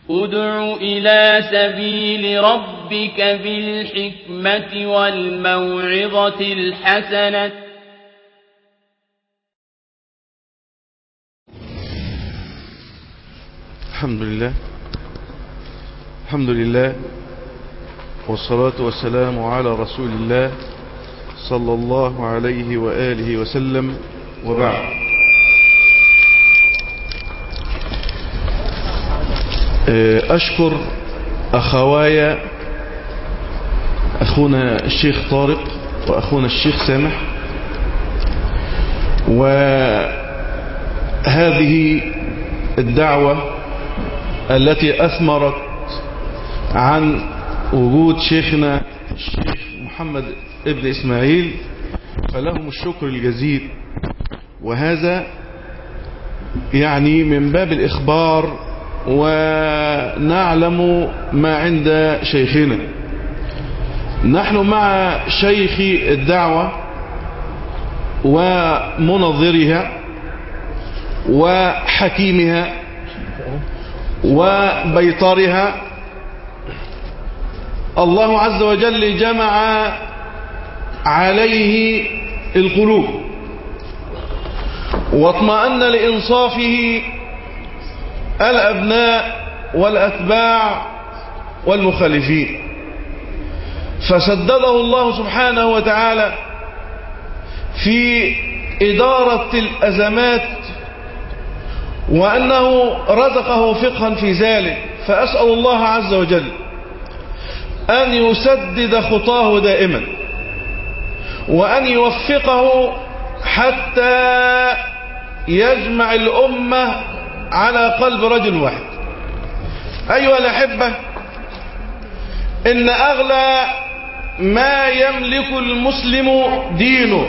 ادع إلى سبيل ربك بالحكمة والموعظة الحسنة. الحمد لله والصلاة والسلام على رسول الله صلى الله عليه وآله وسلم، وبعد. أشكر أخوايا أخونا الشيخ طارق وأخونا الشيخ سامح، وهذه الدعوة التي أثمرت عن وجود شيخنا الشيخ محمد ابن إسماعيل، فلهم الشكر الجزيل. وهذا يعني من باب الإخبار، ونعلم ما عند شيخنا. نحن مع شيخ الدعوة ومنظرها وحكيمها وبيطارها. الله عز وجل جمع عليه القلوب واطمأن لإنصافه الأبناء والأتباع والمخالفين، فسدده الله سبحانه وتعالى في إدارة الأزمات، وأنه رزقه فقها في ذلك. فأسأل الله عز وجل أن يسدد خطاه دائما، وأن يوفقه حتى يجمع الأمة على قلب رجل واحد. أيها الأحبة، إن أغلى ما يملك المسلم دينه،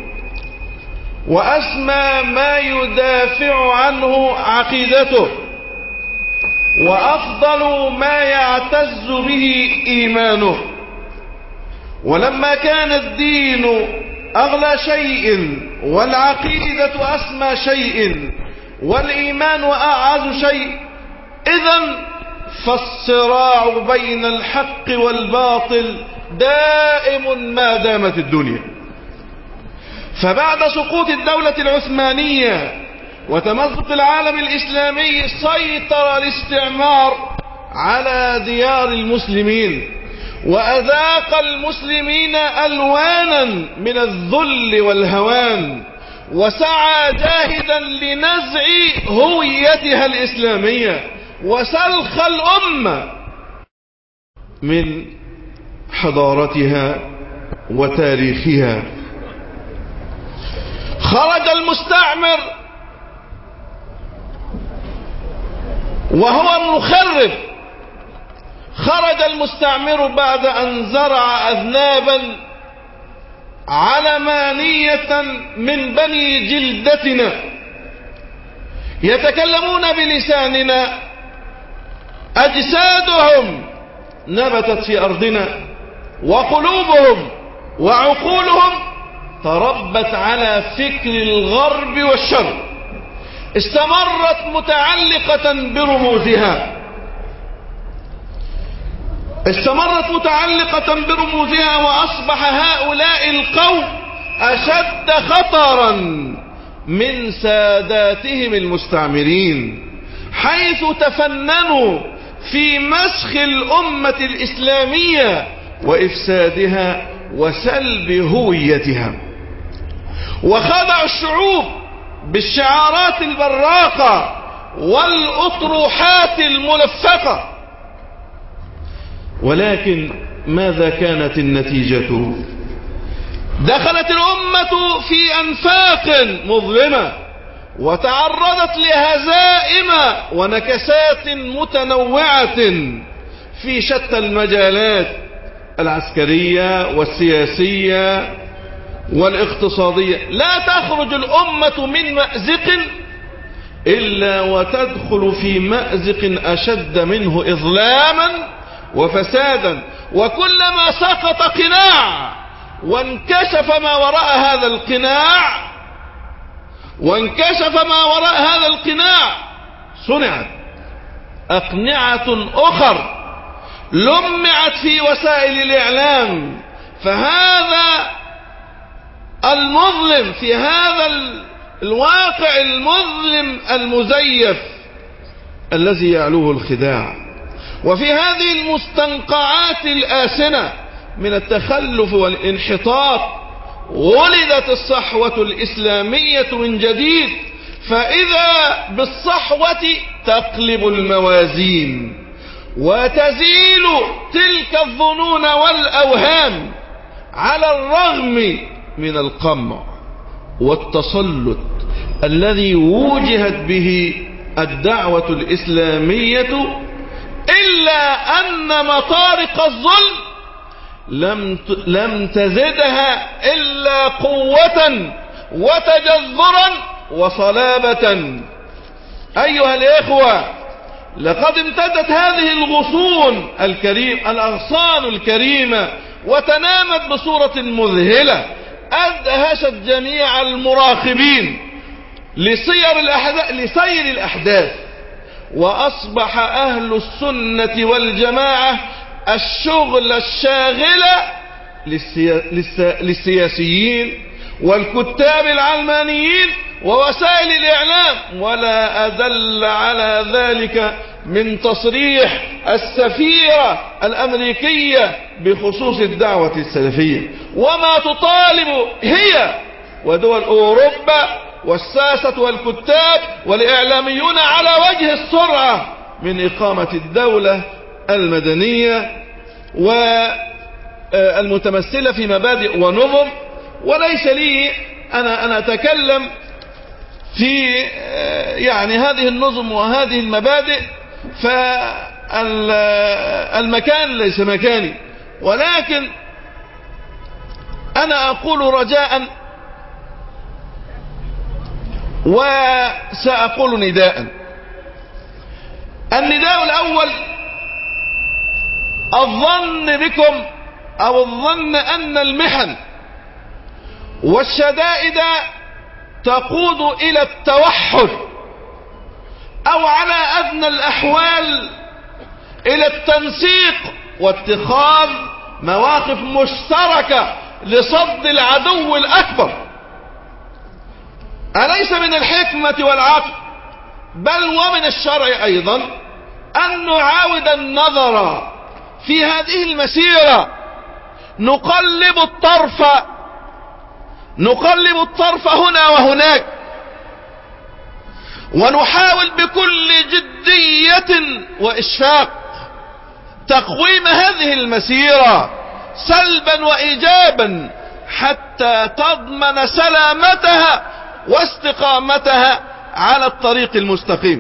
وأسمى ما يدافع عنه عقيدته، وأفضل ما يعتز به إيمانه. ولما كان الدين أغلى شيء، والعقيدة أسمى شيء، والإيمان أعز شيء، إذن فالصراع بين الحق والباطل دائم ما دامت الدنيا. فبعد سقوط الدولة العثمانية وتمزق العالم الإسلامي، سيطر الاستعمار على ديار المسلمين، وأذاق المسلمين ألوانا من الذل والهوان، وسعى جاهدا لنزع هويتها الإسلامية وسلخ الأمة من حضارتها وتاريخها. خرج المستعمر وهو مخرب، خرج المستعمر بعد أن زرع أذنابا علمانية من بني جلدتنا يتكلمون بلساننا، أجسادهم نبتت في أرضنا، وقلوبهم وعقولهم تربت على فكر الغرب والشرق، استمرت متعلقة برموزها، وأصبح هؤلاء القوم أشد خطرا من ساداتهم المستعمرين، حيث تفننوا في مسخ الأمة الإسلامية وإفسادها وسلب هويتها، وخدعوا الشعوب بالشعارات البراقة والأطروحات الملفقة. ولكن ماذا كانت النتيجة؟ دخلت الأمة في أنفاق مظلمة، وتعرضت لهزائم ونكسات متنوعة في شتى المجالات العسكرية والسياسية والاقتصادية. لا تخرج الأمة من مأزق إلا وتدخل في مأزق أشد منه إظلاما وفسادا. وكلما سقط قناع وانكشف ما وراء هذا القناع صنعت أقنعة أخر لمعت في وسائل الإعلام. فهذا المظلم في هذا الواقع المظلم المزيف الذي يعلوه الخداع، وفي هذه المستنقعات الآسنة من التخلف والانحطاط ولدت الصحوة الإسلامية من جديد. فإذا بالصحوة تقلب الموازين وتزيل تلك الظنون والأوهام، على الرغم من القمع والتسلط الذي وجهت به الدعوة الإسلامية، إلا أن مطارق الظلم لم تزدها إلا قوة وتجذرا وصلابة. أيها الإخوة، لقد امتدت هذه الأغصان الكريمة وتنامت بصورة مذهلة أدهشت جميع المراقبين لسير الأحداث، وأصبح أهل السنة والجماعة الشغل الشاغلة للسياسيين والكتاب العلمانيين ووسائل الإعلام. ولا أدل على ذلك من تصريح السفيرة الأمريكية بخصوص الدعوة السلفية، وما تطالب هي ودول أوروبا والساسة والكتاب والإعلاميون على وجه السرعة من إقامة الدولة المدنية والمتمثلة في مبادئ ونظم. وليس لي أنا أتكلم في يعني هذه النظم وهذه المبادئ، فالمكان ليس مكاني، ولكن أنا أقول رجاء وسأقول نداء. النداء الأول: الظن بكم أو الظن أن المحن والشدائد تقود إلى التوحد، أو على أدنى الأحوال إلى التنسيق واتخاذ مواقف مشتركة لصد العدو الأكبر. أليس من الحكمة والعقل بل ومن الشرع أيضا أن نعاود النظر في هذه المسيرة، نقلب الطرف هنا وهناك، ونحاول بكل جدية وإشفاق تقويم هذه المسيرة سلبا وإيجابا حتى تضمن سلامتها واستقامتها على الطريق المستقيم.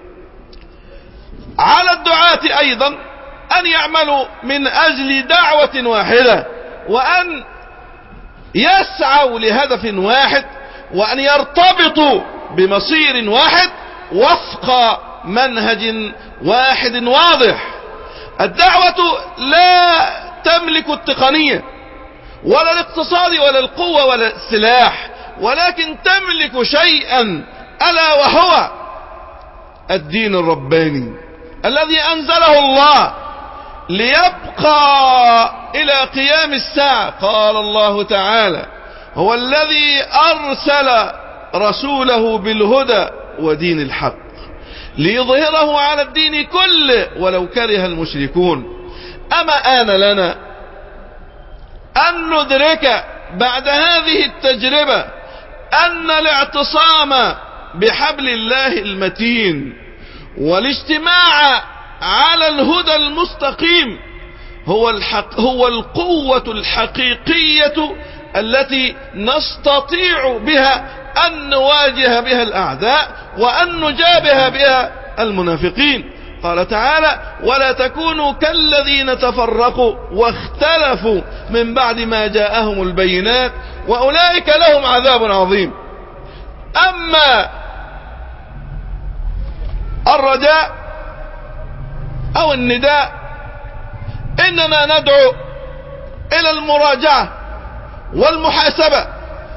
على الدعاة أيضا أن يعملوا من أجل دعوة واحدة، وأن يسعوا لهدف واحد، وأن يرتبطوا بمصير واحد وفق منهج واحد واضح. الدعوة لا تملك التقنية ولا الاقتصاد ولا القوة ولا السلاح، ولكن تملك شيئا ألا وهو الدين الرباني الذي أنزله الله ليبقى إلى قيام الساعة. قال الله تعالى: هو الذي أرسل رسوله بالهدى ودين الحق ليظهره على الدين كله ولو كره المشركون. أما آن لنا أن ندرك بعد هذه التجربة أن الاعتصام بحبل الله المتين والاجتماع على الهدى المستقيم هو القوة الحقيقية التي نستطيع بها أن نواجه بها الأعداء وأن نجابه بها المنافقين. قال تعالى: ولا تكونوا كالذين تفرقوا واختلفوا من بعد ما جاءهم البينات وأولئك لهم عذاب عظيم. أما الرجاء أو النداء، إننا ندعو إلى المراجعة والمحاسبة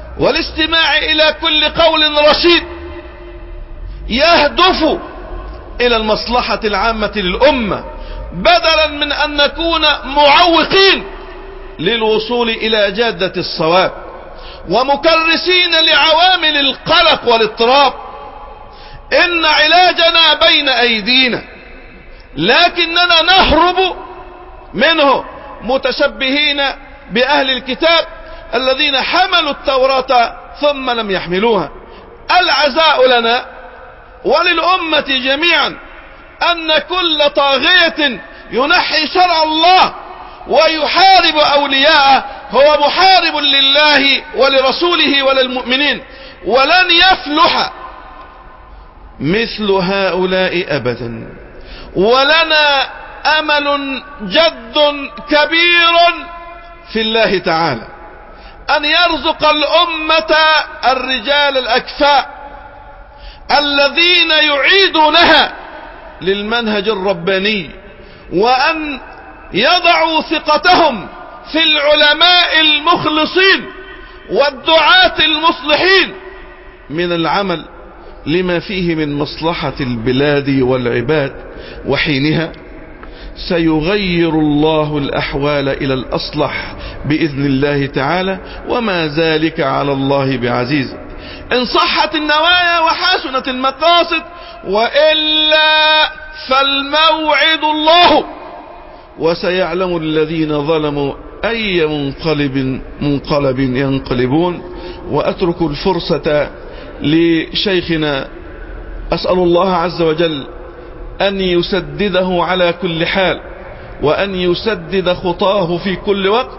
والاستماع إلى كل قول رشيد يهدف إلى المصلحة العامة للأمة، بدلا من أن نكون معوقين للوصول إلى جادة الصواب ومكرسين لعوامل القلق والاضطراب. إن علاجنا بين أيدينا، لكننا نهرب منه متشبهين بأهل الكتاب الذين حملوا التوراة ثم لم يحملوها. العزاء لنا وللأمة جميعا أن كل طاغية ينحي شرع الله ويحارب أولياءه هو محارب لله ولرسوله وللمؤمنين، ولن يفلح مثل هؤلاء أبدا. ولنا أمل جد كبير في الله تعالى أن يرزق الأمة الرجال الأكفاء الذين يعيدونها للمنهج الرباني، وأن يضعوا ثقتهم في العلماء المخلصين والدعاة المصلحين من العمل لما فيه من مصلحة البلاد والعباد. وحينها سيغير الله الأحوال إلى الأصلح بإذن الله تعالى، وما ذلك على الله بعزيز، إن صحت النوايا وحسنت المقاصد، وإلا فالموعد الله، وسيعلم الذين ظلموا أي منقلب ينقلبون. وأترك الفرصة لشيخنا، أسأل الله عز وجل أن يسدده على كل حال، وأن يسدد خطاه في كل وقت.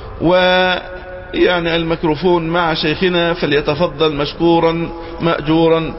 ويعني الميكروفون مع شيخنا، فليتفضل مشكورا مأجورا.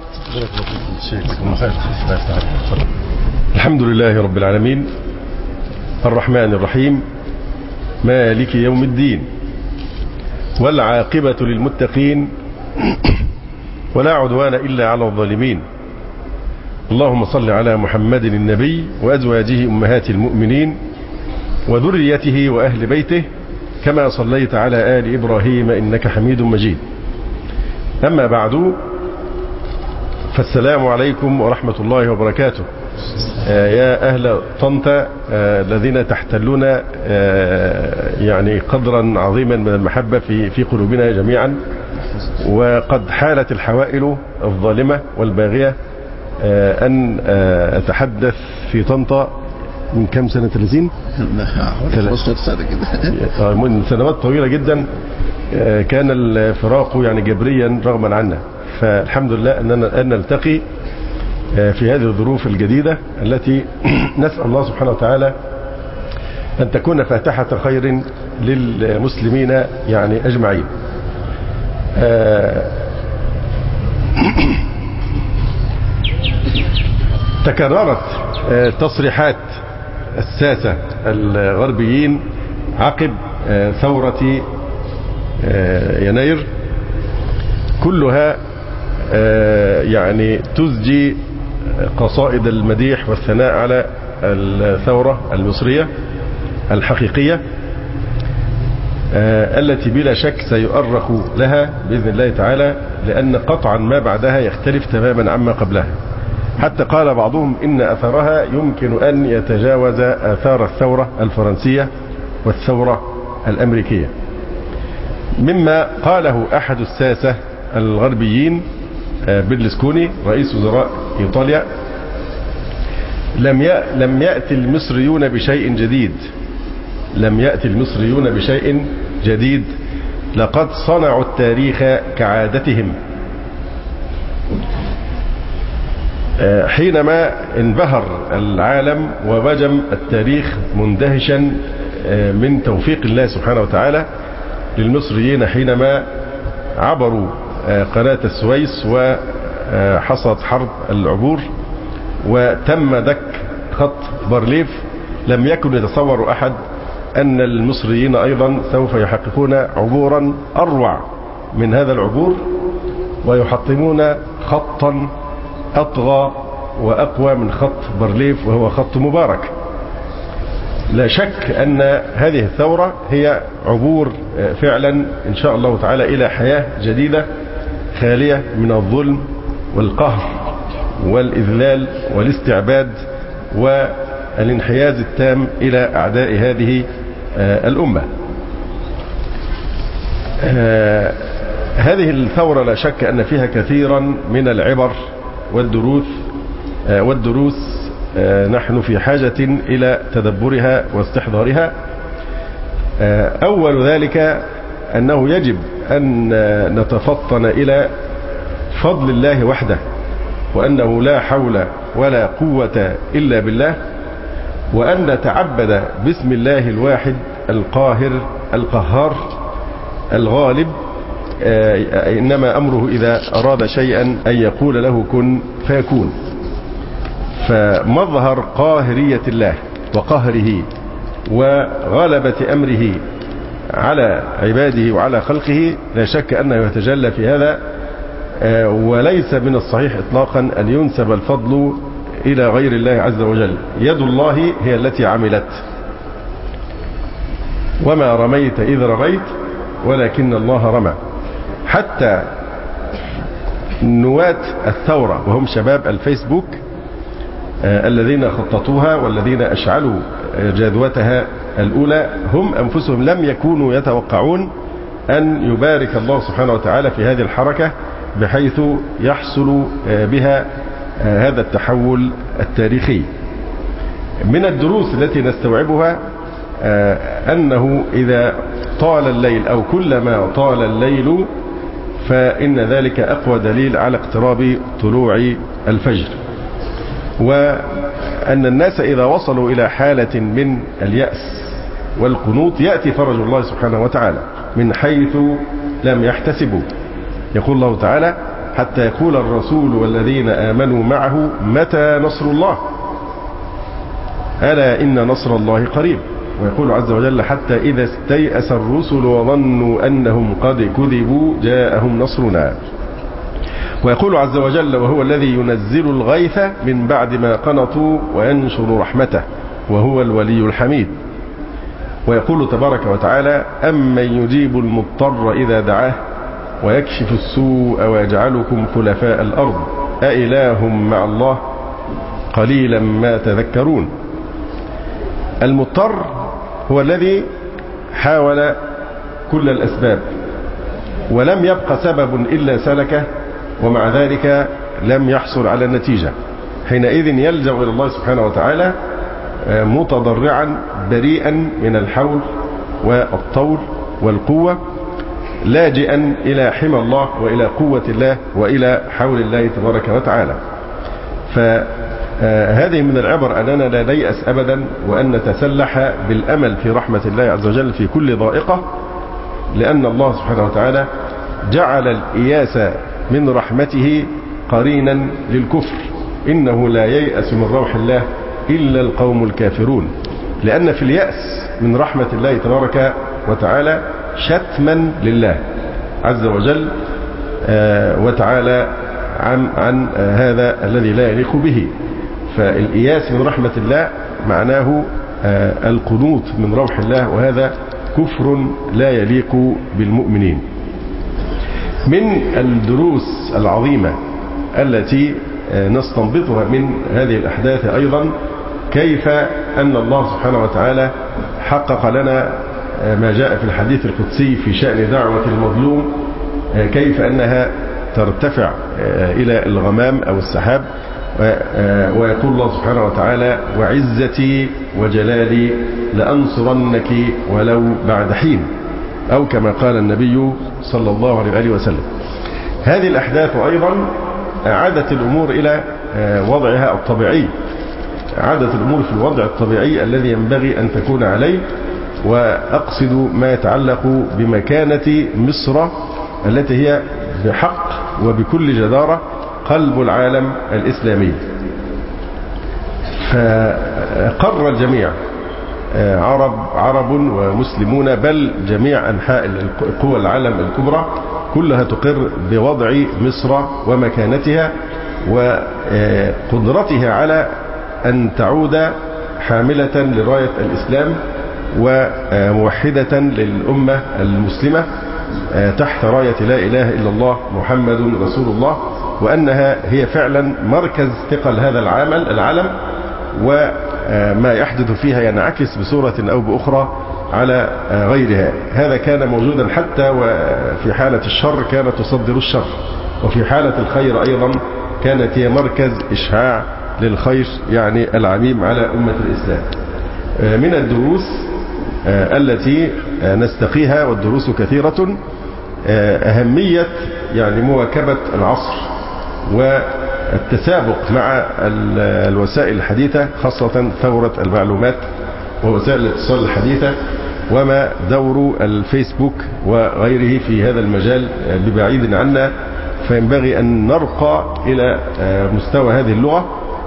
الحمد لله رب العالمين، الرحمن الرحيم، مالك يوم الدين، والعاقبة للمتقين، ولا عدوان إلا على الظالمين. اللهم صل على محمد النبي وأزواجه أمهات المؤمنين وذريته وأهل بيته كما صليت على آل إبراهيم إنك حميد مجيد. أما بعد، فالسلام عليكم ورحمة الله وبركاته. يا أهل طنطا الذين تحتلون يعني قدرا عظيما من المحبة في قلوبنا جميعا، وقد حالت الحوائل الظالمة والباغية أن أتحدث في طنطا من كم سنة؟ 30 سنة كده، من سنوات طويلة جدا. كان الفراق يعني جبريا رغما عنا، فالحمد لله أننا نلتقي في هذه الظروف الجديدة التي نسأل الله سبحانه وتعالى أن تكون فاتحة خير للمسلمين يعني أجمعين. تكررت تصريحات الساسة الغربيين عقب ثورة يناير، كلها يعني تزجي قصائد المديح والثناء على الثورة المصرية الحقيقية التي بلا شك سيؤرخ لها بإذن الله تعالى، لأن قطعا ما بعدها يختلف تماما عما قبلها. حتى قال بعضهم إن أثرها يمكن أن يتجاوز آثار الثورة الفرنسية والثورة الأمريكية، مما قاله أحد الساسة الغربيين بيرلسكوني رئيس وزراء إيطاليا: لم يأتي المصريون بشيء جديد، لم يأتي المصريون بشيء جديد، لقد صنعوا التاريخ كعادتهم. حينما انبهر العالم وبجم التاريخ مندهشا من توفيق الله سبحانه وتعالى للمصريين حينما عبروا قناة السويس وحصلت حرب العبور وتم دك خط بارليف، لم يكن يتصور أحد أن المصريين أيضا سوف يحققون عبورا أروع من هذا العبور، ويحطمون خطا أطغى وأقوى من خط بارليف وهو خط مبارك. لا شك أن هذه الثورة هي عبور فعلا إن شاء الله تعالى إلى حياة جديدة خالية من الظلم والقهر والإذلال والاستعباد والانحياز التام إلى أعداء هذه الأمة. هذه الثورة لا شك أن فيها كثيرا من العبر والدروس نحن في حاجة إلى تدبرها واستحضارها. أول ذلك أنه يجب أن نتفطن إلى فضل الله وحده، وأنه لا حول ولا قوة إلا بالله، وأن نتعبد باسم الله الواحد القاهر القهار الغالب، إنما أمره إذا أراد شيئا أن يقول له كن فيكون. فمظهر قاهرية الله وقهره وغلبة أمره على عباده وعلى خلقه لا شك أنه يتجلى في هذا، وليس من الصحيح إطلاقا أن ينسب الفضل إلى غير الله عز وجل. يد الله هي التي عملت، وما رميت إذ رميت ولكن الله رمى. حتى نواة الثورة وهم شباب الفيسبوك الذين خططوها والذين أشعلوا جذوتها الأولى، هم أنفسهم لم يكونوا يتوقعون أن يبارك الله سبحانه وتعالى في هذه الحركة بحيث يحصل بها هذا التحول التاريخي. من الدروس التي نستوعبها أنه إذا طال الليل أو كلما طال الليل فإن ذلك أقوى دليل على اقتراب طلوع الفجر، وأن الناس إذا وصلوا إلى حالة من اليأس والقنوط يأتي فرج الله سبحانه وتعالى من حيث لم يحتسبوا. يقول الله تعالى: حتى يقول الرسول والذين آمنوا معه متى نصر الله، ألا إن نصر الله قريب. ويقول عز وجل: حتى إذا استيأس الرسل وظنوا أنهم قد كذبوا جاءهم نصرنا. ويقول عز وجل: وهو الذي ينزل الغيث من بعد ما قنطوا وينشر رحمته وهو الولي الحميد. ويقول تبارك وتعالى: أمن يجيب المضطر إذا دعاه ويكشف السوء ويجعلكم خلفاء الأرض أإله مع الله قليلا ما تذكرون. المضطر هو الذي حاول كل الأسباب ولم يبق سبب إلا سلكه، ومع ذلك لم يحصل على النتيجة. حينئذ يلجأ إلى الله سبحانه وتعالى متضرعا بريئا من الحول والطول والقوة، لاجئا إلى حمى الله وإلى قوة الله وإلى حول الله تبارك وتعالى. فهذه من العبر أننا لا نيأس أبدا، وأن نتسلح بالأمل في رحمة الله عز وجل في كل ضائقة، لأن الله سبحانه وتعالى جعل الإياس من رحمته قرينا للكفر. إنه لا ييأس من روح الله إلا القوم الكافرون، لأن في اليأس من رحمة الله تبارك وتعالى شتما لله عز وجل وتعالى عن هذا الذي لا يليق به. فالإياس من رحمة الله معناه القنوط من روح الله، وهذا كفر لا يليق بالمؤمنين. من الدروس العظيمة التي نستنبطها من هذه الأحداث أيضا كيف أن الله سبحانه وتعالى حقق لنا ما جاء في الحديث القدسي في شأن دعوة المظلوم، كيف أنها ترتفع إلى الغمام أو السحاب، ويقول الله سبحانه وتعالى: وعزتي وجلالي لأنصرنك ولو بعد حين، أو كما قال النبي صلى الله عليه وسلم. هذه الأحداث أيضا عادت الأمور إلى وضعها الطبيعي، عادت الأمور في الوضع الطبيعي الذي ينبغي أن تكون عليه، وأقصد ما يتعلق بمكانة مصر التي هي بحق وبكل جدارة قلب العالم الإسلامي. فقر الجميع، عرب ومسلمون، بل جميع أنحاء قوى العالم الكبرى كلها تقر بوضع مصر ومكانتها وقدرتها على أن تعود حاملة لراية الإسلام وموحدة للأمة المسلمة، تحت راية لا إله إلا الله محمد رسول الله، وأنها هي فعلا مركز ثقل هذا العالم، وما يحدث فيها ينعكس بصورة أو بأخرى على غيرها. هذا كان موجودا حتى وفي حالة الشر كانت تصدر الشر، وفي حالة الخير أيضا كانت هي مركز إشعاع للخير يعني العميم على أمة الإسلام. من الدروس التي نستقيها، والدروس كثيرة، أهمية يعني مواكبة العصر والتسابق مع الوسائل الحديثة، خاصة ثورة المعلومات ووسائل الاتصال الحديثة، وما دور الفيسبوك وغيره في هذا المجال ببعيد عنا. فينبغي أن نرقى إلى مستوى هذه اللغة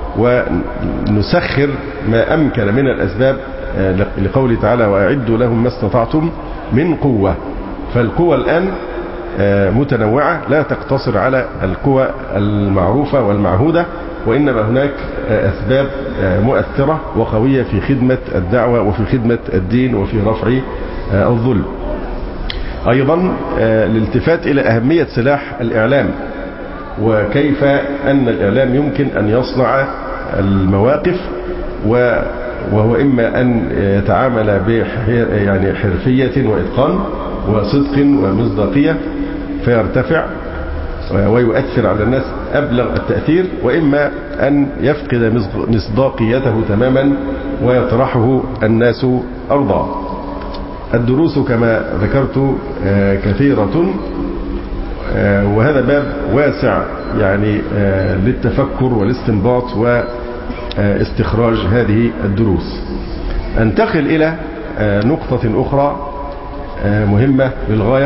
ونسخر ما أمكن من الأسباب، لقوله تعالى وأعدوا لهم ما استطعتم من قوة. فالقوة الآن متنوعة، لا تقتصر على القوى المعروفة والمعهودة، وإنما هناك أسباب مؤثرة وقوية في خدمة الدعوة وفي خدمة الدين وفي رفع الظلم. أيضا الالتفات إلى أهمية سلاح الإعلام، وكيف أن الإعلام يمكن أن يصنع المواقف، وهو إما أن يتعامل يعني حرفية وإتقان وصدق ومصداقية فيرتفع ويؤثر على الناس أبلغ التأثير، وإما أن يفقد مصداقيته تماما ويطرحه الناس أرضا. الدروس كما ذكرت كثيرة، وهذا باب واسع يعني للتفكر والاستنباط واستخراج هذه الدروس. أنتقل إلى نقطة أخرى مهمة للغاية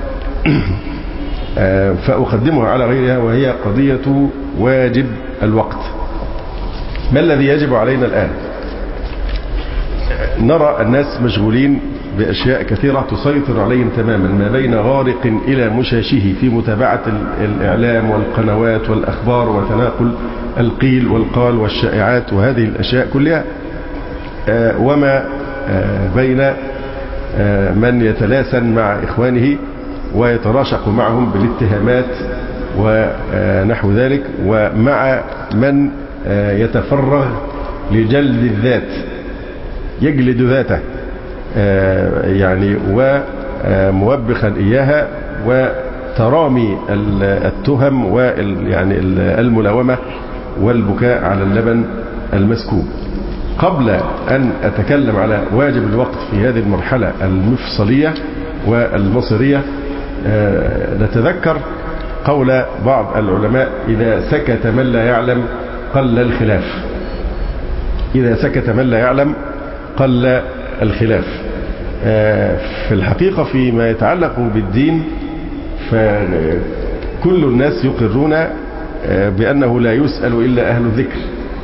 فأقدمها على غيرها، وهي قضية واجب الوقت. ما الذي يجب علينا الآن؟ نرى الناس مشغولين بأشياء كثيرة تسيطر عليهم تماما، ما بين غارق إلى مشاشه في متابعة الإعلام والقنوات والأخبار وتناقل القيل والقال والشائعات وهذه الأشياء كلها، وما بين من يتلاسن مع إخوانه ويتراشق معهم بالاتهامات ونحو ذلك، ومع من يتفرغ لجلد الذات، يجلد ذاته يعني وموبخا إياها وترامي التهم ويعني الملاومة والبكاء على اللبن المسكوب. قبل أن أتكلم على واجب الوقت في هذه المرحلة المفصلية والمصيرية، نتذكر قول بعض العلماء: إذا سكت من لا يعلم قل الخلاف. إذا سكت من لا يعلم قل الخلاف. في الحقيقة فيما يتعلق بالدين فكل الناس يقرون بأنه لا يسأل إلا أهل الذكر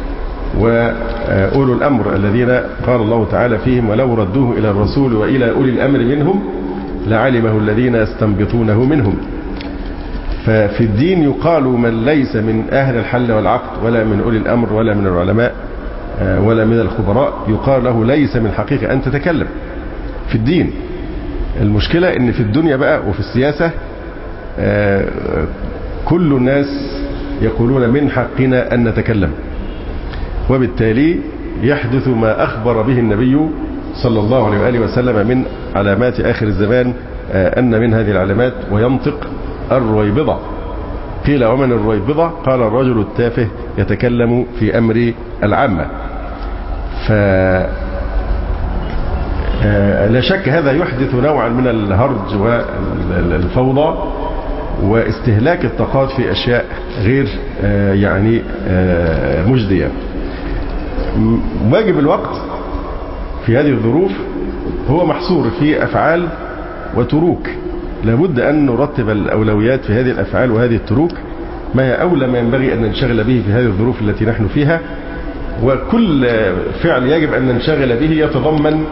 وأولو الأمر الذين قال الله تعالى فيهم: ولو ردوه إلى الرسول وإلى أولي الأمر منهم لعلمه الذين يستنبطونه منهم. ففي الدين يقال من ليس من أهل الحل والعقد ولا من أولي الأمر ولا من العلماء ولا من الخبراء يقال له ليس من حقيقة أن تتكلم في الدين. المشكلة إن في الدنيا بقى وفي السياسة كل الناس يقولون من حقنا أن نتكلم، وبالتالي يحدث ما أخبر به النبي صلى الله عليه وآله وسلم من علامات آخر الزمان، أن من هذه العلامات وينطق الرويبضة. قيل: ومن الرويبضة؟ قال: الرجل التافه يتكلم في أمر العامة. لا شك هذا يحدث نوعا من الهرج والفوضى واستهلاك الطاقات في أشياء غير يعني مجدية. واجب الوقت في هذه الظروف هو محصور في أفعال وتروك. لابد أن نرتب الأولويات في هذه الأفعال وهذه التروك، ما هي أولى ما ينبغي أن ننشغل به في هذه الظروف التي نحن فيها، وكل فعل يجب أن ننشغل به يتضمن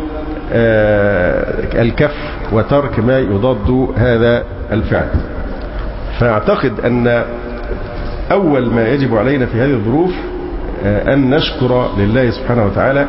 الكف وترك ما يضاد هذا الفعل. فأعتقد أن أول ما يجب علينا في هذه الظروف أن نشكر لله سبحانه وتعالى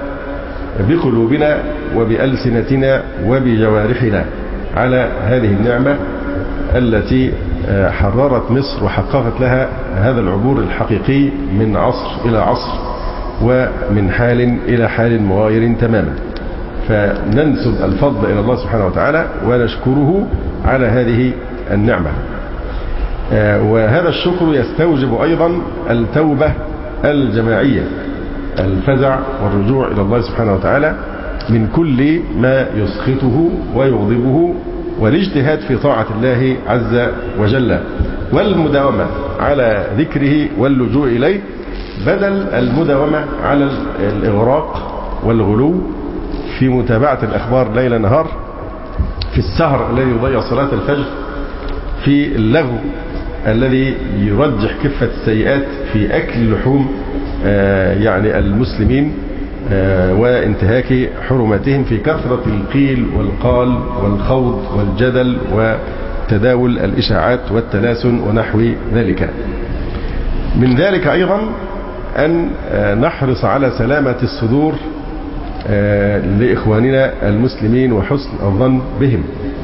بقلوبنا وبألسنتنا وبجوارحنا على هذه النعمة التي حررت مصر وحققت لها هذا العبور الحقيقي من عصر إلى عصر ومن حال إلى حال مغاير تماما. فننسب الفضل إلى الله سبحانه وتعالى ونشكره على هذه النعمة. وهذا الشكر يستوجب أيضا التوبة الجماعية، الفزع والرجوع إلى الله سبحانه وتعالى من كل ما يسخطه ويغضبه، والاجتهاد في طاعة الله عز وجل، والمداومة على ذكره واللجوء إليه بدل المداومة على الإغراق والغلو في متابعة الأخبار ليل نهار، في السهر الذي يضيع صلاة الفجر، في اللغو الذي يرجح كفة السيئات، في أكل لحوم يعني المسلمين وانتهاك حرماتهم، في كثرة القيل والقال والخوض والجدل وتداول الإشاعات والتلاسن ونحو ذلك. من ذلك أيضا أن نحرص على سلامة الصدور لإخواننا المسلمين وحسن الظن بهم.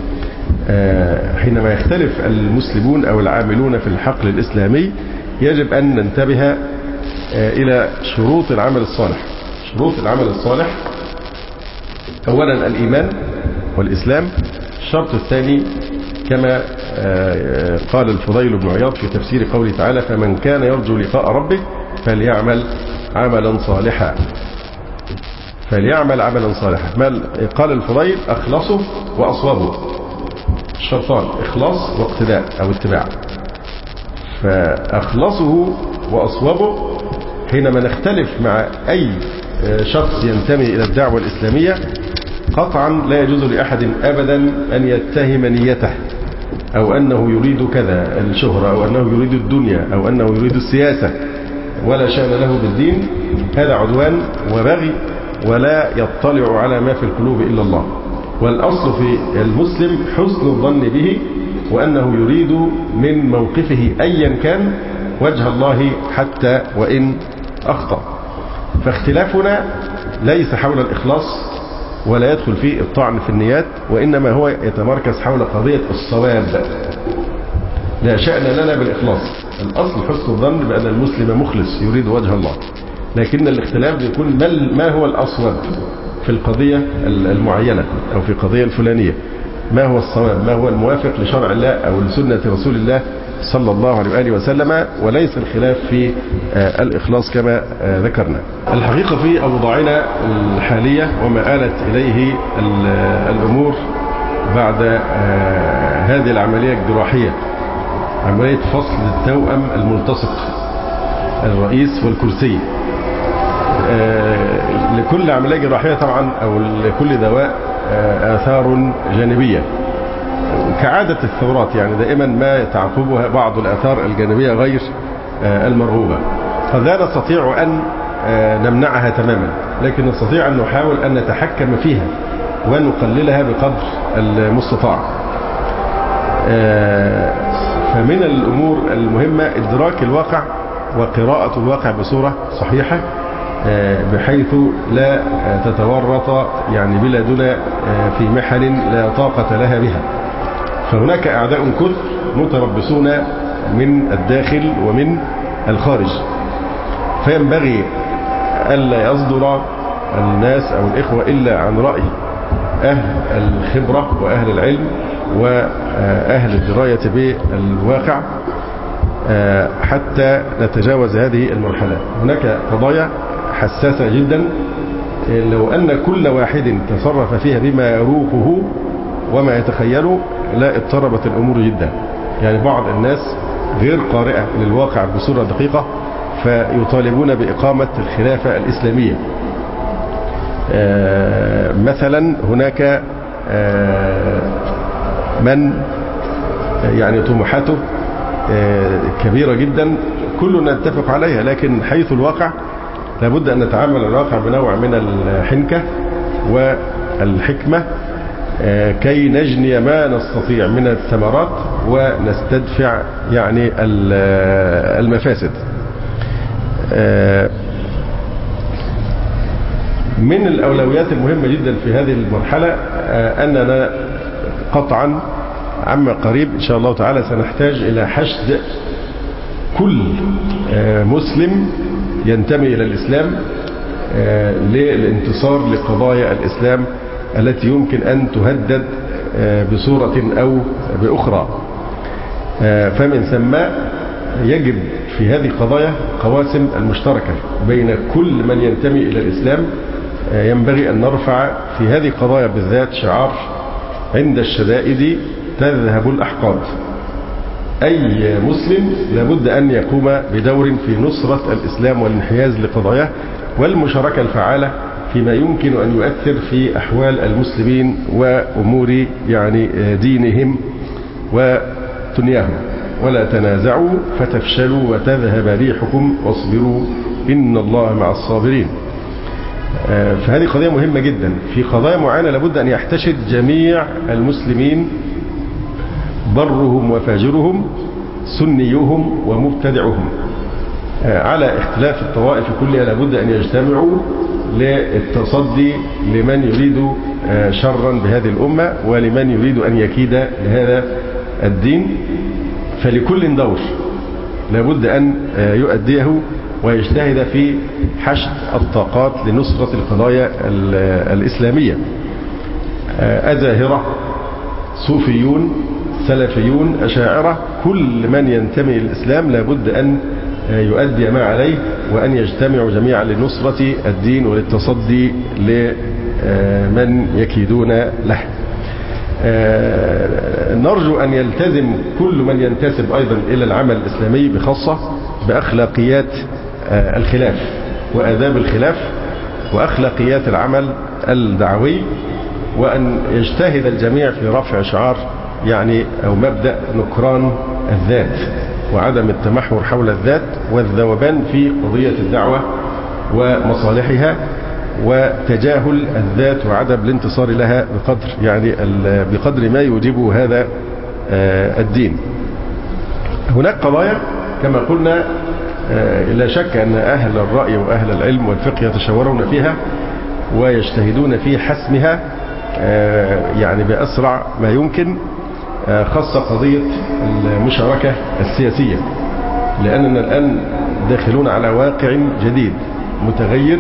حينما يختلف المسلمون أو العاملون في الحقل الإسلامي يجب أن ننتبه إلى شروط العمل الصالح. شروط العمل الصالح: أولا الإيمان والإسلام. الشرط الثاني كما قال الفضيل بن عياض في تفسير قوله تعالى: فمن كان يرجو لقاء ربه فليعمل عملا صالحا. فليعمل عملا صالحا. قال الفضيل: أخلصه وأصوبه. الشرطان: إخلاص واقتداء أو اتباع. فأخلصه وأصوبه حينما نختلف مع أي شخص ينتمي إلى الدعوة الإسلامية قطعا لا يجوز لأحد أبدا أن يتهم نيته، أو أنه يريد كذا الشهرة، أو أنه يريد الدنيا، أو أنه يريد السياسة، ولا شأن له بالدين. هذا عدوان وبغي، ولا يطلع على ما في القلوب إلا الله. والأصل في المسلم حسن الظن به، وأنه يريد من موقفه أيا كان وجه الله حتى وإن أخطأ. فاختلافنا ليس حول الإخلاص، ولا يدخل فيه الطعن في النيات، وإنما هو يتمركز حول قضية الصواب. لا شأن لنا بالإخلاص، الأصل حسن الظن بأن المسلم مخلص يريد وجه الله، لكن الاختلاف يكون ما هو الأصوب في القضية المعينة أو في القضية الفلانية. ما هو الصواب، ما هو الموافق لشرع الله أو لسنة رسول الله صلى الله عليه وآله وسلم، وليس الخلاف في الإخلاص كما ذكرنا. الحقيقة في أوضاعنا الحالية وما آلت إليه الأمور بعد هذه العملية الجراحية، عملية فصل التوأم الملتصق، الرئيس والكرسي. لكل عملية جراحية طبعا أو لكل دواء آثار جانبية كعادة الثورات، يعني دائما ما تعقبها بعض الآثار الجانبية غير المرغوبة. قد لا نستطيع أن نمنعها تماما، لكن نستطيع أن نحاول أن نتحكم فيها ونقللها بقدر المستطاع. فمن الأمور المهمة إدراك الواقع وقراءة الواقع بصورة صحيحة، بحيث لا تتورط يعني بلادنا في محن لا طاقة لها بها. فهناك أعداء كثر متربصون من الداخل ومن الخارج، فينبغي ألا يصدر الناس أو الإخوة إلا عن رأي أهل الخبرة وأهل العلم وأهل الدراية بالواقع حتى نتجاوز هذه المرحلة. هناك قضايا حساسة جدا لو أن كل واحد تصرف فيها بما يروقه وما يتخيله لا اضطربت الأمور جدا. يعني بعض الناس غير قارئة للواقع بصورة دقيقة فيطالبون بإقامة الخلافة الإسلامية. مثلا هناك من يعني طموحاته كبيرة جدا كلنا نتفق عليها، لكن حيث الواقع لابد أن نتعامل الواقع بنوع من الحنكة والحكمة كي نجني ما نستطيع من الثمرات ونستدفع يعني المفاسد. من الأولويات المهمة جدا في هذه المرحلة أننا قطعا عما قريب إن شاء الله تعالى سنحتاج إلى حشد كل مسلم ينتمي إلى الإسلام للانتصار لقضايا الإسلام التي يمكن أن تهدد بصورة أو بأخرى. فمن ثم يجب في هذه القضايا قواسم المشتركة بين كل من ينتمي إلى الإسلام. ينبغي أن نرفع في هذه القضايا بالذات شعار عند الشدائد تذهب الأحقاد. أي مسلم لابد أن يقوم بدور في نصرة الإسلام والانحياز لقضاياه والمشاركة الفعالة فيما يمكن أن يؤثر في أحوال المسلمين وأمور يعني دينهم ودنياهم. ولا تنازعوا فتفشلوا وتذهب ريحكم واصبروا إن الله مع الصابرين. فهذه قضية مهمة جدا. في قضايا معينة لابد أن يحتشد جميع المسلمين برهم وفاجرهم سنيهم ومبتدعهم على اختلاف الطوائف كلها. لابد أن يجتمعوا للتصدي لمن يريد شرا بهذه الأمة ولمن يريد أن يكيد لهذا الدين. فلكل دور لابد أن يؤديه ويجتهد في حشد الطاقات لنصرة القضايا الإسلامية. أزاهرة، صوفيون، سلفيون، أشاعرة، كل من ينتمي للإسلام لابد أن يؤدي ما عليه وأن يجتمعوا جميعا لنصرة الدين وللتصدي لمن يكيدون له. نرجو أن يلتزم كل من ينتسب أيضا إلى العمل الإسلامي بخاصة بأخلاقيات الخلاف وآداب الخلاف وأخلاقيات العمل الدعوي، وأن يجتهد الجميع في رفع شعار يعني أو مبدأ نكران الذات وعدم التمحور حول الذات والذوبان في قضية الدعوة ومصالحها وتجاهل الذات وعدم الانتصار لها بقدر ما يوجبه هذا الدين. هناك قضايا كما قلنا لا شك أن أهل الرأي وأهل العلم والفقه يتشاورون فيها ويجتهدون في حسمها يعني بأسرع ما يمكن، خاصة قضية المشاركة السياسية، لأننا الآن داخلون على واقع جديد متغير.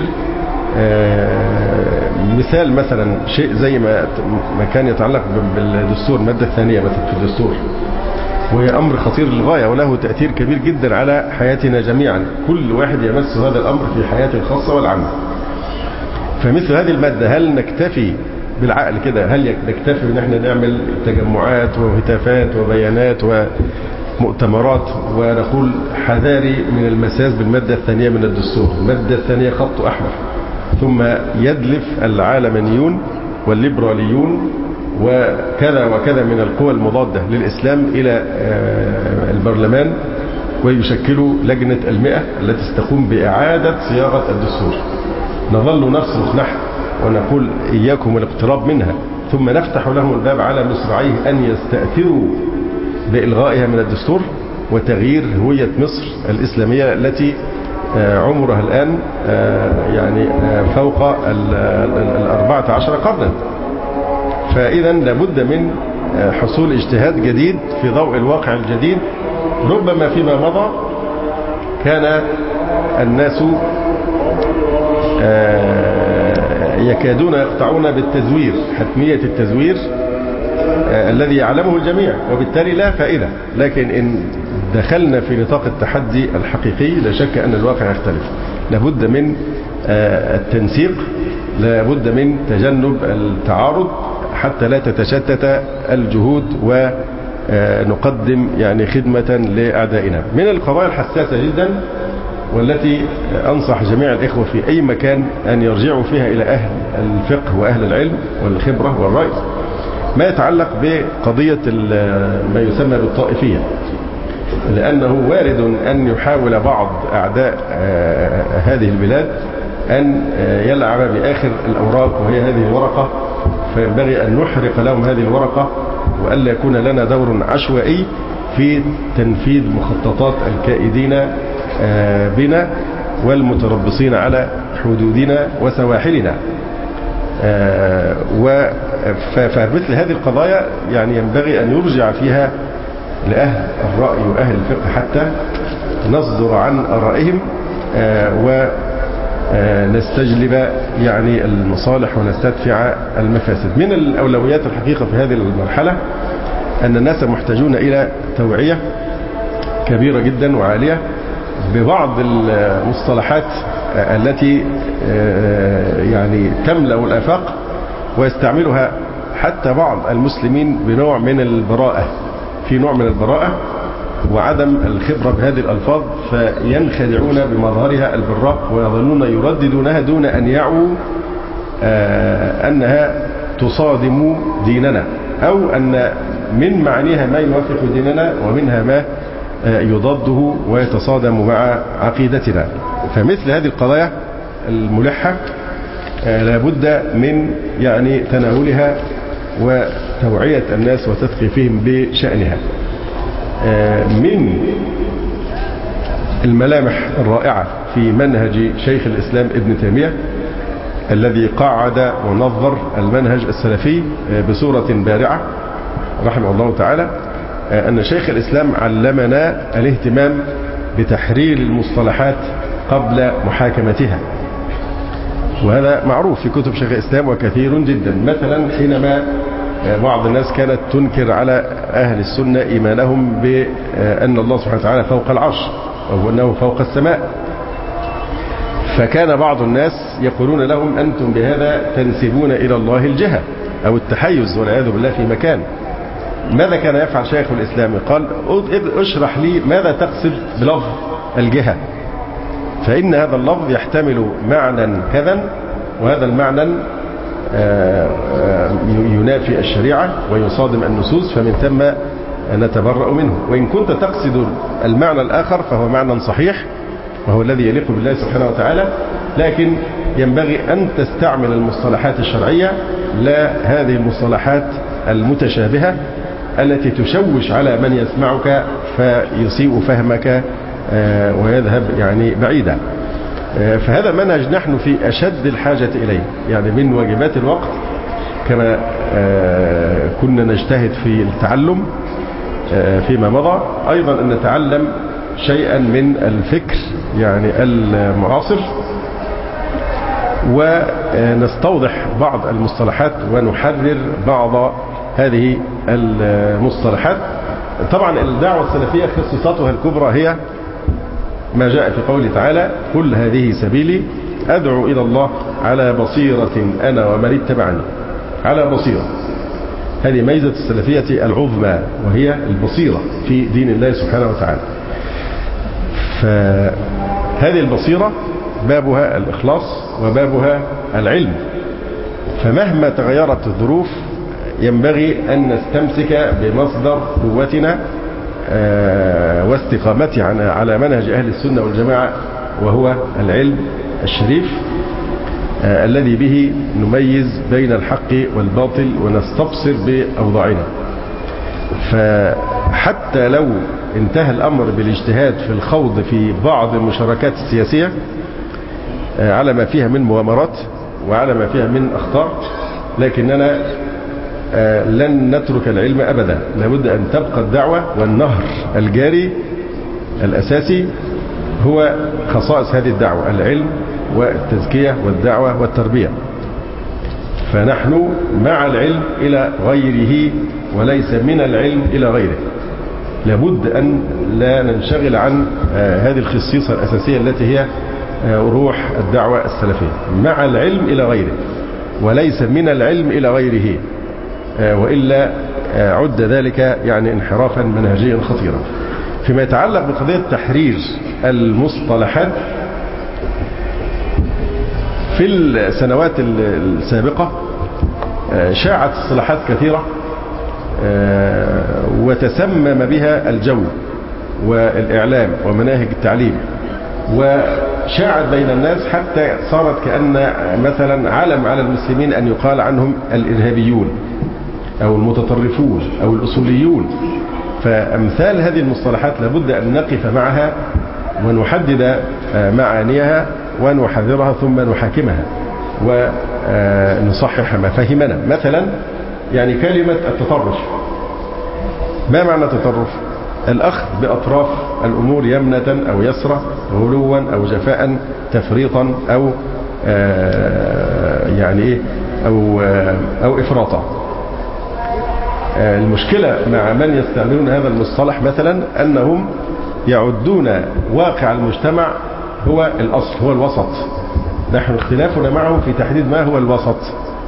مثال مثلا شيء زي ما كان يتعلق بالدستور، المادة الثانية مثلا في الدستور، وهي أمر خطير للغاية وله تأثير كبير جدا على حياتنا جميعا. كل واحد يمس هذا الأمر في حياته الخاصة والعامة. فمثل هذه المادة هل نكتفي بالعقل كده؟ هل نكتفي ان احنا نعمل تجمعات وهتافات وبيانات ومؤتمرات ونقول حذاري من المساس بالمادة الثانية من الدستور؟ المادة الثانية خط أحمر. ثم يدلف العالمانيون والليبراليون وكذا وكذا من القوى المضادة للإسلام إلى البرلمان ويشكلوا لجنة 100 التي ستقوم بإعادة صياغة الدستور. نظل نصرخ نحن ونقول إياكم والاقتراب منها، ثم نفتح لهم الباب على مصراعيه أن يستأثروا بإلغائها من الدستور وتغيير هوية مصر الإسلامية التي عمرها الآن يعني فوق 14 قرنا. فإذا لابد من حصول اجتهاد جديد في ضوء الواقع الجديد. ربما فيما مضى كان الناس يكادون يقطعون بالتزوير، حتمية التزوير الذي يعلمه الجميع، وبالتالي لا فائدة. لكن إن دخلنا في نطاق التحدي الحقيقي لا شك أن الواقع يختلف. لابد من التنسيق، لابد من تجنب التعارض حتى لا تتشتت الجهود ونقدم يعني خدمة لأعدائنا. من القضايا الحساسة جدا والتي أنصح جميع الإخوة في أي مكان أن يرجعوا فيها إلى أهل الفقه وأهل العلم والخبرة والرأي ما يتعلق بقضية ما يسمى بالطائفية، لأنه وارد أن يحاول بعض أعداء هذه البلاد أن يلعب بآخر الأوراق وهي هذه الورقة، فينبغي أن نحرق لهم هذه الورقة وألا يكون لنا دور عشوائي في تنفيذ مخططات الكائدين بنا والمتربصين على حدودنا وسواحلنا. فمثل هذه القضايا يعني ينبغي أن يرجع فيها لأهل الرأي وأهل الفقه حتى نصدر عن آرائهم ونستجلب يعني المصالح ونستدفع المفاسد. من الأولويات الحقيقة في هذه المرحلة أن الناس محتاجون إلى توعية كبيرة جدا وعالية ببعض المصطلحات التي يعني تملأ الآفاق ويستعملها حتى بعض المسلمين بنوع من البراءة، في نوع من البراءة وعدم الخبرة بهذه الألفاظ، فينخدعون بمظهرها البراء ويظنون يرددونها دون أن يعوا أنها تصادم ديننا، أو أن من معانيها ما يوافق ديننا ومنها ما يضاده ويتصادم مع عقيدتنا. فمثل هذه القضايا الملحة لابد من يعني تناولها وتوعية الناس وتثقيفهم بشأنها. من الملامح الرائعة في منهج شيخ الإسلام ابن تيمية الذي قاعد ونظر المنهج السلفي بصورة بارعة رحمه الله تعالى أن شيخ الإسلام علمنا الاهتمام بتحرير المصطلحات قبل محاكمتها، وهذا معروف في كتب شيخ الإسلام وكثير جدا. مثلا حينما بعض الناس كانت تنكر على أهل السنة إيمانهم بأن الله سبحانه وتعالى فوق العرش أو أنه فوق السماء، فكان بعض الناس يقولون لهم أنتم بهذا تنسبون إلى الله الجهة أو التحيز والعياذ بالله في مكان. ماذا كان يفعل شيخ الإسلام؟ قال اشرح لي ماذا تقصد بلفظ الجهة، فإن هذا اللفظ يحتمل معنى كذا، وهذا المعنى ينافي الشريعة ويصادم النصوص، فمن ثم نتبرأ منه. وإن كنت تقصد المعنى الآخر فهو معنى صحيح وهو الذي يليق بالله سبحانه وتعالى، لكن ينبغي أن تستعمل المصطلحات الشرعية لا هذه المصطلحات المتشابهة التي تشوش على من يسمعك فيسيء فهمك ويذهب يعني بعيدا. فهذا منهج نحن في أشد الحاجة إليه، يعني من واجبات الوقت كما كنا نجتهد في التعلم فيما مضى أيضا أن نتعلم شيئا من الفكر يعني المعاصر ونستوضح بعض المصطلحات ونحرر بعض هذه المصطلحات. طبعا الدعوة السلفية خصيصتها الكبرى هي ما جاء في قوله تعالى قل هذه سبيلي أدعو إلى الله على بصيرة أنا ومن اتبعني. على بصيرة، هذه ميزة السلفية العظمى وهي البصيرة في دين الله سبحانه وتعالى. فهذه البصيرة بابها الإخلاص وبابها العلم، فمهما تغيرت الظروف ينبغي أن نستمسك بمصدر قوتنا واستقامتنا على منهج أهل السنة والجماعة، وهو العلم الشريف الذي به نميز بين الحق والباطل ونستبصر بأوضاعنا. فحتى لو انتهى الأمر بالاجتهاد في الخوض في بعض المشاركات السياسية على ما فيها من مغامرات وعلى ما فيها من أخطاء، لكننا لن نترك العلم أبدا، لابد أن تبقى الدعوة، والنهر الجاري الأساسي هو خصائص هذه الدعوة: العلم والتزكية والدعوة والتربية. فنحن مع العلم إلى غيره وليس من العلم إلى غيره. لابد أن لا ننشغل عن هذه الخصيصة الأساسية التي هي روح الدعوة السلفية: مع العلم إلى غيره وليس من العلم إلى غيره، وإلا عد ذلك يعني انحرافا منهجيا خطيرا. فيما يتعلق بقضية تحرير المصطلحات، في السنوات السابقة شاعت اصطلاحات كثيرة وتسمم بها الجو والإعلام ومناهج التعليم، وشاعت بين الناس حتى صارت كأن مثلا علم على المسلمين أن يقال عنهم الإرهابيون أو المتطرفون أو الأصوليون. فأمثال هذه المصطلحات لابد أن نقف معها ونحدد معانيها ونحذرها ثم نحاكمها ونصحح مفاهيمنا. مثلا يعني كلمة التطرف. ما معنى التطرف؟ الأخذ بأطراف الأمور يمنة أو يسرى، غلوا أو جفاء، تفريطا أو يعني إيه أو إفراطا. المشكلة مع من يستعملون هذا المصطلح مثلا أنهم يعدون واقع المجتمع هو الأصل، هو الوسط. نحن اختلافنا معهم في تحديد ما هو الوسط.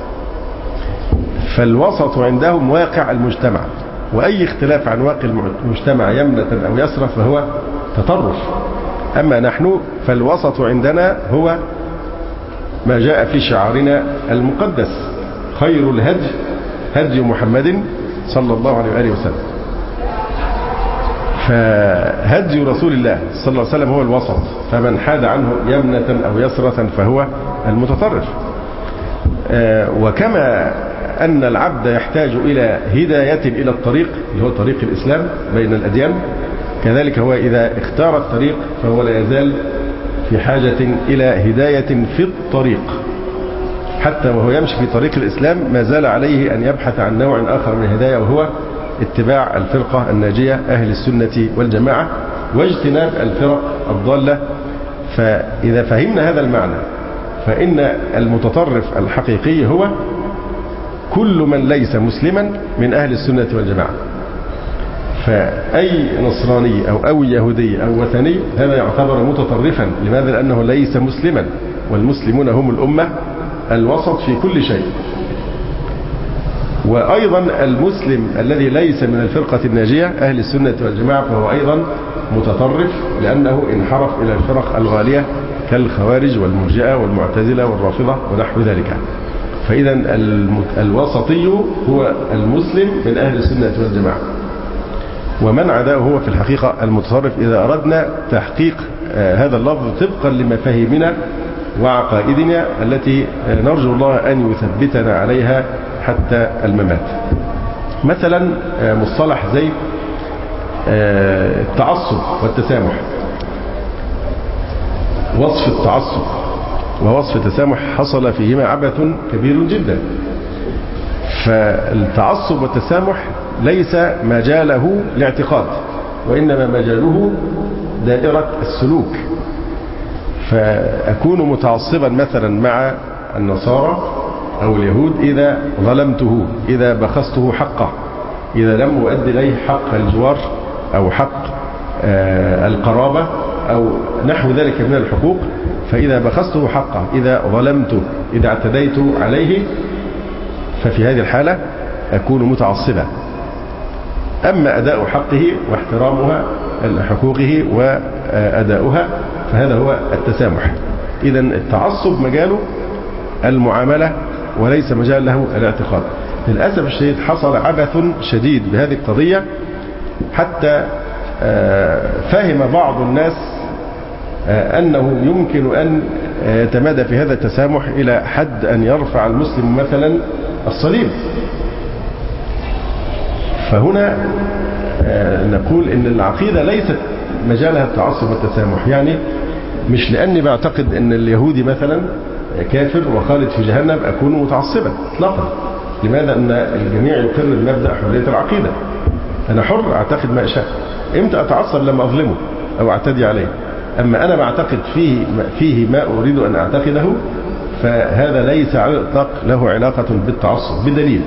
فالوسط عندهم واقع المجتمع، وأي اختلاف عن واقع المجتمع يمنة أو يسرى فهو تطرف. أما نحن فالوسط عندنا هو ما جاء في شعارنا المقدس: خير الهدي هدي محمد صلى الله عليه وآله وسلم. فهدي رسول الله صلى الله عليه وسلم هو الوسط، فمن حاد عنه يمنة أو يسرة فهو المتطرف. وكما أن العبد يحتاج إلى هداية إلى الطريق اللي هو طريق الإسلام بين الأديان، كذلك هو إذا اختار الطريق فهو لا يزال في حاجة إلى هداية في الطريق. حتى وهو يمشي في طريق الإسلام ما زال عليه أن يبحث عن نوع آخر من الهداية، وهو اتباع الفرقة الناجية أهل السنة والجماعة واجتناب الفرق الضالة. فإذا فهمنا هذا المعنى فإن المتطرف الحقيقي هو كل من ليس مسلما من أهل السنة والجماعة. فأي نصراني أو يهودي أو وثني هذا يعتبر متطرفا. لماذا؟ لأنه ليس مسلما، والمسلمون هم الأمة الوسط في كل شيء. وأيضا المسلم الذي ليس من الفرقة الناجية أهل السنة والجماعة فهو أيضا متطرف، لأنه انحرف إلى الفرق الغالية كالخوارج والمرجئة والمعتزلة والرافضة ونحو ذلك. فإذا الوسطي هو المسلم من أهل السنة والجماعة، ومن عداه هو في الحقيقة المتطرف، إذا أردنا تحقيق هذا اللفظ طبقا لمفاهيمنا وعقائدنا التي نرجو الله أن يثبتنا عليها حتى الممات. مثلا مصطلح زي التعصب والتسامح. وصف التعصب ووصف التسامح حصل فيهما عبث كبير جدا. فالتعصب والتسامح ليس مجاله الاعتقاد، وإنما مجاله دائرة السلوك. فأكون متعصبا مثلا مع النصارى أو اليهود إذا ظلمته، إذا بخسته حقه، إذا لم أؤدي إليه حق الجوار أو حق القرابة أو نحو ذلك من الحقوق. فإذا بخسته حقه، إذا ظلمته، إذا اعتديت عليه، ففي هذه الحالة أكون متعصبا. أما أداء حقه واحترامها حقوقه وأداؤها فهذا هو التسامح. إذا التعصب مجاله المعاملة وليس مجال له الاعتقاد. للأسف الشديد حصل عبث شديد بهذه القضية، حتى فهم بعض الناس أنه يمكن أن يتمادى في هذا التسامح إلى حد أن يرفع المسلم مثلا الصليب. فهنا نقول إن العقيدة ليست مجالها التعصب والتسامح. يعني مش لأني بعتقد أن اليهودي مثلا كافر وخالد في جهنم أكون متعصبا إطلاقا. لماذا؟ أن الجميع يقر بمبدأ حرية العقيدة. أنا حر أعتقد ما أشاء. إمتى أتعصب؟ لما أظلمه أو أعتدي عليه. أما أنا بعتقد فيه ما أريد أن أعتقده، فهذا ليس على الإطلاق له علاقة بالتعصب، بدليل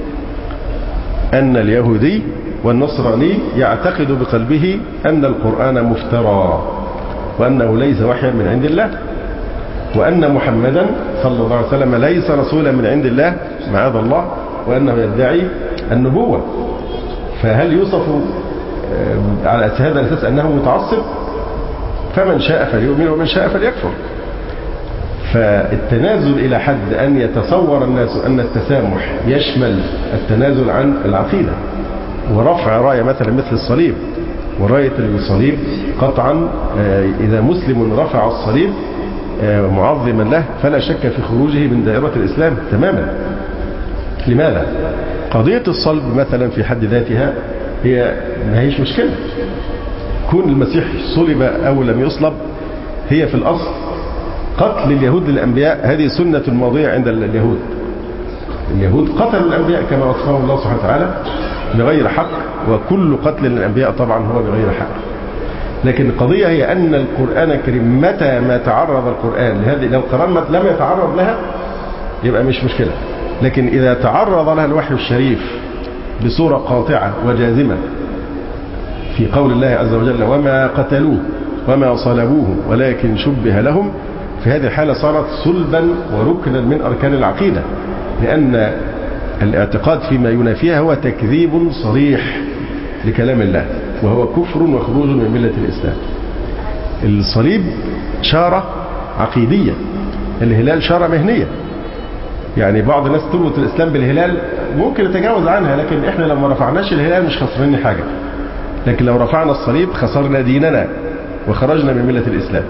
أن اليهودي والنصراني يعتقد بقلبه أن القرآن مفترى، وأنه ليس وحيا من عند الله، وأن محمدا صلى الله عليه وسلم ليس رسولا من عند الله معاذ الله، وأنه يدعي النبوة. فهل يوصف على هذا الأساس أنه متعصب؟ فمن شاء فليؤمن ومن شاء فليكفر. فالتنازل إلى حد أن يتصور الناس أن التسامح يشمل التنازل عن العقيدة ورفع راية مثلا مثل الصليب، وراية الصليب قطعا إذا مسلم رفع الصليب معظما له فلا شك في خروجه من دائرة الإسلام تماما. لماذا؟ قضية الصلب مثلا في حد ذاتها هي ما هيش مشكلة. كون المسيح صلب أو لم يصلب هي في الأصل قتل اليهود للأنبياء، هذه سنة ماضية عند اليهود. اليهود قتلوا الأنبياء كما وصفهم الله سبحانه وتعالى بغير حق، وكل قتل للأنبياء طبعا هو بغير حق. لكن القضية هي أن القرآن الكريم متى ما تعرض القرآن لهذه، لو قرآن لم يتعرض لها يبقى مش مشكلة، لكن إذا تعرض لها الوحي الشريف بصورة قاطعة وجازمة في قول الله عز وجل وما قتلوه وما صلبوه ولكن شبه لهم، في هذه الحالة صارت صلبا وركنا من أركان العقيدة، لأن الاعتقاد فيما ينافيها هو تكذيب صريح لكلام الله، وهو كفر وخروج من ملة الإسلام. الصليب شارة عقيدية، الهلال شارة مهنية. يعني بعض الناس تربط الإسلام بالهلال، ممكن نتجاوز عنها، لكن إحنا لو ما رفعناش الهلال مش خسرين حاجة، لكن لو رفعنا الصليب خسرنا ديننا وخرجنا من ملة الإسلام.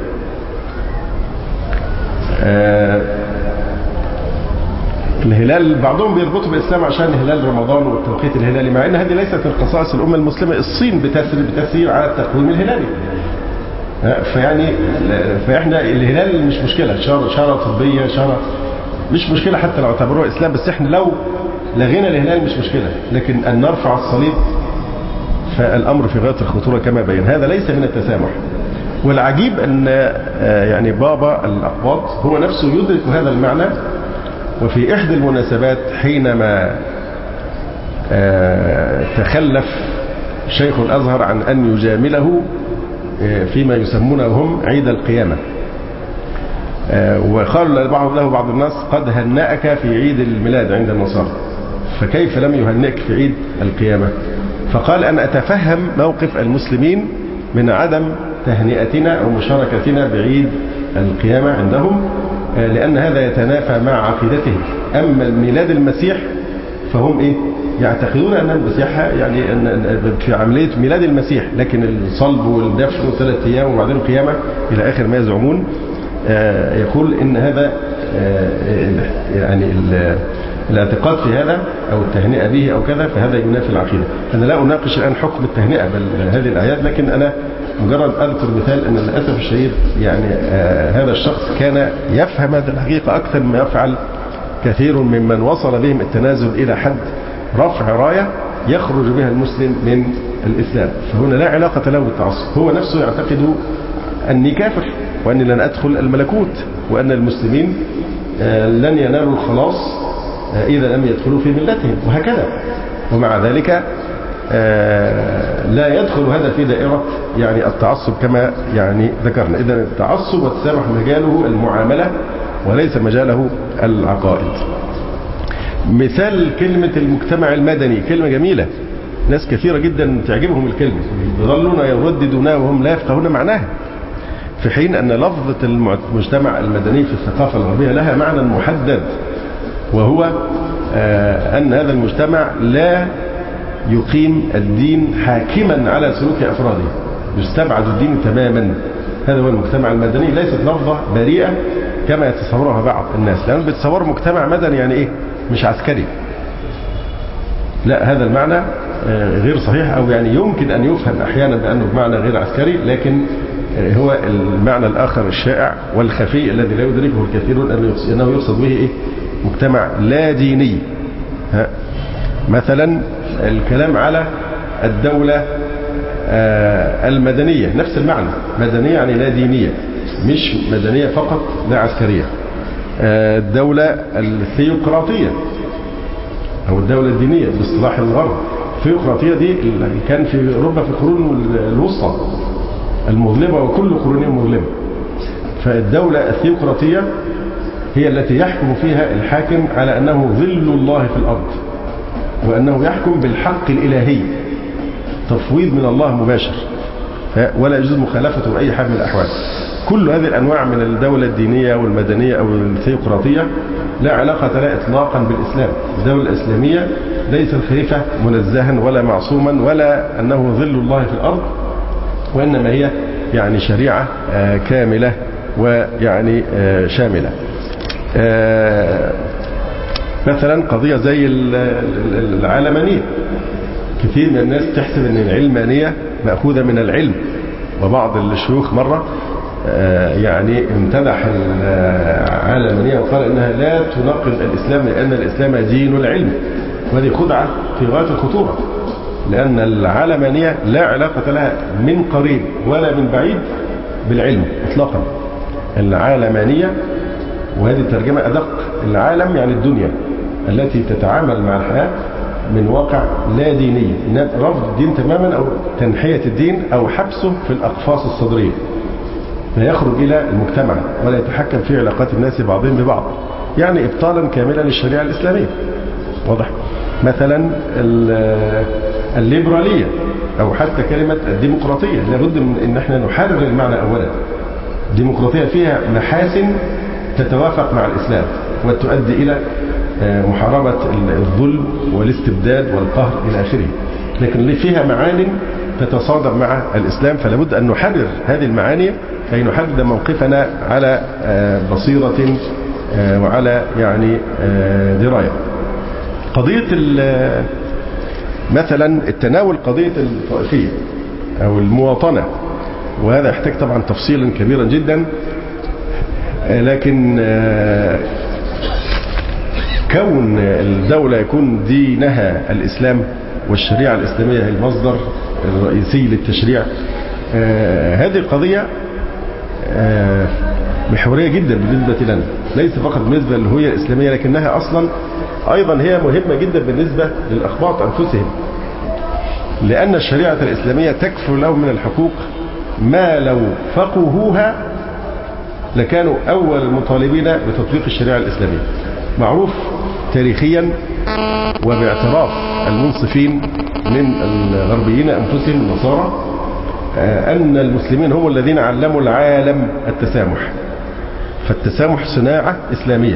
الهلال بعضهم بيربطوا بالإسلام عشان هلال رمضان والتوقيت الهلالي، مع أن هذه ليست من خصائص الأمة المسلمة. الصين بتسير على التقويم الهلالي، فإحنا الهلال مش مشكلة، شارة طبية، شارة مش مشكلة حتى لو اعتبروها إسلام، بس إحنا لو لغينا الهلال مش مشكلة، لكن أن نرفع الصليب فالأمر في غاية الخطورة كما بين. هذا ليس من التسامح. والعجيب أن يعني بابا الأقباط هو نفسه يدرك هذا المعنى، وفي إحدى المناسبات حينما تخلف شيخ الأزهر عن أن يجامله فيما يسمونه هم عيد القيامة، وقالوا له بعض الناس قد هنأك في عيد الميلاد عند النصارى، فكيف لم يهنئك في عيد القيامة؟ فقال أنا أتفهم موقف المسلمين من عدم تهنئتنا أو مشاركتنا بعيد القيامة عندهم، لأن هذا يتنافى مع عقيدتهم. أما الميلاد المسيح فهم يعتقدون أن المسيح يعني في عملية ميلاد المسيح، لكن الصلب والدفن 3 أيام وبعدين القيامة إلى آخر ما يزعمون، يقول إن هذا يعني الاعتقاد في هذا أو التهنئة به أو كذا، فهذا ينافي العقيدة. أنا لا أناقش الآن حكم التهنئة بل هذه الآيات، لكن أنا مجرد أذكر مثال أن للأسف الشديد يعني هذا الشخص كان يفهم هذه الحقيقة أكثر مما يفعل كثير ممن وصل بهم التنازل إلى حد رفع راية يخرج بها المسلم من الإسلام. فهنا لا علاقة له بالتعصب، هو نفسه يعتقد أني كافر وأني لن أدخل الملكوت، وأن المسلمين لن ينالوا الخلاص إذا لم يدخلوا في ملتهم، وهكذا. ومع ذلك لا يدخل هذا في دائرة يعني التعصب كما يعني ذكرنا. إذن التعصب والتسامح مجاله المعاملة وليس مجاله العقائد. مثال كلمة المجتمع المدني، كلمة جميلة، ناس كثيرة جدا تعجبهم الكلمة، يظلون يرددونها وهم لا يفقهون معناها، في حين أن لفظة المجتمع المدني في الثقافة الغربية لها معنى محدد، وهو أن هذا المجتمع لا يقيم الدين حاكما على سلوك أفراده، يستبعد الدين تماما. هذا هو المجتمع المدني. ليست لفظة بريئة كما يتصورها بعض الناس، لأنهم بيتصوروا مجتمع مدني يعني مش عسكري. لا، هذا المعنى غير صحيح، أو يعني يمكن أن يفهم أحيانا بأنه بمعنى غير عسكري، لكن هو المعنى الآخر الشائع والخفي الذي لا يدركه الكثيرون أنه يقصد به مجتمع لا ديني. مثلا الكلام على الدولة المدنية نفس المعنى، مدنية يعني لا دينية، مش مدنية فقط لا عسكرية. الدولة الثيوقراطية أو الدولة الدينية باصطلاح الغرب، الثيوقراطية دي كان في أوروبا في القرون الوسطى المظلمة، وكل قرونهم مظلمة. فالدولة الثيوقراطية هي التي يحكم فيها الحاكم على أنه ظل الله في الأرض، وأنه يحكم بالحق الإلهي، تفويض من الله مباشر، ولا يجوز مخالفته بأي حال من الأحوال. كل هذه الأنواع من الدولة الدينية والمدنية أو الثيوقراطية لا علاقة لها إطلاقا بالإسلام. الدولة الإسلامية ليس الخليفة منزها ولا معصوما ولا أنه ظل الله في الأرض، وإنما هي يعني شريعة كاملة ويعني شاملة. مثلا قضية زي العلمانية، كثير من الناس تحسب أن العلمانية مأخوذة من العلم، وبعض الشيوخ مرة يعني امتدح العلمانية وقال انها لا تناقض الاسلام لان الاسلام دين العلم، وهذه خدعة في غاية الخطورة، لان العلمانية لا علاقة لها من قريب ولا من بعيد بالعلم اطلاقا. العلمانية، وهذه الترجمة ادق، العالم يعني الدنيا التي تتعامل مع الحياة من واقع لا ديني، رفض الدين تماما او تنحية الدين او حبسه في الاقفاص الصدرية، لا يخرج إلى المجتمع ولا يتحكم في علاقات الناس بعضهم ببعض، يعني إبطالا كاملا للشريعة الإسلامية. واضح؟ مثلا الليبرالية أو حتى كلمة الديمقراطية، لابد من أن احنا نحرر المعنى أولا. الديمقراطية فيها محاسن تتوافق مع الإسلام وتؤدي إلى محاربة الظلم والاستبداد والقهر إلى آخره، لكن اللي فيها معان تتصادم مع الإسلام، فلابد أن نحرر هذه المعاني كي نحدد موقفنا على بصيرة وعلى يعني دراية. قضية مثلا التناول قضية الطائفية أو المواطنة، وهذا يحتاج طبعا تفصيلا كبيرا جدا، لكن كون الدولة يكون دينها الإسلام والشريعة الإسلامية هي المصدر الرئيسي للتشريع، هذه القضية محورية جدا بالنسبة لنا، ليس فقط بالنسبة للهوية الإسلامية، لكنها أصلا أيضا هي مهمة جدا بالنسبة للأخباط أنفسهم، لأن الشريعة الإسلامية تكفل لهم من الحقوق ما لو فقهوها لكانوا أول المطالبين بتطبيق الشريعة الإسلامية. معروف تاريخيا وباعتراف المنصفين من الغربيين أنفسهم النصارى أن المسلمين هم الذين علموا العالم التسامح، فالتسامح صناعة إسلامية.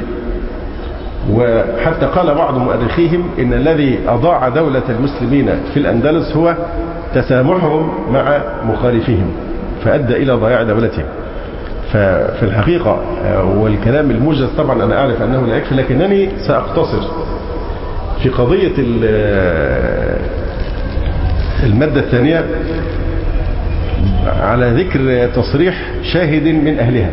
وحتى قال بعض مؤرخيهم إن الذي أضاع دولة المسلمين في الأندلس هو تسامحهم مع مخالفيهم فأدى إلى ضياع دولتهم. ففي الحقيقة والكلام الموجز طبعا أنا أعرف أنه لا يكفي، لكنني سأقتصر في قضية المادة الثانية على ذكر تصريح شاهد من أهلها،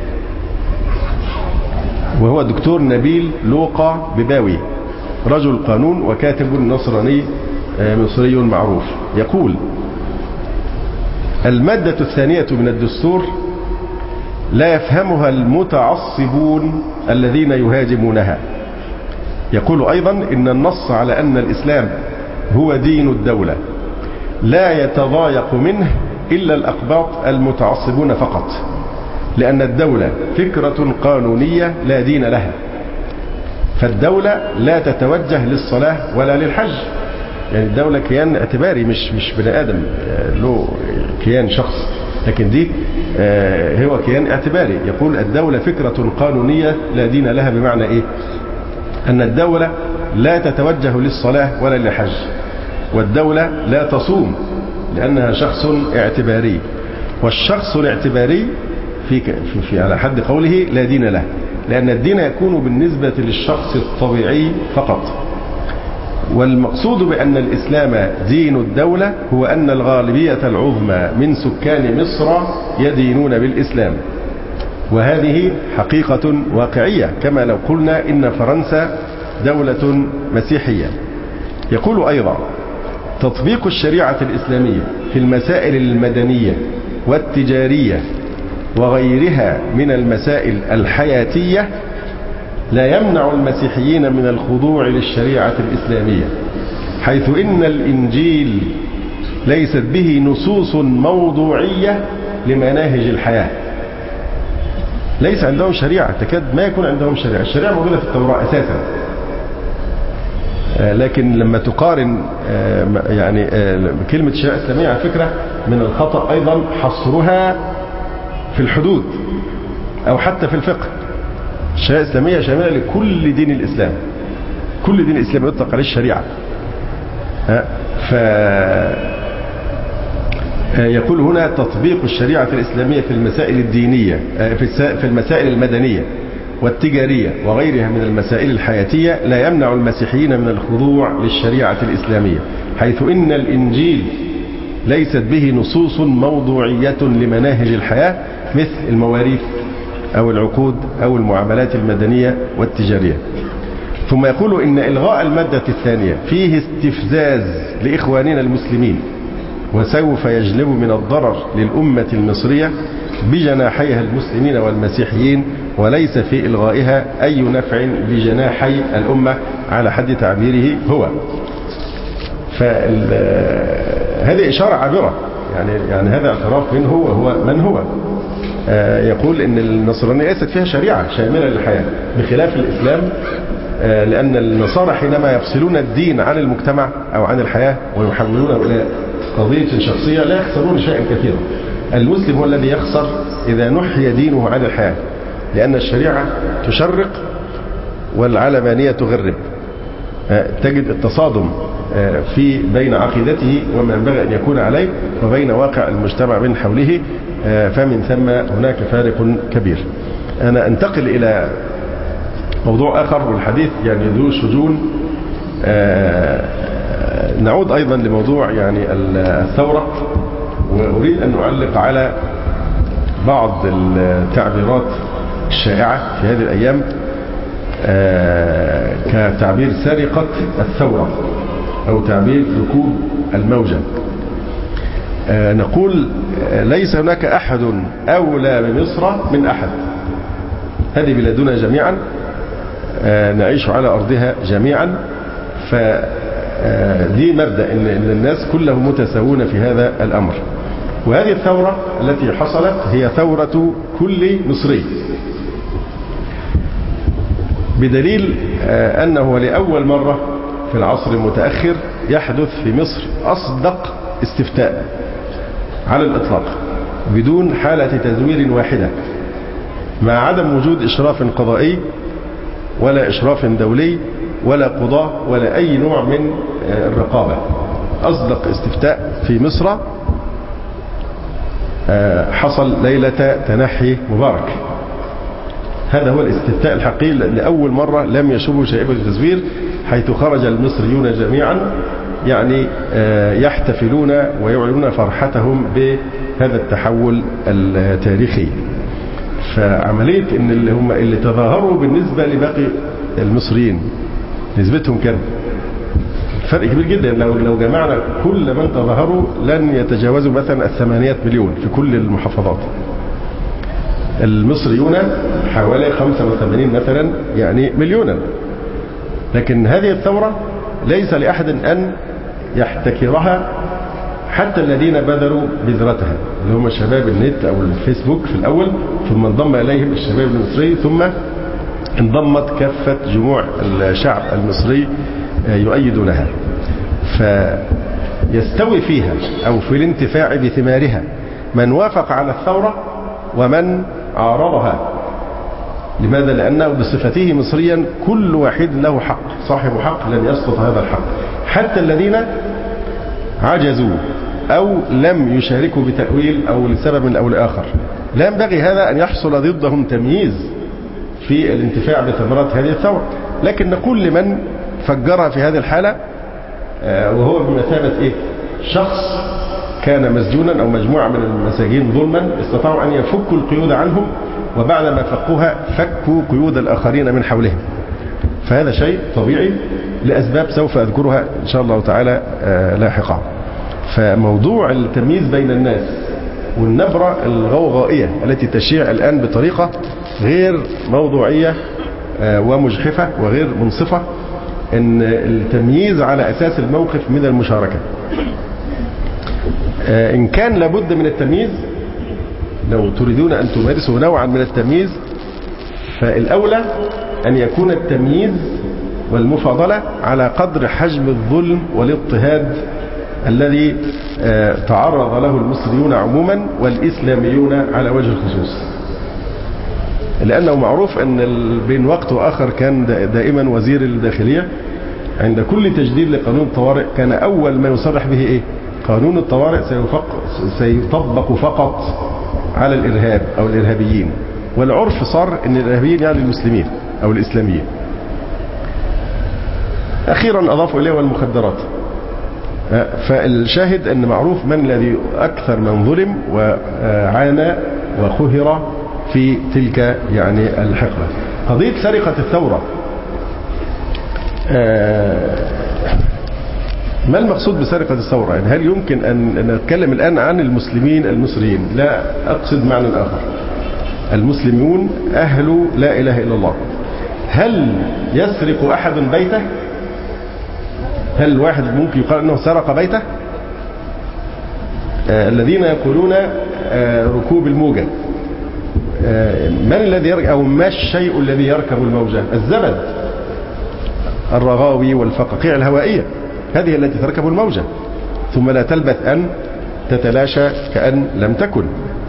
وهو الدكتور نبيل لوقا بباوي، رجل قانون وكاتب نصراني مصري معروف. يقول: المادة الثانية من الدستور لا يفهمها المتعصبون الذين يهاجمونها. يقول أيضا إن النص على أن الإسلام هو دين الدولة لا يتضايق منه إلا الأقباط المتعصبون فقط، لأن الدولة فكرة قانونية لا دين لها، فالدولة لا تتوجه للصلاة ولا للحج. يعني الدولة كيان اعتباري، مش بني آدم له كيان شخص، لكن دي هو كيان اعتباري. يقول الدولة فكرة قانونية لا دين لها، بمعنى إيه؟ أن الدولة لا تتوجه للصلاة ولا للحج، والدولة لا تصوم لأنها شخص اعتباري، والشخص الاعتباري في على حد قوله لا دين له، لأن الدين يكون بالنسبة للشخص الطبيعي فقط. والمقصود بأن الإسلام دين الدولة هو أن الغالبية العظمى من سكان مصر يدينون بالإسلام، وهذه حقيقة واقعية، كما لو قلنا إن فرنسا دولة مسيحية. يقول أيضا: تطبيق الشريعة الإسلامية في المسائل المدنية والتجارية وغيرها من المسائل الحياتية لا يمنع المسيحيين من الخضوع للشريعة الإسلامية، حيث إن الإنجيل ليست به نصوص موضوعية لمناهج الحياة. ليس عندهم شريعة، تكاد ما يكون عندهم شريعة. الشريعة موجودة في التوراة أساسا، لكن لما تقارن يعني كلمة الشريعة الإسلامية على فكرة من الخطأ أيضا حصرها في الحدود أو حتى في الفقه. الشريعة الإسلامية شاملة لكل دين الإسلام، كل دين الإسلام يطلق عليه الشريعة. يقول هنا: تطبيق الشريعة الإسلامية في المسائل الدينية، في المسائل المدنية والتجارية وغيرها من المسائل الحياتية لا يمنع المسيحيين من الخضوع للشريعة الإسلامية، حيث إن الإنجيل ليست به نصوص موضوعية لمناهج الحياة مثل المواريث أو العقود أو المعاملات المدنية والتجارية. ثم يقول إن إلغاء المادة الثانية فيه استفزاز لإخواننا المسلمين، وسوف يجلب من الضرر للأمة المصرية بجناحيها المسلمين والمسيحيين، وليس في إلغائها أي نفع لجناحي الأمة على حد تعبيره هو. فهذه إشارة عابرة، يعني هذا اعتراف منه وهو من هو. يقول إن النصرانية ليست فيها شريعة شاملة للحياة بخلاف الإسلام، لأن النصارى حينما يفصلون الدين عن المجتمع أو عن الحياة ويحولونه إلى قضية شخصية لا يخسرون شيئا كثيرا. المسلم هو الذي يخسر إذا نحي دينه عن الحياة، لأن الشريعة تشرق والعلمانية تغرب. تجد التصادم بين عقيدته وما ينبغي أن يكون عليه وبين واقع المجتمع من حوله، فمن ثم هناك فارق كبير. أنا أنتقل إلى موضوع آخر، والحديث يعني ذو شجون. نعود أيضا لموضوع يعني الثورة، وأريد أن أعلق على بعض التعبيرات الشائعة في هذه الأيام كتعبير سرقة الثورة أو تعبير ركوب الموجة. نقول ليس هناك أحد أولى بمصر من أحد. هذه بلادنا جميعا، نعيش على أرضها جميعا، فدي مبدأ إن الناس كلهم متساوون في هذا الأمر. وهذه الثورة التي حصلت هي ثورة كل مصري، بدليل أنه لأول مرة في العصر المتأخر يحدث في مصر أصدق استفتاء على الإطلاق بدون حالة تزوير واحدة، مع عدم وجود إشراف قضائي ولا إشراف دولي ولا قضاء ولا أي نوع من الرقابة. أصدق استفتاء في مصر حصل ليلة تنحي مبارك. هذا هو الاستفتاء الحقيقي لأول مرة لم يشوبوا شائبة التزوير، حيث خرج المصريون جميعا يعني يحتفلون ويعلنون فرحتهم بهذا التحول التاريخي. فعملية ان اللي تظاهروا بالنسبة لباقي المصريين نسبتهم كم؟ فرق كبير جدا. لو جمعنا كل من تظاهروا لن يتجاوزوا مثلا 8 مليون في كل المحافظات. المصريون حوالي 85 مثلا يعني مليونا. لكن هذه الثورة ليس لأحد أن يحتكرها، حتى الذين بذلوا بذرتها اللي هم شباب النت أو الفيسبوك في الأول، ثم انضم إليهم الشباب المصري، ثم انضمت كافة جموع الشعب المصري يؤيدونها. فيستوي فيها أو في الانتفاع بثمارها من وافق على الثورة ومن عارضها. لماذا؟ لأنه بصفته مصريا كل واحد له حق، صاحب حق لن يسقط هذا الحق، حتى الذين عجزوا أو لم يشاركوا بتأويل أو لسبب أو لآخر. لا ينبغي هذا أن يحصل ضدهم تمييز في الانتفاع بثمرات هذه الثورة. لكن نقول لمن فجرها في هذه الحالة، وهو بمثابة إيه؟ شخص كان مسجونا أو مجموعة من المساجين ظلما، استطاعوا أن يفكوا القيود عنهم، وبعدما فكوها فكوا قيود الآخرين من حولهم. فهذا شيء طبيعي لأسباب سوف أذكرها إن شاء الله تعالى لاحقا. فموضوع التمييز بين الناس والنبرة الغوغائية التي تشيع الآن بطريقة غير موضوعية ومجحفة وغير منصفة، إن التمييز على أساس الموقف من المشاركة. إن كان لابد من التمييز، لو تريدون أن تمارسوا نوعا من التمييز، فالأولى أن يكون التمييز والمفاضلة على قدر حجم الظلم والاضطهاد الذي تعرض له المصريون عموما والإسلاميون على وجه الخصوص. لأنه معروف أن بين وقت وآخر كان دائما وزير الداخلية عند كل تجديد لقانون الطوارئ كان أول ما يصرح به إيه؟ قانون الطوارئ سيطبق فقط على الإرهاب أو الإرهابيين. والعرف صار أن الإرهابيين يعني المسلمين أو الإسلاميين. أخيرا أضافوا إليه والمخدرات. فالشاهد أن معروف من الذي أكثر من ظلم وعانى وخهر في تلك يعني الحقبة. قضية سرقة الثورة، ما المقصود بسرقة الثورة؟ يعني هل يمكن أن نتكلم الآن عن المسلمين المصريين؟ لا، أقصد معنى آخر. المسلمون أهل لا إله إلا الله. هل يسرق أحد بيته؟ هل الواحد ممكن يقال أنه سرق بيته؟ الذين يقولون ركوب الموجة، من الذي يركب أو ما الشيء الذي يركب الموجة؟ الزبد، الرغاوي والفقاقيع الهوائية، هذه التي تركب الموجة ثم لا تلبث أن تتلاشى كأن لم تكن.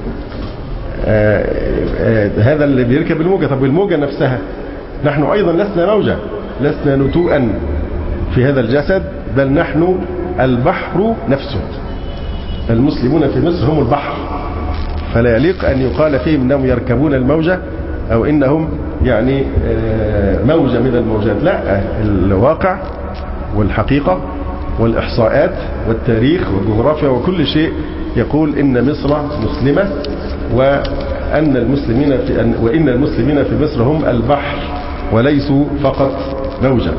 هذا اللي بيركب الموجة. طب الموجة نفسها، نحن أيضا لسنا موجة، لسنا نتوءا في هذا الجسد، بل نحن البحر نفسه. المسلمون في مصر هم البحر، فلا يليق أن يقال فيهم أنهم يركبون الموجة أو إنهم يعني موجة من الموجات. لا، الواقع والحقيقة والإحصاءات والتاريخ والجغرافيا وكل شيء يقول إن مصر مسلمة، وإن المسلمين في مصر هم البحر وليسوا فقط موجة.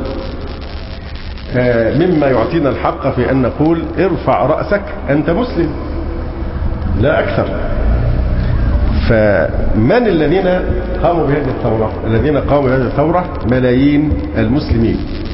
مما يعطينا الحق في أن نقول ارفع رأسك أنت مسلم، لا أكثر. فمن الذين قاموا بهذه الثورة؟ الذين قاموا بهذه الثورة ملايين المسلمين.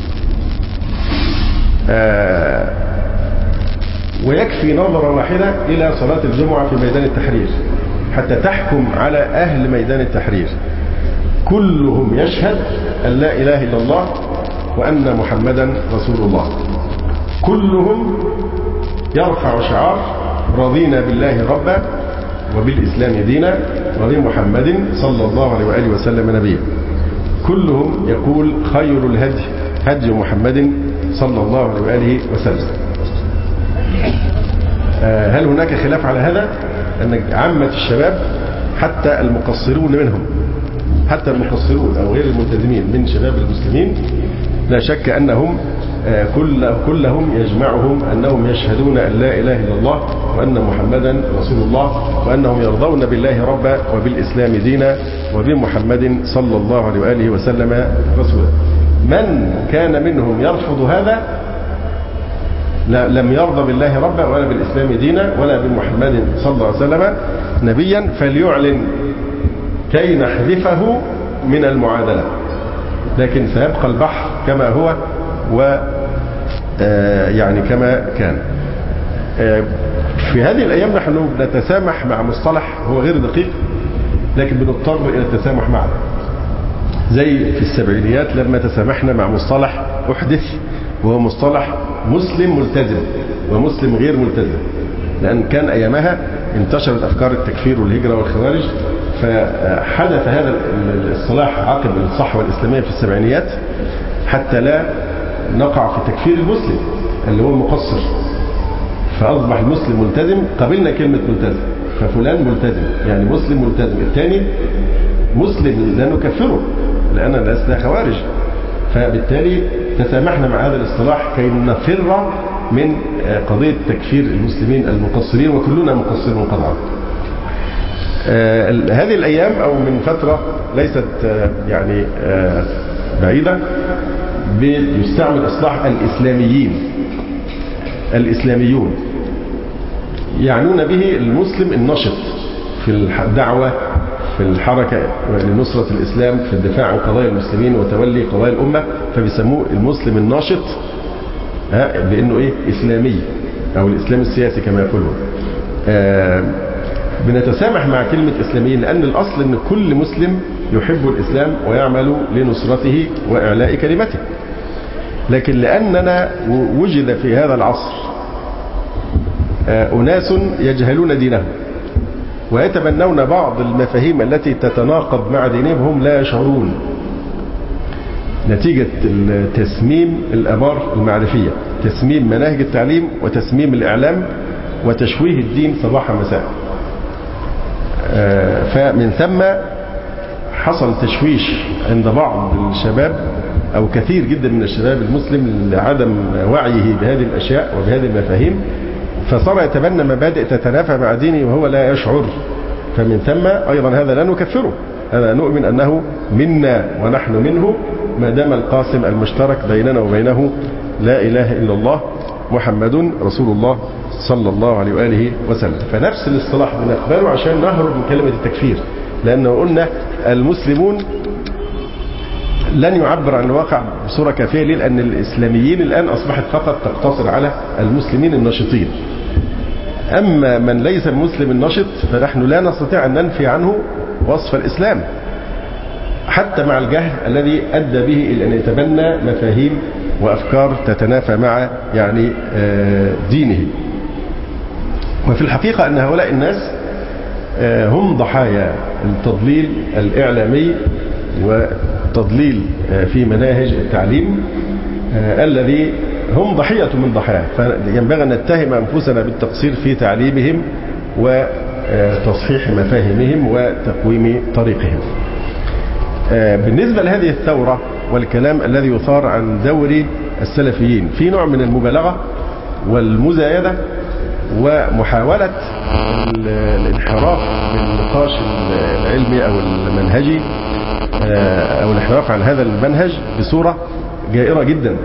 ويكفي نظرة واحدة إلى صلاة الجمعة في ميدان التحرير حتى تحكم على أهل ميدان التحرير. كلهم يشهد أن لا إله إلا الله وأن محمدا رسول الله. كلهم يرفع شعار رضينا بالله ربا وبالإسلام دينا وبمحمد صلى الله عليه وآله وسلم نبيا. كلهم يقول خير الهدي هدي محمد صلى الله عليه وآله وسلم. هل هناك خلاف على هذا؟ أن عامة الشباب حتى المقصرون منهم، حتى المقصرون أو غير الملتزمين من شباب المسلمين، لا شك أنهم كلهم يجمعهم أنهم يشهدون أن لا إله إلا الله وأن محمدا رسول الله، وأنهم يرضون بالله ربا وبالإسلام دينا وبمحمد صلى الله عليه وآله وسلم رسولا. من كان منهم يرفض هذا لم يرضى بالله ربا ولا بالإسلام دينا ولا بمحمد صلى الله عليه وسلم نبيا فليعلن كي نحذفه من المعادلة، لكن سيبقى البحر كما هو يعني كما كان. في هذه الأيام نحن نتسامح مع مصطلح هو غير دقيق، لكن بنضطر إلى التسامح معه. زي في السبعينيات لما تسامحنا مع مصطلح أحدث، وهو مصطلح مسلم ملتزم ومسلم غير ملتزم، لأن كان أيامها انتشرت أفكار التكفير والهجرة والخوارج، فحدث هذا الاصطلاح عقب الصحوة الإسلامية في السبعينيات حتى لا نقع في تكفير المسلم اللي هو المقصر. فأصبح المسلم ملتزم، قبلنا كلمة ملتزم، ففلان ملتزم يعني مسلم ملتزم، الثاني مسلم لا نكفره لأننا لسنا خوارج. فبالتالي تسامحنا مع هذا الاصطلاح كي نفر من قضية تكفير المسلمين المقصرين، وكلنا مقصرون قطعا. هذه الأيام أو من فترة ليست يعني بعيدة بيستعمل إصلاح الإسلاميون، يعنون به المسلم النشط في الدعوة في الحركة لنصرة الإسلام في الدفاع عن قضايا المسلمين وتولي قضايا الأمة، فبيسموه المسلم الناشط بأنه إيه إسلامي أو الإسلام السياسي كما يقولون. بنتسامح مع كلمة إسلاميين لأن الأصل أن كل مسلم يحب الإسلام ويعمل لنصرته وإعلاء كلمته، لكن لأننا وجد في هذا العصر أناس يجهلون دينهم ويتبنون بعض المفاهيم التي تتناقض مع دينهم هم لا يشعرون، نتيجة تسميم الآمار المعرفية، تسميم مناهج التعليم وتسميم الإعلام وتشويه الدين صباحا مساء. فمن ثم حصل تشويش عند بعض الشباب أو كثير جدا من الشباب المسلم لعدم وعيه بهذه الأشياء وبهذه المفاهيم، فصار يتبنى مبادئ تتنافى مع دينه وهو لا يشعر. فمن ثم أيضا هذا لا نكفره، هذا نؤمن أنه منا ونحن منه، ما دام القاسم المشترك بيننا وبينه لا إله إلا الله محمد رسول الله صلى الله عليه وآله وسلم. فنفس الاصطلاح بنقبله عشان نهرب من كلمة التكفير، لأنه قلنا المسلمون لن يعبر عن الواقع بصورة كافية. ليه؟ لأن الإسلاميين الآن أصبحت فقط تقتصر على المسلمين النشطين. أما من ليس المسلم النشط فنحن لا نستطيع أن ننفي عنه وصف الإسلام، حتى مع الجهل الذي أدى به إلى أن يتبنى مفاهيم وأفكار تتنافى مع يعني دينه. وفي الحقيقة أن هؤلاء الناس هم ضحايا التضليل الإعلامي وتضليل في مناهج التعليم الذي هم ضحية من ضحاياه. فينبغي أن نتهم أنفسنا بالتقصير في تعليمهم وتصحيح مفاهيمهم وتقويم طريقهم. بالنسبة لهذه الثورة والكلام الذي يثار عن دور السلفيين، في نوع من المبالغة والمزايدة ومحاولة الانحراف بالنقاش العلمي أو المنهجي أو الانحراف عن هذا المنهج بصورة جائرة جدا.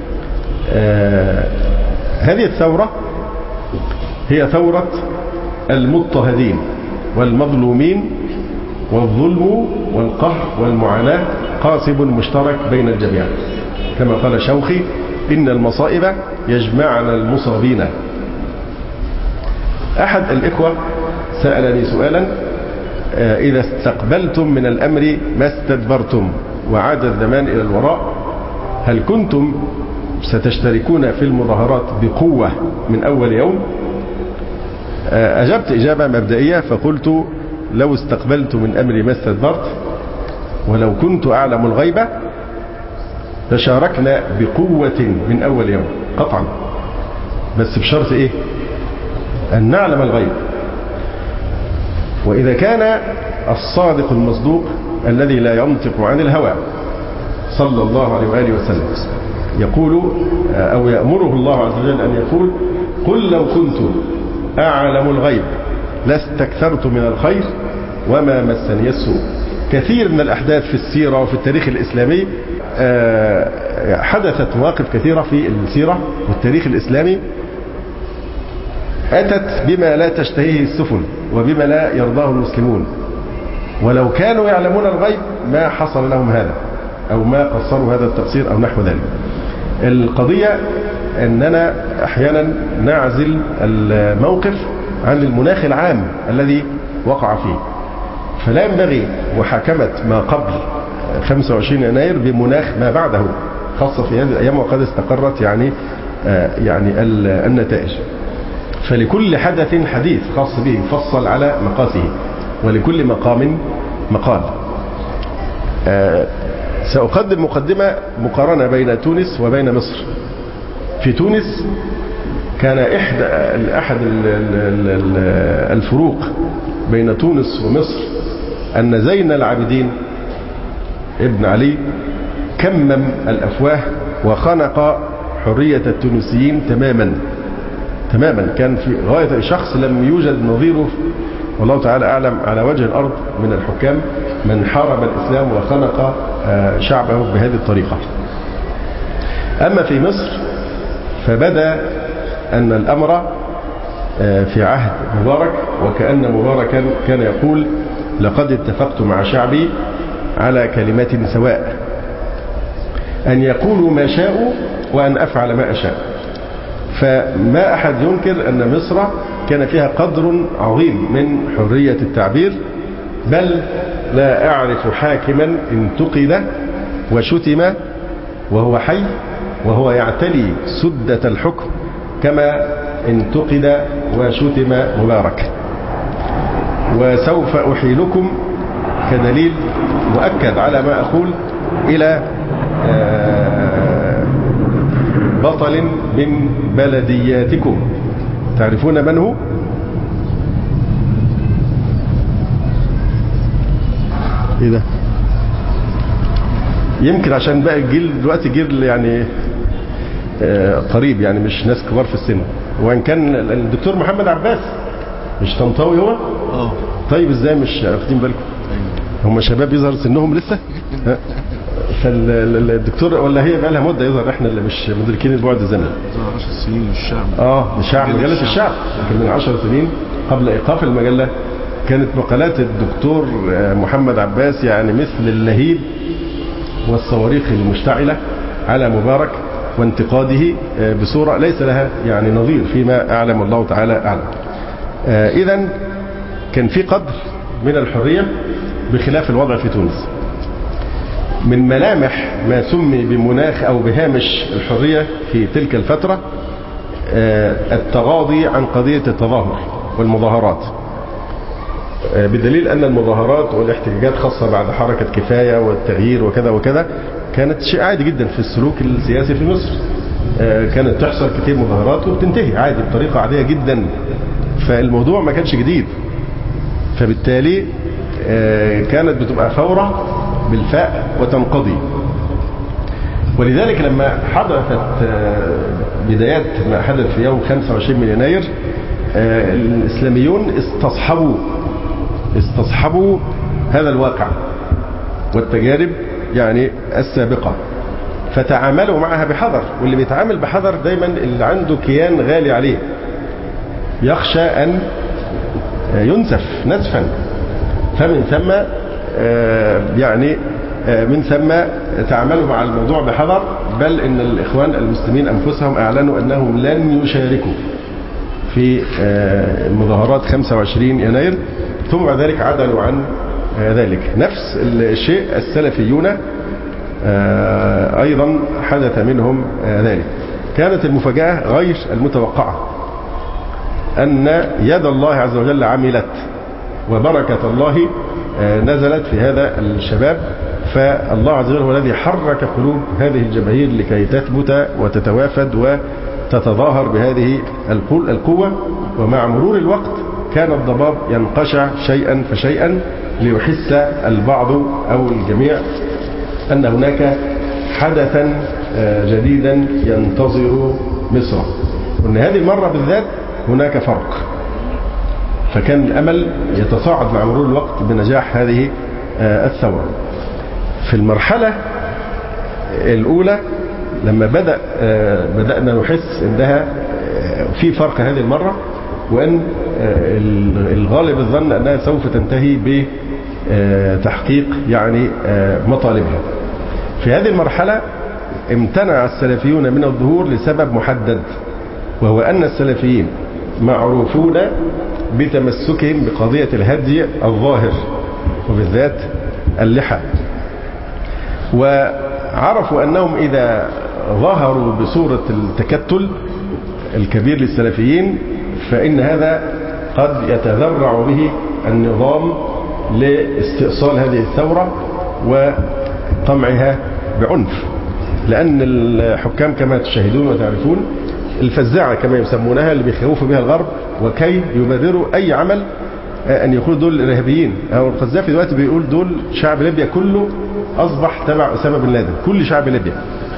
هذه الثورة هي ثورة المضطهدين والمظلومين، والظلم والقهر والمعاناة قاسب مشترك بين الجميع، كما قال شوقي: إن المصائب يجمعنا المصابين. أحد الإخوة سألني سؤالا: إذا استقبلتم من الأمر ما استدبرتم وعاد الزمان إلى الوراء، هل كنتم ستشتركون في المظاهرات بقوة من أول يوم؟ أجبت إجابة مبدئية فقلت: لو استقبلت من أمري ما استدبرت ولو كنت أعلم الغيبة لشاركنا بقوة من أول يوم قطعا، بس بشرط إيه؟ أن نعلم الغيب. وإذا كان الصادق المصدوق الذي لا ينطق عن الهوى صلى الله عليه وآله وسلم يقول أو يأمره الله عز وجل أن يقول: قل لو كنت أعلم الغيب لاستكثرت من الخير وما مسني السوء. كثير من الأحداث في السيرة وفي التاريخ الإسلامي حدثت مواقف كثيرة في السيرة والتاريخ الإسلامي أتت بما لا تشتهيه السفن وبما لا يرضاه المسلمون، ولو كانوا يعلمون الغيب ما حصل لهم هذا أو ما قصروا هذا التقصير أو نحو ذلك. القضية أننا أحيانا نعزل الموقف عن المناخ العام الذي وقع فيه، فلا ينبغي محاكمة ما قبل 25 يناير بمناخ ما بعده، خاصة في هذه الأيام وقد استقرت يعني النتائج. فلكل حدث حديث خاص به يفصل على مقاسه، ولكل مقام مقال. سأقدم مقدمة مقارنة بين تونس وبين مصر. في تونس كان أحد الفروق بين تونس ومصر أن زين العابدين ابن علي كمم الأفواه وخنق حرية التونسيين تماما. كان في غاية شخص لم يوجد نظيره والله تعالى أعلم على وجه الأرض من الحكام من حارب الإسلام وخنق شعبه بهذه الطريقة. أما في مصر فبدأ أن الأمر في عهد مبارك، وكأن مباركا كان يقول: لقد اتفقت مع شعبي على كلمات سواء، أن يقولوا ما شاءوا وأن أفعل ما أشاء. فما أحد ينكر أن مصر كان فيها قدر عظيم من حرية التعبير، بل لا أعرف حاكما انتقد وشتم وهو حي وهو يعتلي سدة الحكم كما انتقد وشتم مبارك. وسوف أحيلكم كدليل مؤكد على ما أقول إلى بطل من بلدياتكم. تعرفون من هو؟ إيه ده؟ يمكن عشان بقى الجيل دلوقتي جيل يعني قريب، يعني مش ناس كبار في السن، وان كان الدكتور محمد عباس مش طنطاوي هو. طيب ازاي مش واخدين بالكم؟ هم شباب يظهر سنهم لسه. فالدكتور ولا هي بقى لها مده يظهر، احنا اللي مش مدركين البعد الزمني. 10 سنين الشعب. الشعب، مجله الشعب، لكن من 10 سنين قبل ايقاف المجله كانت مقالات الدكتور محمد عباس يعني مثل اللهيب والصواريخ المشتعله على مبارك، وانتقاده بصوره ليس لها يعني نظير فيما اعلم الله تعالى اعلم. اذا كان في قدر من الحريه بخلاف الوضع في تونس. من ملامح ما سمي بمناخ أو بهامش الحرية في تلك الفترة التغاضي عن قضية التظاهر والمظاهرات، بدليل أن المظاهرات والاحتجاجات خاصة بعد حركة كفاية والتغيير وكذا وكذا كانت شيء عادي جدا في السلوك السياسي في مصر. كانت تحصل كتير مظاهرات وبتنتهي عادي بطريقة عادية جدا، فالموضوع ما كانش جديد. فبالتالي كانت بتبقى فورة بالفاء وتنقضي. ولذلك لما حدثت بدايات ما حدث في يوم 25 من يناير الإسلاميون استصحبوا هذا الواقع والتجارب يعني السابقة، فتعاملوا معها بحذر. واللي بيتعامل بحذر دايما اللي عنده كيان غالي عليه، يخشى أن ينسف نسفا. فمن ثم من ثم تعاملوا مع الموضوع بحذر، بل ان الاخوان المسلمين انفسهم اعلنوا انهم لن يشاركوا في مظاهرات 25 يناير، ثم بعد ذلك عدلوا عن ذلك. نفس الشيء السلفيون ايضا حدث منهم ذلك. كانت المفاجأة غير المتوقعة ان يد الله عز وجل عملت وبركة الله نزلت في هذا الشباب، فالله عز وجل هو الذي حرك قلوب هذه الجماهير لكي تثبت وتتوافد وتتظاهر بهذه القوة. ومع مرور الوقت كان الضباب ينقشع شيئا فشيئا ليحس البعض أو الجميع أن هناك حدثا جديدا ينتظر مصر، وأن هذه المرة بالذات هناك فرق. فكان الأمل يتصاعد مع مرور الوقت بنجاح هذه الثورة. في المرحلة الأولى لما بدأنا نحس أنها في فرق هذه المرة، وأن الغالب الظن أنها سوف تنتهي بتحقيق يعني مطالبها. في هذه المرحلة امتنع السلفيون من الظهور لسبب محدد، وهو أن السلفيين معروفون بتمسكهم بقضية الهدي الظاهر وبالذات اللحى، وعرفوا أنهم إذا ظهروا بصورة التكتل الكبير للسلفيين فإن هذا قد يتذرع به النظام لاستئصال هذه الثورة وقمعها بعنف، لأن الحكام كما تشاهدون وتعرفون الفزاعة كما يسمونها اللي بيخوفوا بها الغرب، وكي يبرروا أي عمل أن يقولوا دول إرهابيين. أو القذافي دلوقتي بيقول دول شعب ليبيا كله أصبح تبع أسامة بن لادن، كل شعب ليبيا،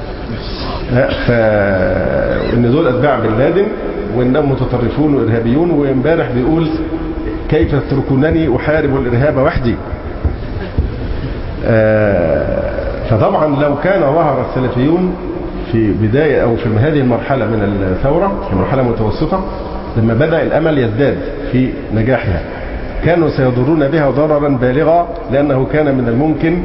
فإن دول أتباع بن لادن وإنهم متطرفون وإرهابيون. وإمبارح بيقول كيف تتركونني أحارب الإرهاب وحدي. فطبعا لو كان ظهر السلفيون في بداية أو في هذه المرحلة من الثورة كمرحلة متوسطة، لما بدأ الأمل يزداد في نجاحها، كانوا سيضرون بها ضررا بالغا، لأنه كان من الممكن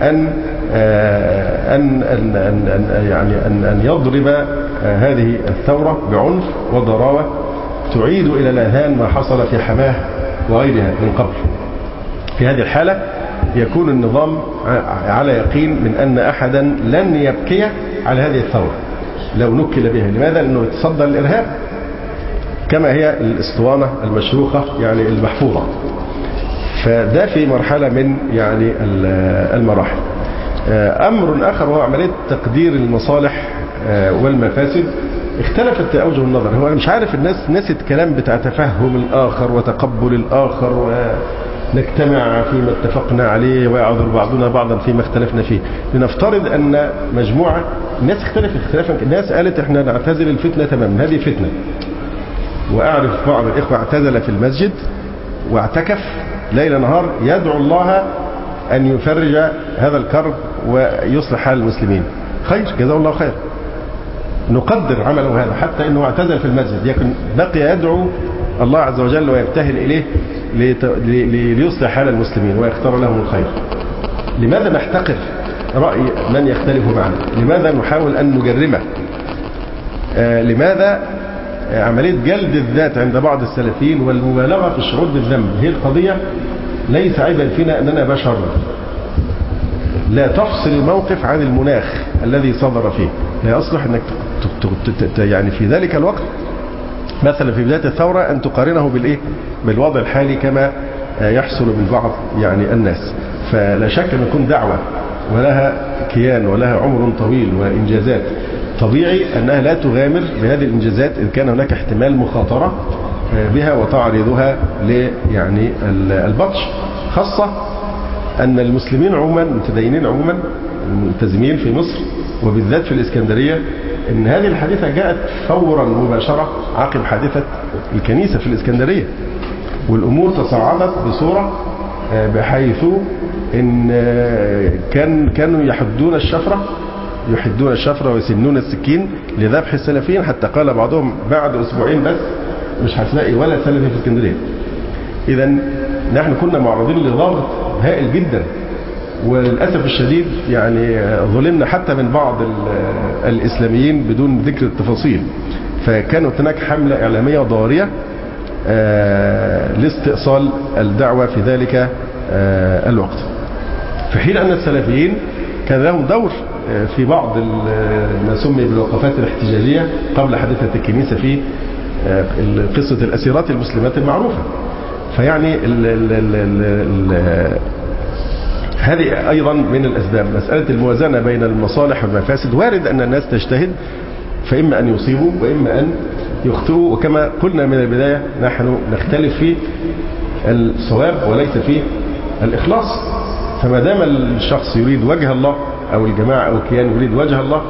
أن يضرب هذه الثورة بعنف وضراوة تعيد إلى الأذهان ما حصل في حماه وغيرها من قبل. في هذه الحالة يكون النظام على يقين من أن أحدا لن يبكي على هذه الثورة لو نكل بها. لماذا؟ لأنه يتصدى الإرهاب كما هي الاسطوانة المشروخة يعني المحفوظة. فده في مرحلة من يعني المراحل. أمر آخر وهو عملية تقدير المصالح والمفاسد. اختلفت أوجه النظر. هو أنا مش عارف، الناس نسيت كلام بتاع تفهم الآخر وتقبل الآخر نجتمع فيما اتفقنا عليه ويعذر بعضنا بعضا فيما اختلفنا فيه. لنفترض أن مجموعة الناس اختلفت اختلافا، الناس قالت احنا نعتزل الفتنة تماما، هذه فتنة. وأعرف بعض الإخوة اعتزل في المسجد واعتكف ليل نهار يدعو الله أن يفرج هذا الكرب ويصلح حال المسلمين. خير، جزاه الله خير، نقدر عمله هذا حتى أنه اعتزل في المسجد، لكن بقي يدعو الله عز وجل ويبتهل إليه ليصلح حال المسلمين ويختار لهم الخير. لماذا نحتقر رأي من يختلف معنا؟ لماذا نحاول أن نجرمه؟ لماذا عملية جلد الذات عند بعض السلفيين والمبالغة في الشعور بالذنب؟ هي القضية ليس عيبا فينا أننا بشر، لا تفصل الموقف عن المناخ الذي صدر فيه. لا يصلح أنك يعني في ذلك الوقت مثلا في بداية الثورة أن تقارنه بالوضع الحالي كما يحصل بالبعض يعني الناس. فلا شك أن يكون دعوة ولها كيان ولها عمر طويل وإنجازات، طبيعي أنها لا تغامر بهذه الإنجازات إذ كان هناك احتمال مخاطرة بها وتعرضها يعني البطش، خاصة أن المسلمين عموما المتدينين عموما الملتزمين في مصر وبالذات في الإسكندرية إن هذه الحادثة جاءت فورا مباشرة عقب حادثة الكنيسة في الإسكندرية، والأمور تصاعدت بصورة بحيث إن كانوا يحدون الشفرة ويسنون السكين لذبح السلفيين، حتى قال بعضهم بعد أسبوعين بس مش هتلاقي ولا سلفي في اسكندرية. إذا نحن كنا معرضين لضغط هائل جدا، وللأسف الشديد يعني ظلمنا حتى من بعض الإسلاميين بدون ذكر التفاصيل. فكانت هناك حملة إعلامية ضارية لاستئصال الدعوة في ذلك الوقت، في حين أن السلفيين كان لهم دور في بعض ما سمي بالوقفات الاحتجاجية قبل حادثة الكنيسة في قصة الأسيرات المسلمات المعروفة. فيعني هذه أيضا من الأسباب. مسألة الموازنة بين المصالح والمفاسد، وارد أن الناس تجتهد فإما أن يصيبوا وإما أن يخطئوا، وكما قلنا من البداية نحن نختلف في الصواب وليس في الإخلاص. فما دام الشخص يريد وجه الله أو الجماعة أو الكيان يريد وجه الله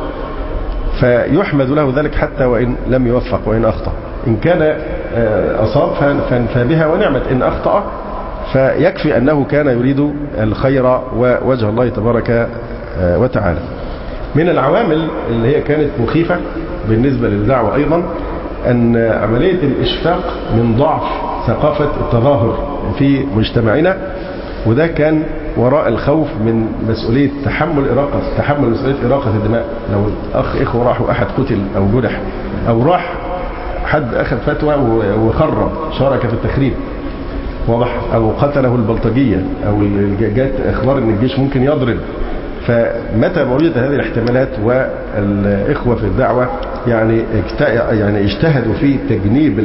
فيحمد له ذلك حتى وإن لم يوفق وإن أخطأ. إن كان أصاب فبها ونعمت، إن أخطأ فيكفي أنه كان يريد الخير ووجه الله تبارك وتعالى. من العوامل اللي هي كانت مخيفة بالنسبة للدعوة أيضا أن عملية الإشفاق من ضعف ثقافة التظاهر في مجتمعنا، وده كان وراء الخوف من مسؤولية تحمل مسؤولية إراقة الدماء. لو إخوة راحوا أحد قتل أو جرح أو راح حد أخذ فتوى وخرب شارك في التخريب واضح، أو قتله البلطجية، أو جاءت أخبار أن الجيش ممكن يضرب. فمتى وجدت هذه الاحتمالات والإخوة في الدعوة يعني اجتهدوا في تجنيب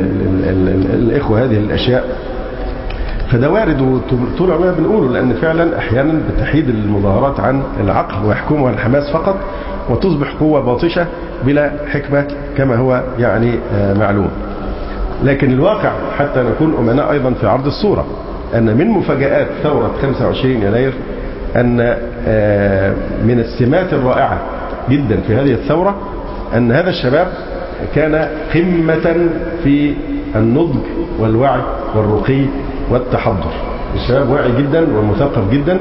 الإخوة هذه الأشياء، فده وارد وطول عمرنا بنقوله، لأن فعلا أحيانا بتحيد المظاهرات عن العقل ويحكمها الحماس فقط وتصبح قوة باطشة بلا حكمة كما هو يعني معلوم. لكن الواقع حتى نكون أمناء أيضا في عرض الصورة أن من مفاجآت ثورة 25 يناير أن من السمات الرائعة جدا في هذه الثورة أن هذا الشباب كان قمة في النضج والوعي والرقي والتحضر. الشباب واعي جدا ومثقف جدا،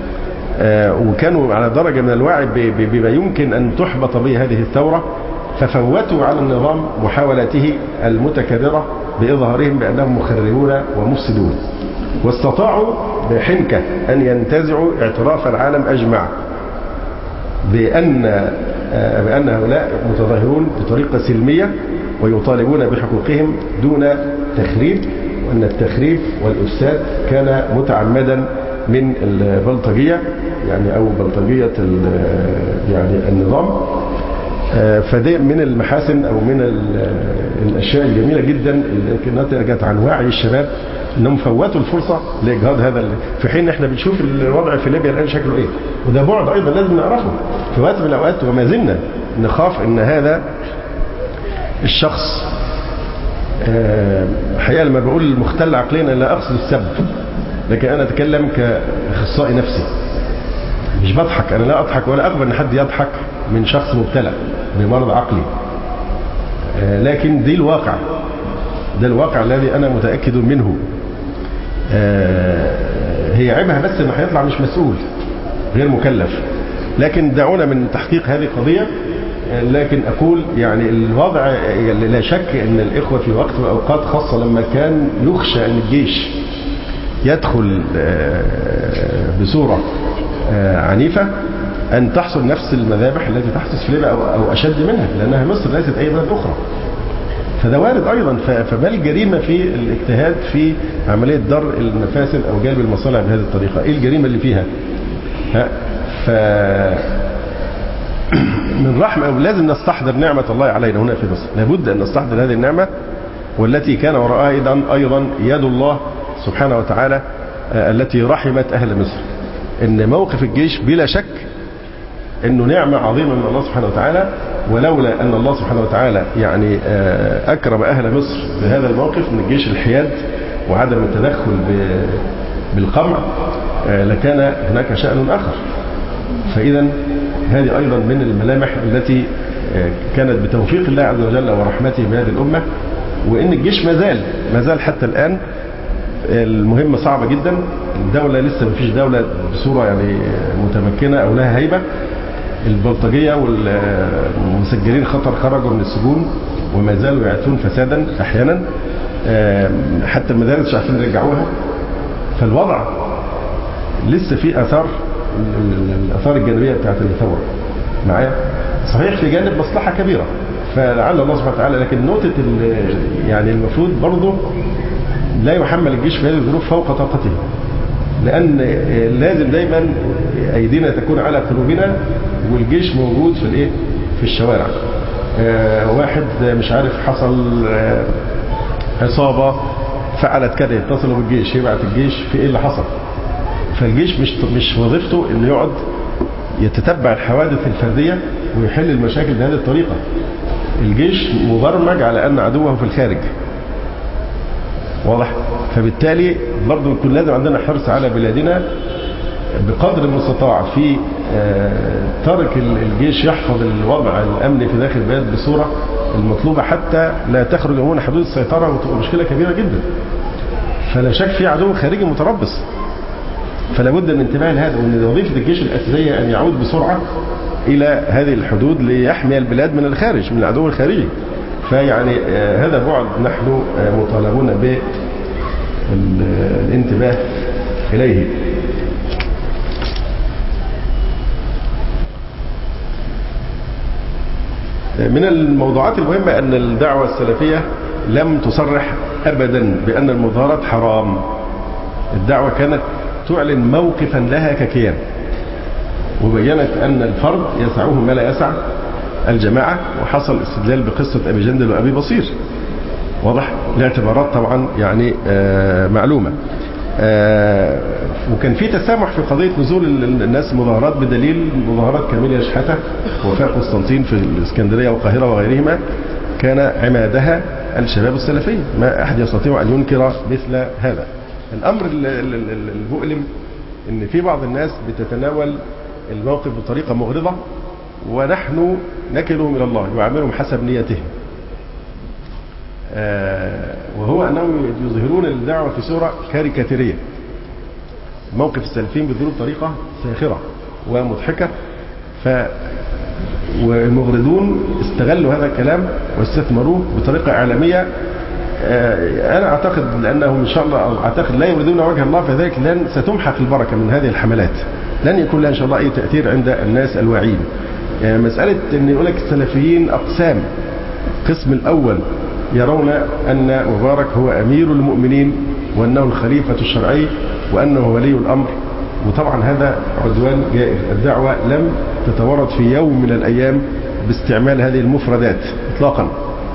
وكانوا على درجة من الوعي بما يمكن أن تحبط به هذه الثورة، ففوتوا على النظام محاولاته المتكررة بإظهارهم بأنهم مخربون ومفسدون، واستطاعوا بحنكة أن ينتزعوا اعتراف العالم أجمع بأن هؤلاء متظاهرون بطريقة سلمية ويطالبون بحقوقهم دون تخريب، وأن التخريب والإفساد كان متعمدا من البلطجية يعني أو بلطجية يعني النظام. فده من المحاسن أو من الأشياء الجميلة جدا اللي نتجت عن وعي الشباب انهم فوتوا الفرصة لإجهاض هذا، في حين احنا بنشوف الوضع في ليبيا الآن شكله ايه، وده بعد ايضا لازم نعرفه في وقت من الاوقات، وما زلنا نخاف ان هذا الشخص حقيقة لما بقول المختل عقليا لا اقصد السب، لكن أنا أتكلم كأخصائي نفسي، مش بضحك، أنا لا أضحك ولا أقبل أن حد يضحك من شخص مبتلى بمرض عقلي، لكن دي الواقع، ده الواقع الذي أنا متأكد منه. هي عيبها بس إنه هيطلع مش مسؤول، غير مكلف. لكن دعونا من تحقيق هذه القضية. لكن أقول يعني الوضع لا شك أن الإخوة في وقت وأوقات خاصة لما كان يخشى أن الجيش يدخل بصورة عنيفة أن تحصل نفس المذابح التي تحدث في ليبيا أو أشد منها، لأنها مصر ليست أي بلد أخرى. فده وارد أيضا. فما الجريمة في الاجتهاد في عملية درء المفاسد أو جلب المصالح بهذه الطريقة؟ إيه الجريمة اللي فيها؟ من رحمة لازم نستحضر نعمة الله علينا هنا في مصر، لابد أن نستحضر هذه النعمة والتي كان وراءها أيضا يد الله سبحانه وتعالى التي رحمت أهل مصر. إن موقف الجيش بلا شك إنه نعمة عظيمة من الله سبحانه وتعالى، ولولا أن الله سبحانه وتعالى يعني أكرم أهل مصر بهذا الموقف من الجيش الحياد وعدم التدخل بالقمع لكان هناك شأن آخر. فإذا هذه أيضا من الملامح التي كانت بتوفيق الله عز وجل ورحمته بهذه الأمة. وإن الجيش ما زال حتى الآن المهمة صعبة جدا. الدولة لسه ما فيش دولة بصورة يعني متمكنة أو لها هيبة. البلطجية والمسجلين خطر خرجوا من السجون وما زالوا يعثون فسادا أحيانا، حتى المدارس مش عارفين يرجعوها. فالوضع لسه في الآثار الجانبية بتاعت الثورة معايا، صحيح في جانب مصلحة كبيرة فلعل الله سبحانه وتعالى، لكن نقطة يعني المفروض برضه لا يحمل الجيش في هذه الظروف فوق طاقته، لأن لازم دايما أيدينا تكون على قلوبنا والجيش موجود في الشوارع. واحد مش عارف حصل عصابة فعلت كده، يتصلوا بالجيش، يبعت الجيش في إيه اللي حصل. فالجيش مش وظيفته إنه يقعد يتتبع الحوادث الفردية ويحل المشاكل بهذه الطريقة. الجيش مبرمج على أن عدوه في الخارج، واضح؟ فبالتالي برضو يكون لازم عندنا حرص على بلادنا بقدر المستطاع في ترك الجيش يحفظ الوضع الأمني في داخل البلاد بصورة المطلوبة حتى لا تخرج من حدود السيطرة وتبقى مشكلة كبيرة جدا. فلا شك في عدو خارجي متربص، فلا بد من انتباه لهذا، وان وظيفة الجيش الأساسية أن يعود بسرعة إلى هذه الحدود ليحمي البلاد من الخارج، من العدو الخارجي. فيعني هذا بعد نحن مطالبون بالانتباه إليه. من الموضوعات المهمة أن الدعوة السلفية لم تصرح أبدا بأن المظاهرات حرام. الدعوة كانت تعلن موقفا لها ككيان، وبينت أن الفرد يسعه ما لا يسع الجماعة، وحصل استدلال بقصة أبي جندل وأبي بصير، واضح؟ الاعتبارات طبعا يعني معلومة. وكان في تسامح في قضية نزول الناس مظاهرات بدليل مظاهرات كاميليا شحاتة وفاء قسطنطين في الإسكندرية والقاهرة وغيرهما كان عمادها الشباب السلفي، ما أحد يستطيع أن ينكر مثل هذا. الأمر المؤلم أن في بعض الناس بتتناول الموقف بطريقة مغرضة، ونحن نكلهم إلى الله يعاملهم حسب نيتهم، وهو أنهم يظهرون الدعوة في صورة كاريكاتيرية. موقف السلفيين بيظهروا بطريقة ساخرة ومضحكة، والمغرضون استغلوا هذا الكلام واستثمروه بطريقة إعلامية. أنا أعتقد لأنهم إن شاء الله أعتقد لا يريدون وجه الله، فذلك ستمحق البركة من هذه الحملات، لن يكون لها إن شاء الله أي تأثير عند الناس الواعين. مسألة أن يقول لك السلفيين أقسام، القسم الأول يرون أن مبارك هو أمير المؤمنين وأنه الخليفة الشرعي وأنه ولي الأمر، وطبعا هذا عدوان جائر. الدعوة لم تتورط في يوم من الأيام باستعمال هذه المفردات إطلاقا.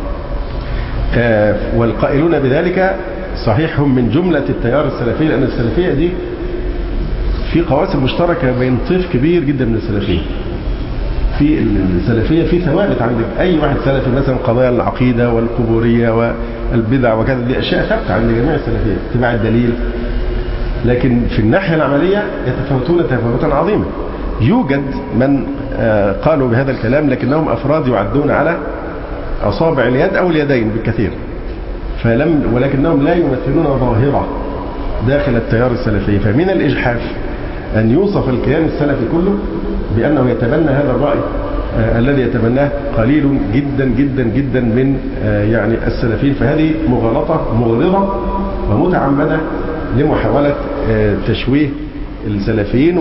والقائلون بذلك صحيح هم من جملة التيار السلفي، لأن السلفية دي في قواسم مشتركة بين طيف كبير جدا من السلفيين. في السلفية في ثوابت عند أي واحد سلفي، مثلا قضايا العقيدة والقبورية والبدع وكذا، دي أشياء ثابتة عند جميع السلفية. اتباع الدليل، لكن في الناحية العملية يتفاوتون تفاوتا عظيما. يوجد من قالوا بهذا الكلام لكنهم أفراد يعدون على أصابع اليد أو اليدين بالكثير، ولكنهم لا يمثلون ظاهرة داخل التيار السلفي. فمن الإجحاف أن يوصف الكيان السلفي كله بأنه يتبنى هذا الرأي الذي يتبناه قليل جدا جدا جدا من يعني السلفيين. فهذه مغالطة مغرضة ومتعمدة لمحاولة تشويه السلفيين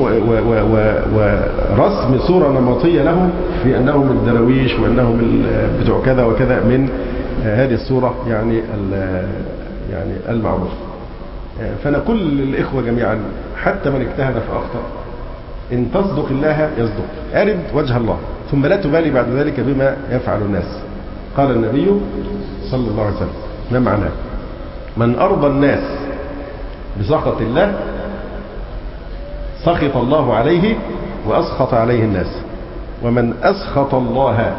ورسم صورة نمطية لهم في أنهم الدرويش وأنهم بتوع كذا وكذا من هذه الصورة يعني المعروف. فنقول للإخوة جميعا حتى من اجتهد فأخطأ، إن تصدق الله يصدق، أرد وجه الله ثم لا تبالي بعد ذلك بما يفعل الناس. قال النبي صلى الله عليه وسلم: ما معناه؟ من أرضى الناس بسخط الله سخط الله عليه وأسخط عليه الناس، ومن أسخط الله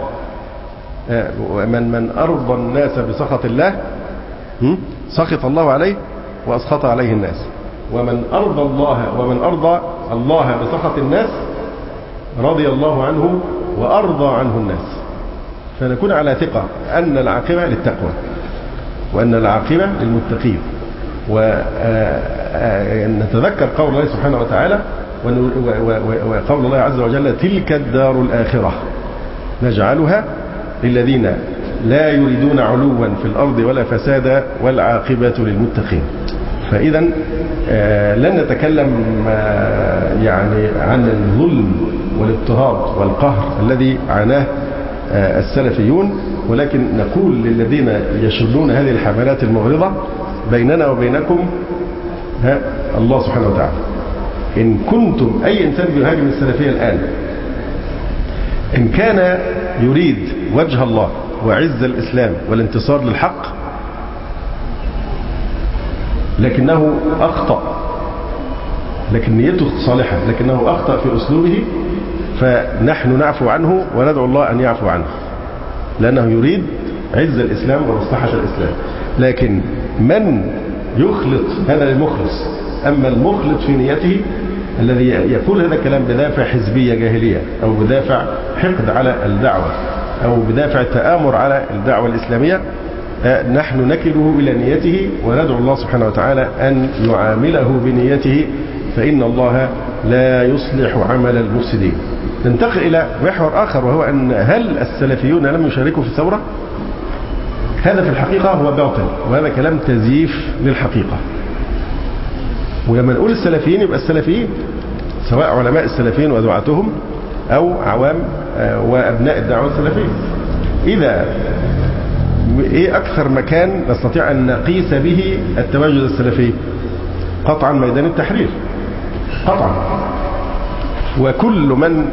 من أرضى الناس بسخط الله سخط الله عليه وأسخط عليه الناس، ومن أرضى الله بسخط الناس رضي الله عنه وأرضى عنه الناس. فنكون على ثقة أن العاقبة للتقوى وأن العاقبة للمتقين، ونتذكر قول الله سبحانه وتعالى وقول الله عز وجل: تلك الدار الآخرة نجعلها للذين لا يريدون علوا في الأرض ولا فسادا والعاقبة للمتقين. فإذا لن نتكلم يعني عن الظلم والاضطهاد والقهر الذي عاناه السلفيون، ولكن نقول للذين يشرون هذه الحملات المغرضة: بيننا وبينكم الله سبحانه وتعالى. إن كنتم أي إنسان بيهاجم السلفية الآن إن كان يريد وجه الله وعز الإسلام والانتصار للحق لكنه أخطأ، لكن نيته صالحة لكنه أخطأ في أسلوبه، فنحن نعفو عنه وندعو الله أن يعفو عنه، لأنه يريد عز الإسلام ومصلحة الإسلام. لكن من يخلط هذا المخلص، أما المخلط في نيته الذي يقول هذا الكلام بدافع حزبية جاهلية أو بدافع حقد على الدعوة أو بدافع تآمر على الدعوة الإسلامية، نحن نكله إلى نيته وندعو الله سبحانه وتعالى أن يعامله بنيته، فإن الله لا يصلح عمل المفسدين. ننتقل إلى محور آخر، وهو أن هل السلفيون لم يشاركوا في الثورة؟ هذا في الحقيقة هو باطل، وهذا كلام تزييف للحقيقة. ولما نقول السلفيين يبقى السلفيين سواء علماء السلفيين ودعاتهم أو عوام وأبناء الدعوة السلفية. إذا إيه أكثر مكان نستطيع أن نقيس به التواجد السلفي؟ قطعا ميدان التحرير، قطعا. وكل من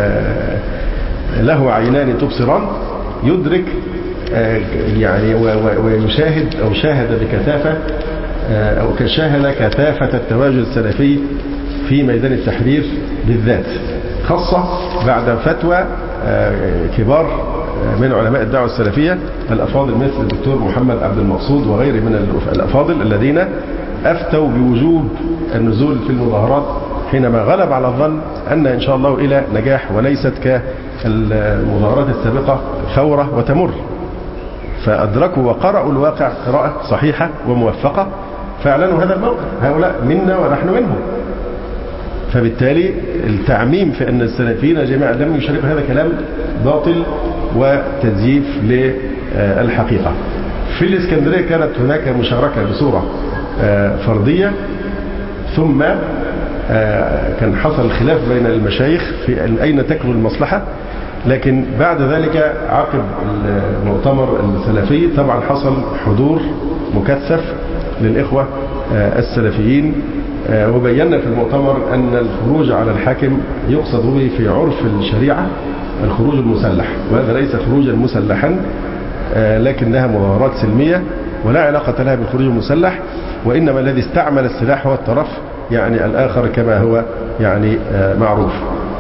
له عينان تبصران يدرك يعني ويشاهد أو شاهد بكثافة أو شاهد كثافة التواجد السلفي في ميدان التحرير بالذات، خاصة بعد فتوى كبار من علماء الدعوة السلفية الأفاضل مثل الدكتور محمد عبد المقصود وغيره من الأفاضل الذين أفتوا بوجوب النزول في المظاهرات حينما غلب على الظن أن إن شاء الله إلى نجاح وليست كالمظاهرات السابقة ثورة وتمر. فأدركوا وقرأوا الواقع قراءة صحيحة وموفقة، فأعلنوا هذا الموقف: هؤلاء منا ونحن منهم. فبالتالي التعميم في أن السلفيين جميعا لم يشاركوا هذا كلام باطل وتزييف للحقيقة. في الإسكندرية كانت هناك مشاركة بصورة فردية، ثم كان حصل خلاف بين المشايخ في أين تكمن المصلحة، لكن بعد ذلك عقب المؤتمر السلفي طبعا حصل حضور مكثف للإخوة السلفيين، وبينا في المؤتمر أن الخروج على الحاكم يقصد به في عرف الشريعة الخروج المسلح، وهذا ليس خروجا مسلحا لكنها مظاهرات سلمية ولا علاقة لها بالخروج المسلح، وإنما الذي استعمل السلاح هو الطرف يعني الآخر كما هو يعني معروف.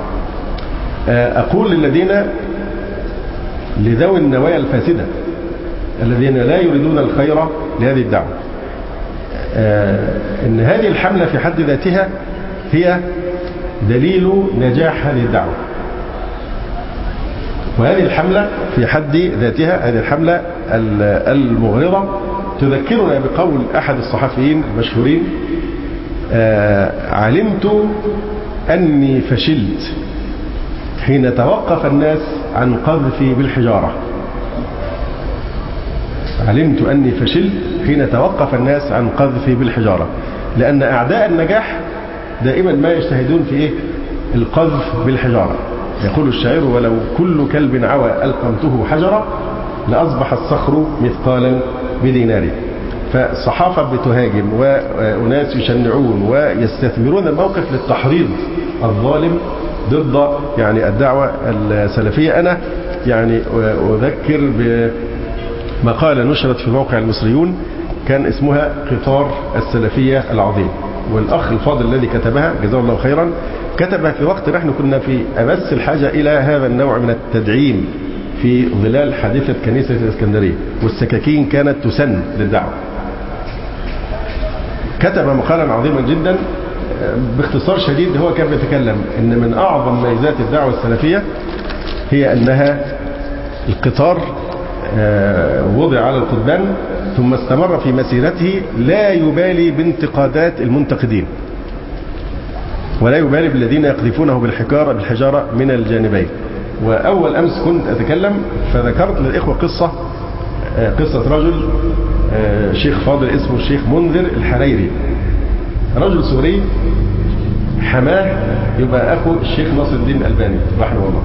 أقول لذوي النوايا الفاسدة الذين لا يريدون الخير لهذه الدعوة: إن هذه الحملة في حد ذاتها هي دليل نجاح هذه الدعوة. وهذه الحملة في حد ذاتها، هذه الحملة المغرضة تذكرنا بقول أحد الصحفيين المشهورين: علمت أني فشلت حين توقف الناس عن قذفي بالحجارة. علمت أني فشلت حين توقف الناس عن قذفي بالحجارة، لأن أعداء النجاح دائما ما يجتهدون في إيه؟ القذف بالحجارة. يقول الشاعر: ولو كل كلب عوى ألقمته حجرا لأصبح الصخر مثقالا بدينار. فالصحافة بتهاجم وناس يشنعون ويستثمرون الموقف للتحريض الظالم ضد يعني الدعوة السلفية. أنا يعني أذكر بمقالة نشرت في موقع المصريون كان اسمها قطار السلفية العظيم، والأخ الفاضل الذي كتبها جزاه الله خيرا كتبها في وقت نحن كنا في أمس الحاجة إلى هذا النوع من التدعيم في ظلال حادثة كنيسة الإسكندرية، والسكاكين كانت تسن للدعوة. كتب مقالا عظيما جدا باختصار شديد. هو كان بيتكلم ان من اعظم ميزات الدعوة السلفية هي انها القطار وضع على القضبان ثم استمر في مسيرته لا يبالي بانتقادات المنتقدين ولا يبالي بالذين يقذفونه بالحجارة من الجانبين. وأول أمس كنت أتكلم فذكرت للإخوة قصة رجل شيخ فاضل اسمه الشيخ منذر الحريري، رجل سوري حماه يبقى أخو الشيخ ناصر الدين الألباني رحمه الله،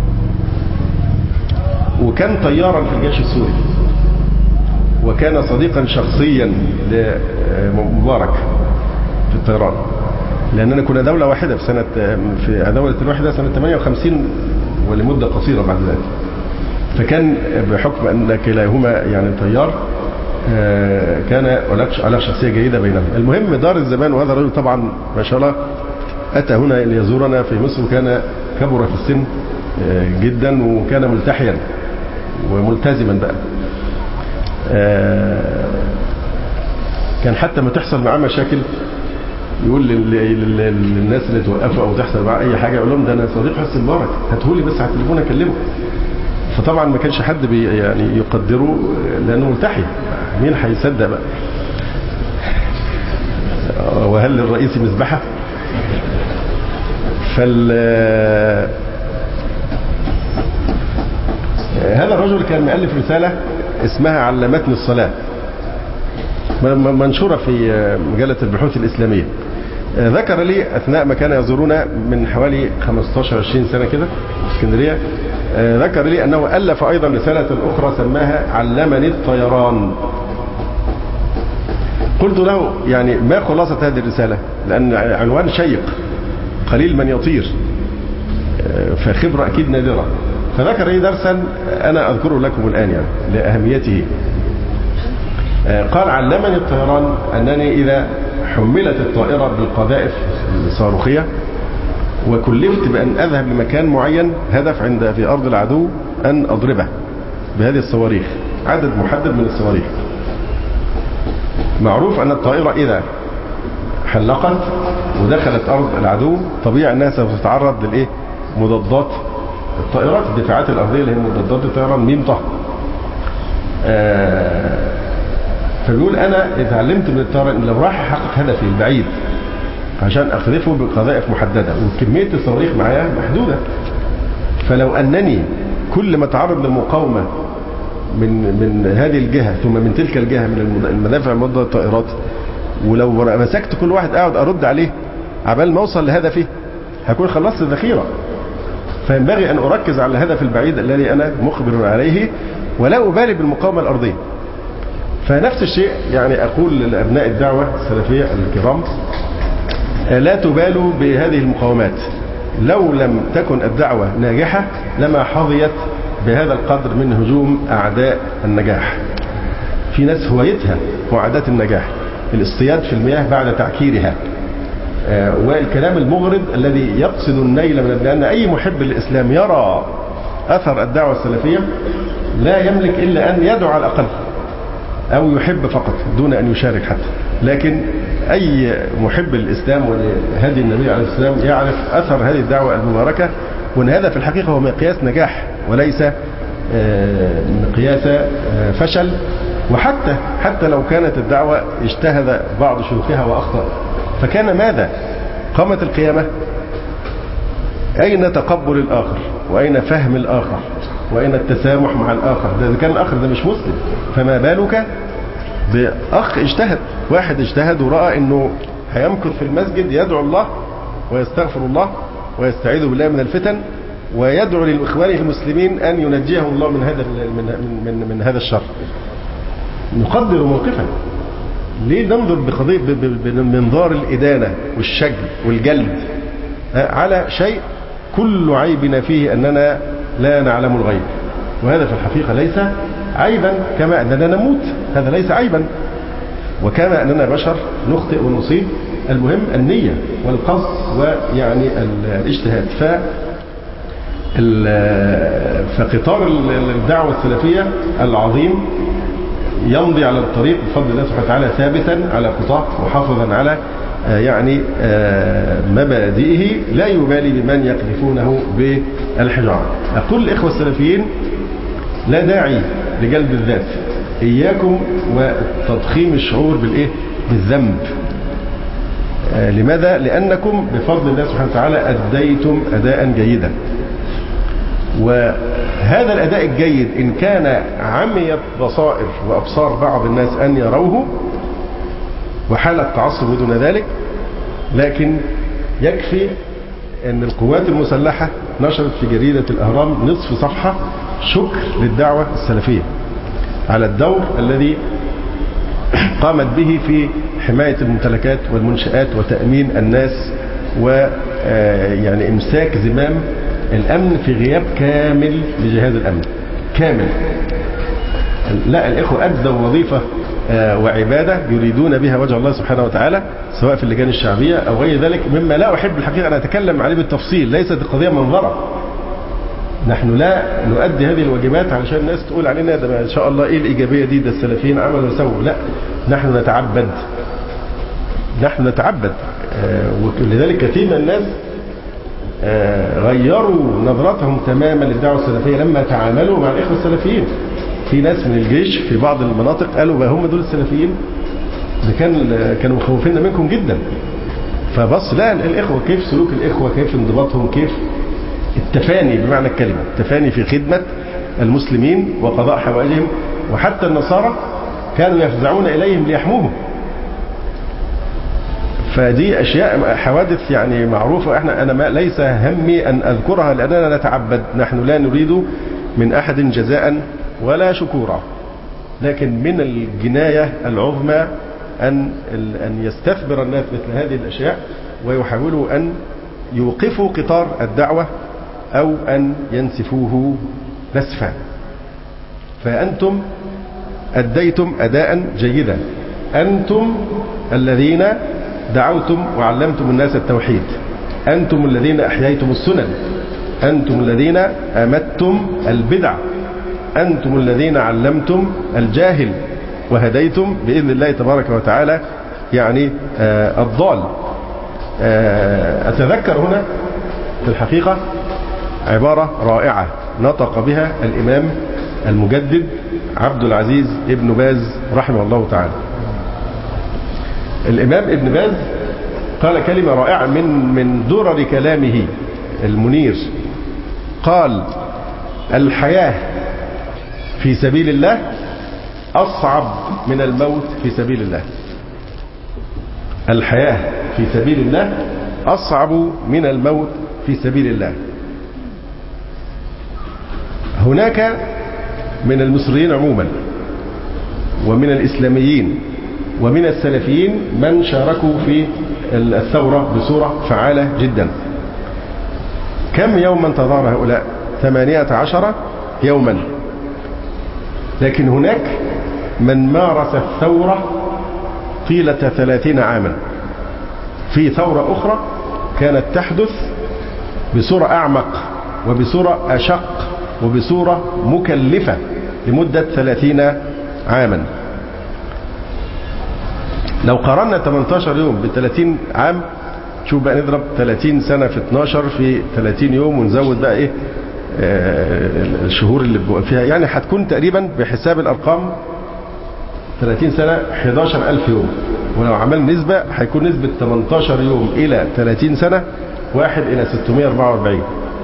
وكان طيارا في الجيش السوري، وكان صديقا شخصيا لمبارك في الطيران، لأننا كنا دولة واحدة في دولة الوحدة سنة 58 ولمدة قصيرة بعد ذلك. فكان بحكم أن كلاهما يعني طيار كان علاقة شخصية جيدة بينهم. المهم دار الزمان، وهذا الرجل طبعا ما شاء الله أتى هنا ليزورنا في مصر، وكان كبر في السن جدا وكان ملتحيا وملتزما بقى. كان حتى ما تحصل معاه مشاكل يقول للناس اللي توقفوا او تحصل معاه اي حاجه يقول لهم: ده انا صديق حسن مبارك، هاتهولي بس على التليفون اكلمه. فطبعا ما كانش حد يعني يقدره لانه ملتحي، مين هيصدق بقى؟ وهل للرئيس مذبحه؟ هذا الرجل كان مؤلف رساله اسمها علمتني الصلاه، منشوره في مجله البحوث الاسلاميه. ذكر لي اثناء ما كان يزورنا من حوالي 15-20 سنه كده في اسكندريه، ذكر لي انه الف ايضا رساله اخرى سماها علمني الطيران. قلت له: يعني ما خلاصه هذه الرساله؟ لان عنوان شيق، قليل من يطير، فخبره اكيد نادره. فذكر لي درسا انا اذكره لكم الان يعني لاهميته. قال: علمني الطيران أنني إذا حملت الطائرة بالقذائف الصاروخية وكلفت بأن أذهب لمكان معين هدف في أرض العدو أن أضربه بهذه الصواريخ، عدد محدد من الصواريخ. معروف أن الطائرة إذا حلقت ودخلت أرض العدو طبيعي أنها سوف تتعرض مضادات الطائرات، الدفاعات الأرضية اللي هي مضادات الطيران ميم طه. فبيقول: أنا اتعلمت من الطيران إن لو راح أحقق هدفي البعيد عشان أقذفه بقذائف محددة وكمية الصواريخ معايا محدودة، فلو أنني كل ما تعرض للمقاومة من هذه الجهة ثم من تلك الجهة من المدافع مضاد الطائرات، ولو مسكت كل واحد قاعد أرد عليه عبال ما أوصل لهدفي هكون خلصت الذخيرة. فينبغي أن أركز على الهدف البعيد الذي أنا مخبر عليه ولا أبالي بالمقاومة الأرضية. فنفس الشيء يعني أقول لأبناء الدعوة السلفية الكرام: لا تبالوا بهذه المقاومات. لو لم تكن الدعوة ناجحة لما حظيت بهذا القدر من هجوم أعداء النجاح. في ناس هوايتها معاداة النجاح، الاصطياد في المياه بعد تعكيرها، والكلام المغرض الذي يقصد النيل من، لأن أي محب للإسلام يرى أثر الدعوة السلفية لا يملك إلا أن يدعو على الأقل. أو يحب فقط دون أن يشارك حتى. لكن أي محب الإسلام ولهدي النبي عليه السلام يعرف أثر هذه الدعوة المباركة، وأن هذا في الحقيقة هو مقياس نجاح وليس مقياس فشل. وحتى لو كانت الدعوة اجتهد بعض شيوخها وأخطأ، فكان ماذا؟ قامت القيامة، أين تقبل الآخر، وأين فهم الآخر، وأين التسامح مع الآخر؟ ده إذا كان الآخر ده مش مسلم، فما بالك بأخ اجتهد؟ واحد اجتهد ورأى أنه هيمكث في المسجد يدعو الله ويستغفر الله ويستعيذ بالله من الفتن، ويدعو للإخوان المسلمين أن ينجيهم الله من هذا الشر. نقدر موقفا. ليه ننظر بقضية بمنظار الإدانة والشجب والجلد على شيء كل عيبنا فيه أننا لا نعلم الغيب؟ وهذا في الحقيقة ليس عيبا، كما أننا نموت هذا ليس عيبا، وكما أننا بشر نخطئ ونصيب. المهم النية والقصد ويعني الاجتهاد. فقطار الدعوة السلفية العظيم يمضي على الطريق بفضل الله سبحانه وتعالى ثابتا على خطاه، محافظا على يعني مبادئه، لا يبالي بمن يقذفونه بالحجارة. أقول الإخوة السلفيين لا داعي لجلد الذات، إياكم وتضخيم الشعور بالذنب. لماذا؟ لأنكم بفضل الله سبحانه وتعالى أديتم أداء جيدا، وهذا الأداء الجيد إن كان عميت بصائر وأبصار بعض الناس أن يروه وحالة تعصب دون ذلك، لكن يكفي أن القوات المسلحة نشرت في جريدة الأهرام نصف صفحة شكر للدعوة السلفية على الدور الذي قامت به في حماية الممتلكات والمنشآت وتأمين الناس ويعني إمساك زمام الأمن في غياب كامل لجهاز الأمن كامل. لا، الإخوة أدوا وظيفة وعبادة يريدون بها وجه الله سبحانه وتعالى، سواء في اللجان الشعبية أو غير ذلك، مما لا أحب الحقيقة أن أتكلم عليه بالتفصيل. ليست القضية منظرة، نحن لا نؤدي هذه الواجبات علشان الناس تقول علينا ده إن شاء الله إيه الإيجابية دي، ده السلفيين عملوا وسووا. لا، نحن نتعبد. ولذلك كثير من الناس غيروا نظرتهم تماما للدعوة السلفية لما تعاملوا مع الإخوة السلفيين. في ناس من الجيش في بعض المناطق قالوا بقى هم دول السلفيين، ده كانوا مخوفين منكم جدا. فبص لا، الإخوة كيف سلوك الإخوة، كيف انضباطهم، كيف التفاني بمعنى الكلمة، التفاني في خدمة المسلمين وقضاء حوائجهم. وحتى النصارى كانوا يفزعون إليهم ليحموهم. فدي أشياء حوادث يعني معروفة. أنا ليس همي أن أذكرها لأننا نتعبد، نحن لا نريد من أحد جزاء ولا شكورا، لكن من الجناية العظمى أن يستثمر الناس مثل هذه الأشياء ويحاولوا أن يوقفوا قطار الدعوة أو أن ينسفوه نسفا. فأنتم أديتم أداء جيدا، أنتم الذين دعوتم وعلمتم الناس التوحيد، أنتم الذين أحييتم السنن، أنتم الذين أمتم البدع، أنتم الذين علمتم الجاهل وهديتم بإذن الله تبارك وتعالى يعني الضال. أتذكر هنا في الحقيقة عبارة رائعة نطق بها الإمام المجدد عبد العزيز ابن باز رحمه الله تعالى. الإمام ابن باز قال كلمة رائعة من درر كلامه المنير. قال: الحياة في سبيل الله أصعب من الموت في سبيل الله. الحياة في سبيل الله أصعب من الموت في سبيل الله. هناك من المصريين عموما ومن الإسلاميين ومن السلفيين من شاركوا في الثورة بصورة فعالة جدا. كم يوما تظاهر هؤلاء؟ 18 يوما. لكن هناك من مارس الثورة طيلة 30 عاما في ثورة أخرى كانت تحدث بصورة أعمق وبصورة أشق وبصورة مكلفة لمدة 30 عاما. لو قارنا 18 يوم ب 30 عام، شوف بقى نضرب 30 سنة في 12 في 30 يوم ونزود بقى ايه الشهور اللي فيها، يعني هتكون تقريبا بحساب الارقام 30 سنة 11,000 يوم. ولو عملنا نسبة هيكون نسبة 18 يوم إلى 30 سنة 1 إلى 644.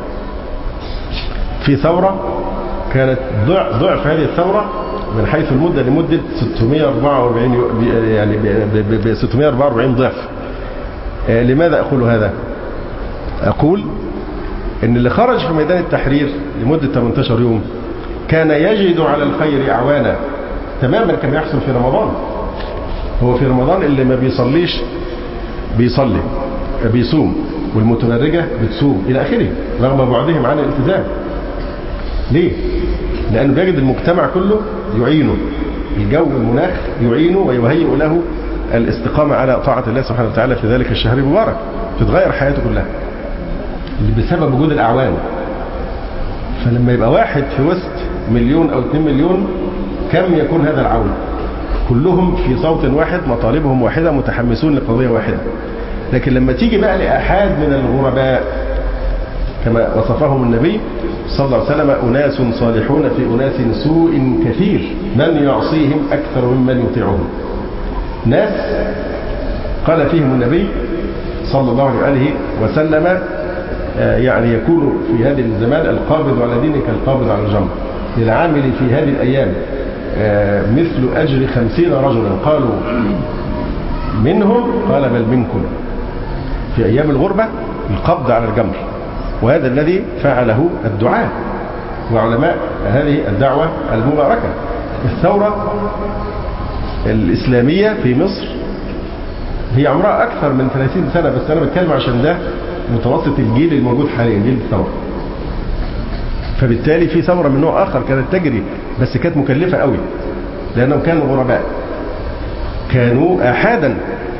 في ثورة كانت ضعف هذه الثورة من حيث المدة لمدة 644 يعني ب 644 ضعف. لماذا أقول هذا؟ أقول إن اللي خرج في ميدان التحرير لمدة 18 يوم كان يجد على الخير أعوانا تماما كما يحصل في رمضان. هو في رمضان اللي ما بيصليش بيصلي، بيصوم، والمتبرجة بتصوم إلى آخره رغم بعدهم عن الالتزام. ليه؟ لأنه بيجد المجتمع كله يعينه، الجو المناخ يعينه ويهيئ له الاستقامة على طاعة الله سبحانه وتعالى في ذلك الشهر المبارك، تتغير حياته كلها بسبب وجود الأعوان. فلما يبقى واحد في وسط مليون أو 2 مليون، كم يكون هذا العون؟ كلهم في صوت واحد، مطالبهم واحدة، متحمسون لقضية واحدة. لكن لما تيجي بقى لأحد من الغرباء كما وصفهم النبي صلى الله عليه وسلم: أناس صالحون في أناس سوء كثير من يعصيهم أكثر ممن يطيعهم. ناس قال فيهم النبي صلى الله عليه وسلم يعني يكون في هذه الزمان القابض على دينك القابض على الجمر، للعامل في هذه الأيام مثل أجر 50 رجلا. قالوا منهم؟ قال بل منكم. في أيام الغربة القبض على الجمر، وهذا الذي فعله الدعاة وعلماء هذه الدعوة المباركة. الثورة الإسلامية في مصر هي عمرها أكثر من 30 سنة، بس أنا بتكلم عشان ده متوسط الجيل الموجود حاليا، جيل الثورة. فبالتالي في ثورة من نوع آخر كانت تجري، بس كانت مكلفة قوي لأنهم كانوا غرباء، كانوا آحادا،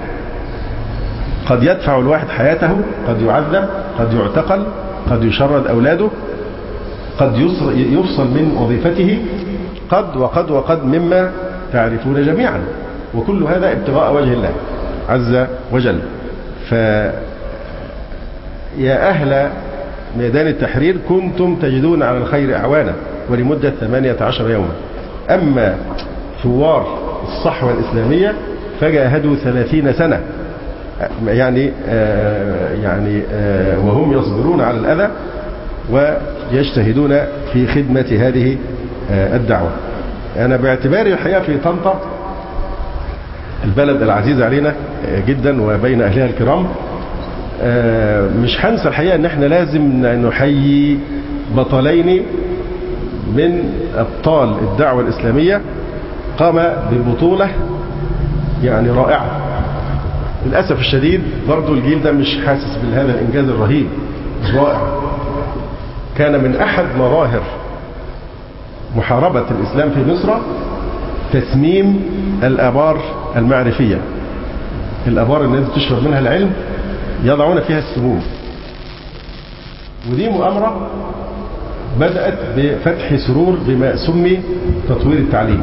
قد يدفع الواحد حياته، قد يعذب، قد يعتقل، قد يشرد أولاده، قد يفصل من وظيفته، وقد مما تعرفون جميعا، وكل هذا ابتغاء وجه الله عز وجل. يا أهل ميدان التحرير كنتم تجدون على الخير أعوانا ولمدة 18 يوما. أما ثوار الصحوة الإسلامية فجاهدوا 30 سنة وهم يصبرون على الأذى ويجتهدون في خدمة هذه الدعوة. أنا باعتباري الحقيقة في طنطا البلد العزيز علينا جدا وبين أهلها الكرام، مش هنسى الحقيقة ان احنا لازم نحيي بطلين من ابطال الدعوة الاسلامية قام ببطولة يعني رائعة. للأسف الشديد برضو الجيل ده مش حاسس بهذا الانجاز الرهيب الرائع. كان من احد مظاهر محاربة الاسلام في مصر تسميم الابار المعرفية، الابار الناس تشرب منها العلم يضعون فيها السموم. ودي مؤامرة بدأت بفتح سرور بما سمي تطوير التعليم،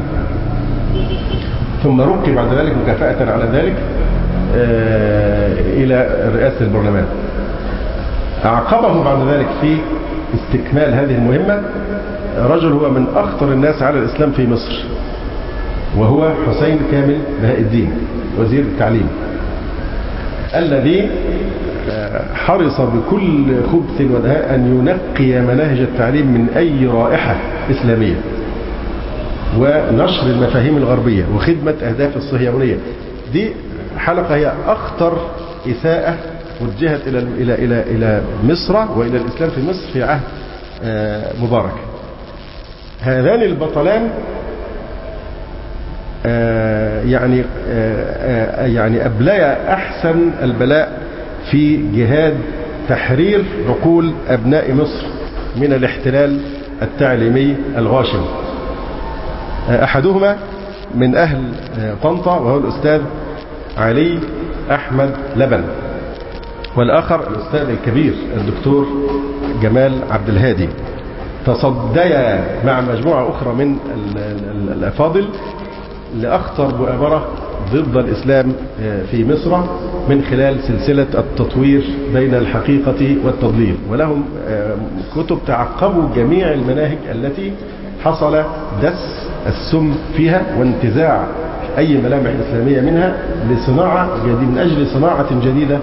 ثم رقي بعد ذلك مكافأة على ذلك إلى رئاسة البرلمان. أعقبه بعد ذلك في استكمال هذه المهمة رجل هو من أخطر الناس على الإسلام في مصر، وهو حسين كامل بهاء الدين وزير التعليم، الذي حرص بكل خبث ودهاء أن ينقي مناهج التعليم من أي رائحة إسلامية ونشر المفاهيم الغربية وخدمة أهداف الصهيونية. دي حلقة هي أخطر إساءة وجهت إلى مصر وإلى الإسلام في مصر في عهد مبارك. هذان البطلان يعني أبليا أحسن البلاء في جهاد تحرير عقول أبناء مصر من الاحتلال التعليمي الغاشم. أحدهما من أهل طنطا وهو الأستاذ علي أحمد لبن، والآخر الأستاذ الكبير الدكتور جمال عبد الهادي. تصديا مع مجموعة أخرى من الأفاضل لأخطر مؤامرة ضد الإسلام في مصر من خلال سلسلة التطوير بين الحقيقة والتضليل، ولهم كتب تعقبوا جميع المناهج التي حصل دس السم فيها وانتزاع أي ملامح إسلامية منها لصناعة جديدة، من أجل صناعة جديدة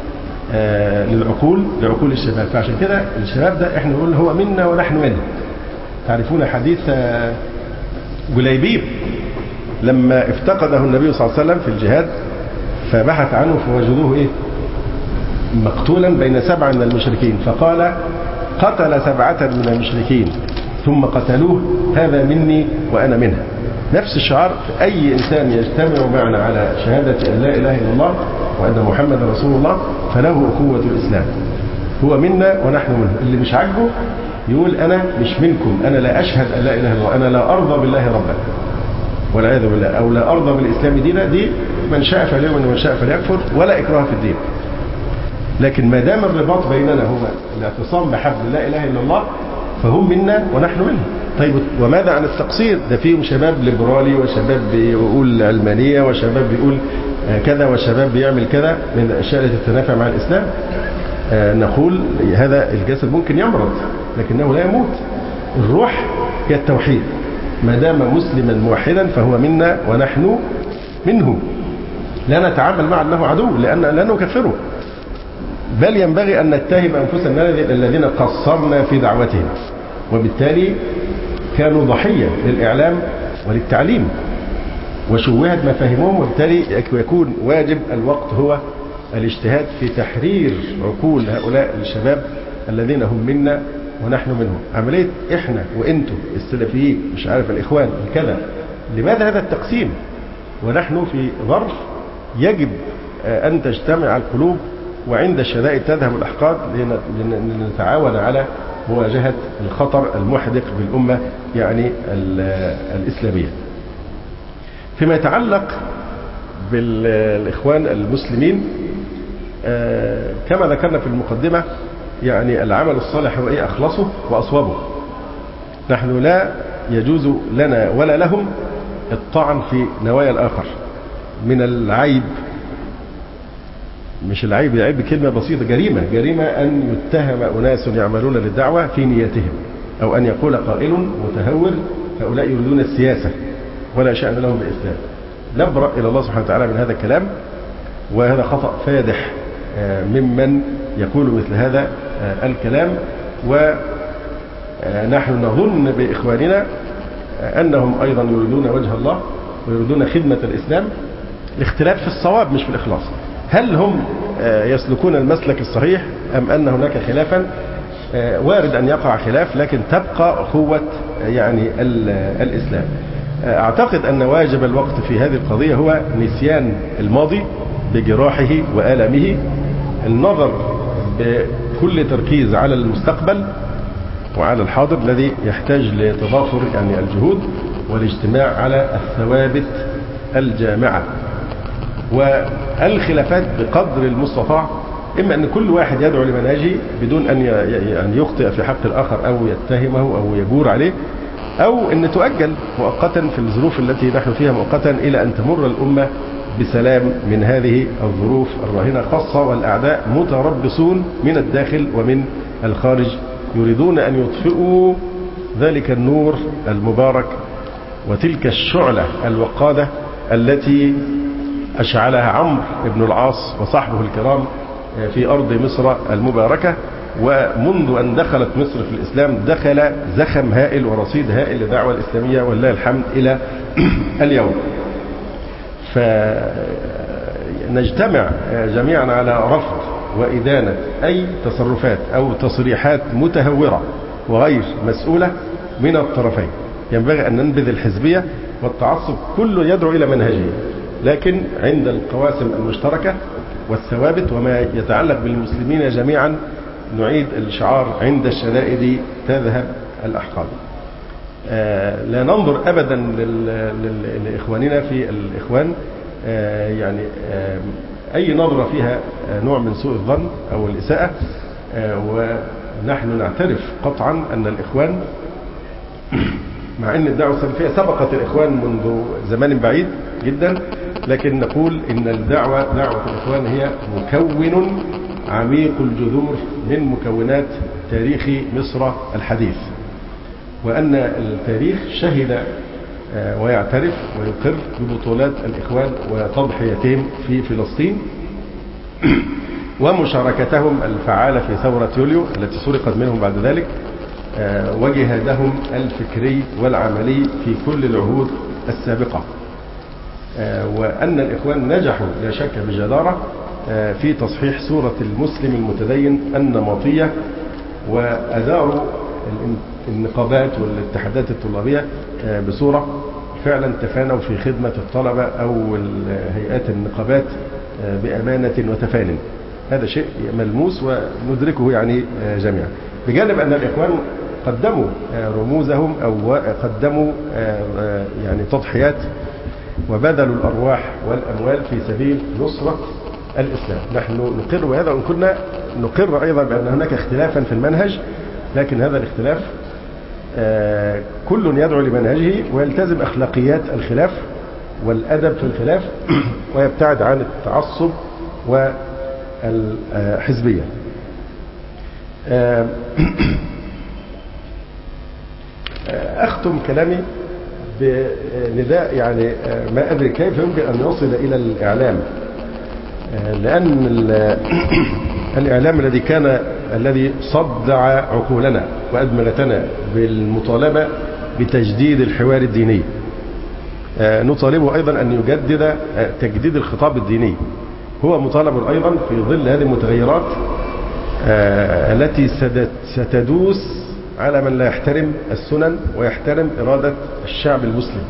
لعقول الشباب. فعشان كده الشباب ده احنا نقول هو منا ونحن منه. تعرفون حديث جليبيب لما افتقده النبي صلى الله عليه وسلم في الجهاد، فبحث عنه فوجدوه مقتولا بين 7 من المشركين، فقال قتل 7 من المشركين ثم قتلوه، هذا مني وأنا منها. نفس الشعار في أي إنسان يجتمع معنا على شهادة أن لا إله إلا الله وأن محمد رسول الله فله أخوة الإسلام، هو منا ونحن منه. اللي مش عاجبه يقول أنا مش منكم، أنا لا أشهد أن لا إله إلا الله، أنا لا أرضى بالله ربا والعياذ بالله، أو لا أرضى بالإسلام دينا. دي من شاء فليؤمن ومن شاء فليكفر، ولا إكراه في الدين. لكن ما دام الرباط بيننا هو الاعتصام بحبل لا إله إلا الله فهم منا ونحن منهم. طيب وماذا عن التقصير؟ ده فيهم شباب ليبرالي وشباب بيقول علمانية وشباب بيقول كذا وشباب بيعمل كذا من الأشياء التي تتنافى مع الإسلام. نقول هذا الجسد ممكن يمرض لكنه لا يموت. الروح هي التوحيد، ما دام مسلما موحدا فهو منا ونحن منه. لا نتعامل مع أنه عدو لأن لا نكفره، بل ينبغي أن نتهم أنفسنا الذين قصرنا في دعوتهم، وبالتالي كانوا ضحية للإعلام وللتعليم وشوهت مفاهيمهم، وبالتالي يكون واجب الوقت هو الاجتهاد في تحرير عقول هؤلاء الشباب الذين هم منا ونحن منهم. عملية إحنا وإنتم السلفيين مش عارف الإخوان الكذا، لماذا هذا التقسيم ونحن في ظرف يجب أن تجتمع القلوب وعند الشدائد تذهب الأحقاد لنتعاون على مواجهة الخطر المحدق بالأمة يعني الإسلامية. فيما يتعلق بالإخوان المسلمين كما ذكرنا في المقدمة يعني العمل الصالح هو أخلصه وأصوبه. نحن لا يجوز لنا ولا لهم الطعن في نوايا الآخر. من العيب، مش العيب، العيب كلمة بسيطة، جريمة أن يتهم أناس يعملون للدعوة في نيتهم، أو أن يقول قائل متهور هؤلاء يريدون السياسة ولا شأن لهم بالإسلام. نبرأ إلى الله سبحانه وتعالى من هذا الكلام، وهذا خطأ فادح ممن يقول مثل هذا الكلام. ونحن نظن بإخواننا أنهم أيضا يريدون وجه الله ويريدون خدمة الإسلام. الاختلاف في الصواب مش في الإخلاص. هل هم يسلكون المسلك الصحيح أم أن هناك خلافا؟ وارد أن يقع خلاف، لكن تبقى أخوة يعني الإسلام. أعتقد أن واجب الوقت في هذه القضية هو نسيان الماضي بجراحه وآلامه، النظر بكل تركيز على المستقبل وعلى الحاضر الذي يحتاج لتضافر يعني الجهود والاجتماع على الثوابت الجامعة، والخلافات بقدر المستطاع إما أن كل واحد يدعو لمنهجه بدون أن يخطئ في حق الآخر أو يتهمه أو يجور عليه، أو أن تؤجل مؤقتا في الظروف التي نحن فيها مؤقتا إلى أن تمر الأمة بسلام من هذه الظروف الراهنة، خاصة والأعداء متربصون من الداخل ومن الخارج يريدون أن يطفئوا ذلك النور المبارك وتلك الشعلة الوقادة التي أشعلها عمرو بن العاص وصحبه الكرام في أرض مصر المباركة. ومنذ أن دخلت مصر في الإسلام دخل زخم هائل ورصيد هائل للدعوة الإسلامية ولله الحمد إلى اليوم. فنجتمع جميعا على رفض وإدانة أي تصرفات أو تصريحات متهورة وغير مسؤولة من الطرفين. ينبغي أن ننبذ الحزبية والتعصب، كله يدعو إلى منهجه، لكن عند القواسم المشتركة والثوابت وما يتعلق بالمسلمين جميعا نعيد الشعار عند الشدائد تذهب الأحقاد. لا ننظر أبدا لإخواننا في الإخوان يعني أي نظرة فيها نوع من سوء الظن أو الإساءة، ونحن نعترف قطعا أن الإخوان مع أن الدعوة السلفية سبقت الإخوان منذ زمان بعيد جدا، لكن نقول إن دعوة الإخوان هي مكون عميق الجذور من مكونات تاريخ مصر الحديث، وأن التاريخ شهد ويعترف ويقر ببطولات الإخوان وتضحيتهم في فلسطين ومشاركتهم الفعالة في ثورة يوليو التي سرقت منهم بعد ذلك، وجهادهم الفكري والعملي في كل العهود السابقة، وأن الإخوان نجحوا لا شك بجدارة في تصحيح صورة المسلم المتدين النمطية، وأداروا النقابات والاتحادات الطلابية بصورة فعلا تفانوا في خدمة الطلبة أو هيئات النقابات بأمانة وتفان. هذا شيء ملموس وندركه يعني جميعا، بجانب أن الإخوان قدموا رموزهم أو قدموا يعني تضحيات وبذلوا الأرواح والأموال في سبيل نصرة الإسلام. نحن نقر بهذا، وإن كنا نقر أيضا بأن هناك اختلافا في المنهج، لكن هذا الاختلاف كل يدعو لمنهجه ويلتزم أخلاقيات الخلاف والأدب في الخلاف ويبتعد عن التعصب والحزبية. أختم كلامي بنداء يعني ما أدري كيف يمكن أن يصل إلى الإعلام، لأن الإعلام الذي صدع عقولنا وأدمغتنا بالمطالبة بتجديد الحوار الديني، نطالبه أيضا أن يجدد تجديد الخطاب الديني. هو مطالب أيضا في ظل هذه المتغيرات التي ستدوس على من لا يحترم السنن ويحترم إرادة الشعب المسلم.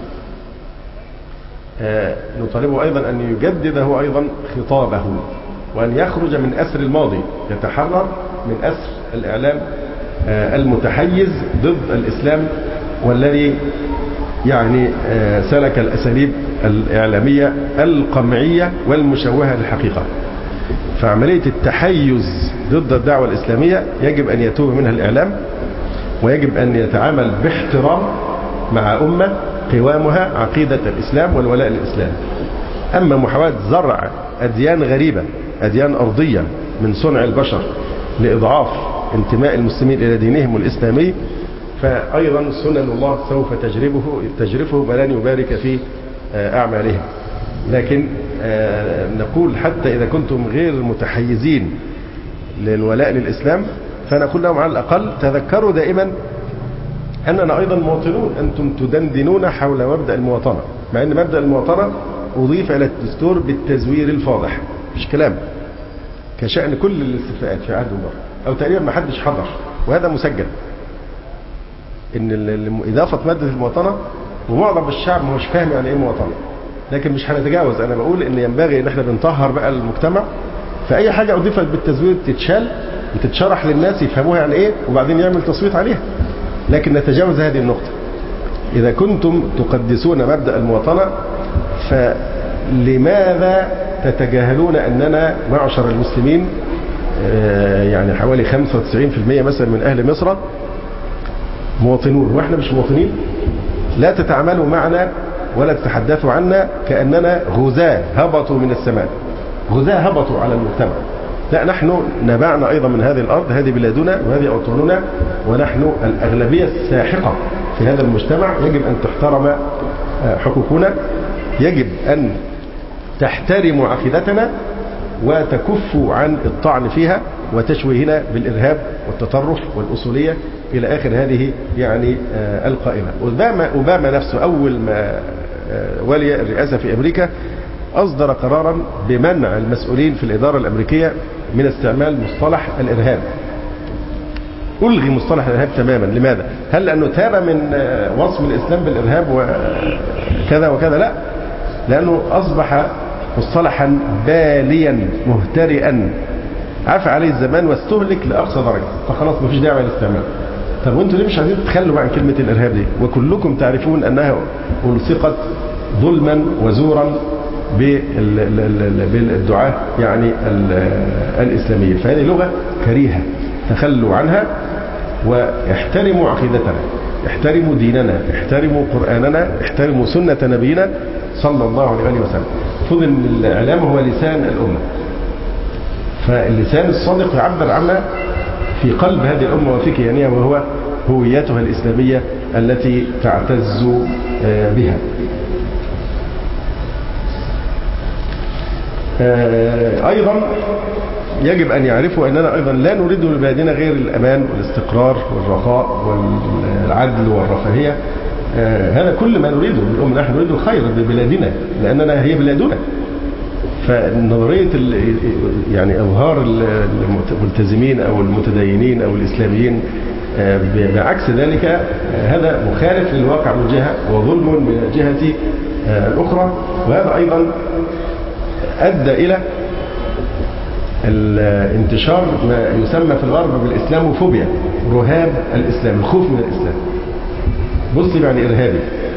نطالبه أيضا أن يجدد هو أيضا خطابه، وأن يخرج من أسر الماضي، يتحرر من أسر الإعلام المتحيز ضد الإسلام، والذي يعني سلك الأساليب الإعلامية القمعية والمشوهة للحقيقة. فعملية التحيز ضد الدعوة الإسلامية يجب أن يتوب منها الإعلام، ويجب أن يتعامل باحترام مع أمة قوامها عقيدة الإسلام والولاء للإسلام. أما محاولة زرع أديان غريبة، أديان أرضية من صنع البشر لإضعاف انتماء المسلمين إلى دينهم الإسلامي، فأيضا سنن الله سوف تجرفه ولن يبارك في أعمالهم. لكن نقول حتى إذا كنتم غير متحيزين للولاء للإسلام، فنقول لهم على الأقل تذكروا دائما أننا أيضا مواطنون، أنتم تدندنون حول مبدأ المواطنة، مع أن مبدأ المواطنة أضيف إلى الدستور بالتزوير الفاضح، مش كلام، كشأن كل الاستفتاءات في عهد عمر، أو تقريبا ما حدش حضر، وهذا مسجل إن إضافة مادة المواطنة، ومعظم الشعب مش فاهم يعني إيه مواطنة. لكن مش هنتجاوز، أنا بقول إن ينبغي إن إحنا بنطهر بقى المجتمع، فأي حاجة أضيفت بالتزوير تتشال وتتشرح للناس يفهموها يعني إيه، وبعدين يعمل تصويت عليها. لكن نتجاوز هذه النقطة. إذا كنتم تقدسون مبدأ المواطنة، فلماذا تتجاهلون أننا معشر المسلمين يعني حوالي 95% مثلا من أهل مصر مواطنون، وإحنا مش مواطنين؟ لا تتعاملوا معنا ولا تتحدثوا عنا كأننا غزاة هبطوا من السماء، غزاة هبطوا على المجتمع. لا، نحن نبعنا أيضا من هذه الأرض، هذه بلادنا وهذه أوطاننا، ونحن الأغلبية الساحقة في هذا المجتمع. يجب أن تحترم حقوقنا، يجب أن تحترموا عقيدتنا وتكفوا عن الطعن فيها وتشويهنا بالإرهاب والتطرف والأصولية إلى آخر هذه يعني القائمة. أوباما نفسه أول ما ولي الرئاسة في أمريكا أصدر قرارا بمنع المسؤولين في الإدارة الأمريكية من استعمال مصطلح الإرهاب. ألغي مصطلح الإرهاب تماما. لماذا؟ هل لأنه تاب من وصف الإسلام بالإرهاب وكذا وكذا؟ لا، لأنه أصبح مصطلحا باليا مهترئا عفى عليه الزمان واستهلك لأقصى درجة، فخلاص مفيش داعي للاستعمال. طب وانتوا ليه مش عايزين تتخلوا عن كلمة الإرهاب دي؟ وكلكم تعرفون أنها ألصقت ظلما وزورا بالدعاة يعني الإسلامية. فهذه لغة كريهة، تخلوا عنها واحترموا عقيدتنا، احترموا ديننا، احترموا قرآننا، احترموا سنة نبينا صلى الله عليه وسلم. المفروض ان الاعلام هو لسان الامه، فاللسان الصادق يعبر عما في قلب هذه الامه وفي كيانها، وهو هويتها الاسلاميه التي تعتز بها. ايضا يجب ان يعرفوا اننا ايضا لا نريد لبلادنا غير الامان والاستقرار والرخاء والعدل والرفاهيه. هذا كل ما نريده بالأمة. نحن نريد الخير ببلادنا لأننا هي بلادنا. فنظرية يعني إظهار الملتزمين أو المتدينين أو الإسلاميين بعكس ذلك هذا مخالف للواقع من جهة وظلم من الجهة الأخرى. وهذا أيضا أدى إلى انتشار ما يسمى في الغرب بالإسلاموفوبيا، رهاب الإسلام، الخوف من الإسلام. بص يعني إرهابي.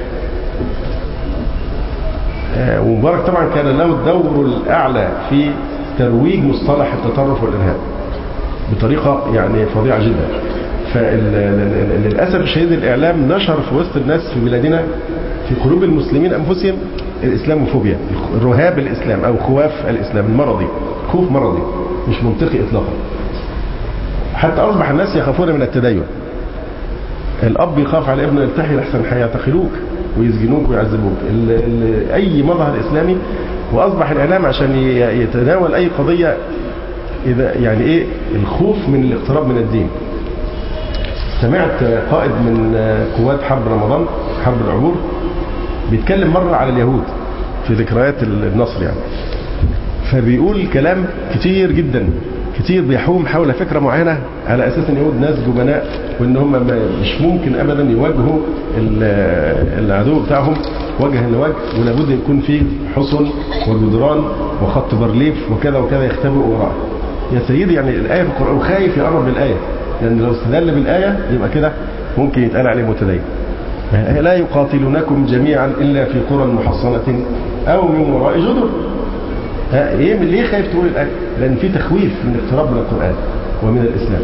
ومبارك طبعا كان له الدور الأعلى في ترويج مصطلح التطرف والإرهاب بطريقة يعني فظيعة جدا. فللأسف الشديد الإعلام نشر في وسط الناس في بلادنا في قلوب المسلمين أنفسهم الإسلاموفوبيا، رهاب الإسلام أو خواف الإسلام المرضي، خوف مرضي مش منطقي إطلاقا. حتى أصبح الناس يخافون من التدين. الأب يخاف على ابنه يلتحي لحسن هيعتقلوك ويسجنوك ويعذبوك. أي مظهر إسلامي. وأصبح الإعلام عشان يتناول أي قضية إذا يعني إيه الخوف من الاقتراب من الدين. سمعت قائد من قوات حرب رمضان، حرب العبور، بيتكلم مرة على اليهود في ذكريات النصر يعني، فبيقول كلام كتير جدا كتير بيحوم حول فكرة معينة على أساس أن اليهود ناس جبناء وأن هم مش ممكن أبدا يواجهوا العدو بتاعهم وجها لوجه، ولابد يكون فيه حصن وجدران وخط برليف وكذا وكذا يختبئوا وراءه. يا سيدي يعني الآية في القرآن خايف يقرب للآية، لأن لو استدل بالآية يبقى كده ممكن يتقال عليه متدين. لا يقاتلونكم جميعا إلا في قرى محصنة أو من وراء جدر. ليه خايف تقول الآية؟ لأن في تخويف من اقتراب من القرآن ومن الإسلام.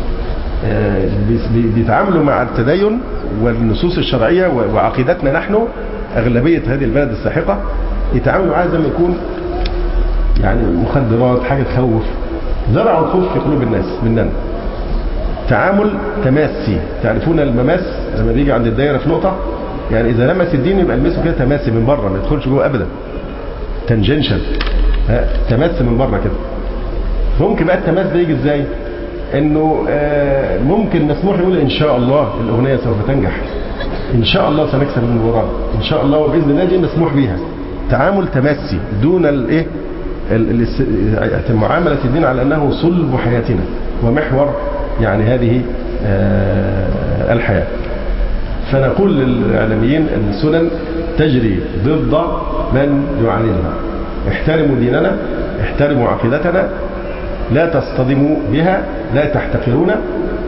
بيتعاملوا مع التدين والنصوص الشرعية وعقيدتنا نحن أغلبية هذه البلد الساحقة يتعاملوا معها زي ما يكون يعني مخدرات، حاجة تخوف. زرعوا الخوف في قلوب الناس مننا. تعامل تماسي. تعرفون المماس لما بيجي عند الدايرة في نقطة، يعني إذا لمس الدين يبقى المسه كده تماسي من بره، ما يدخلش جوه أبدا، تنجنشن، تماس من بره كده. ممكن بقى التماس ده يجي ازاي؟ انه ممكن مسموح يقول ان شاء الله الاغنيه سوف تنجح، ان شاء الله سنكسب المباراه، ان شاء الله وباذن الله، دي مسموح بيها. تعامل تماسي دون الايه معامله الدين على انه صلب حياتنا ومحور يعني هذه الحياه. فنقول للإعلاميين السنن تجري ضد من يعاندها. احترموا ديننا، احترموا عقيدتنا، لا تصطدموا بها، لا تحتقرونا،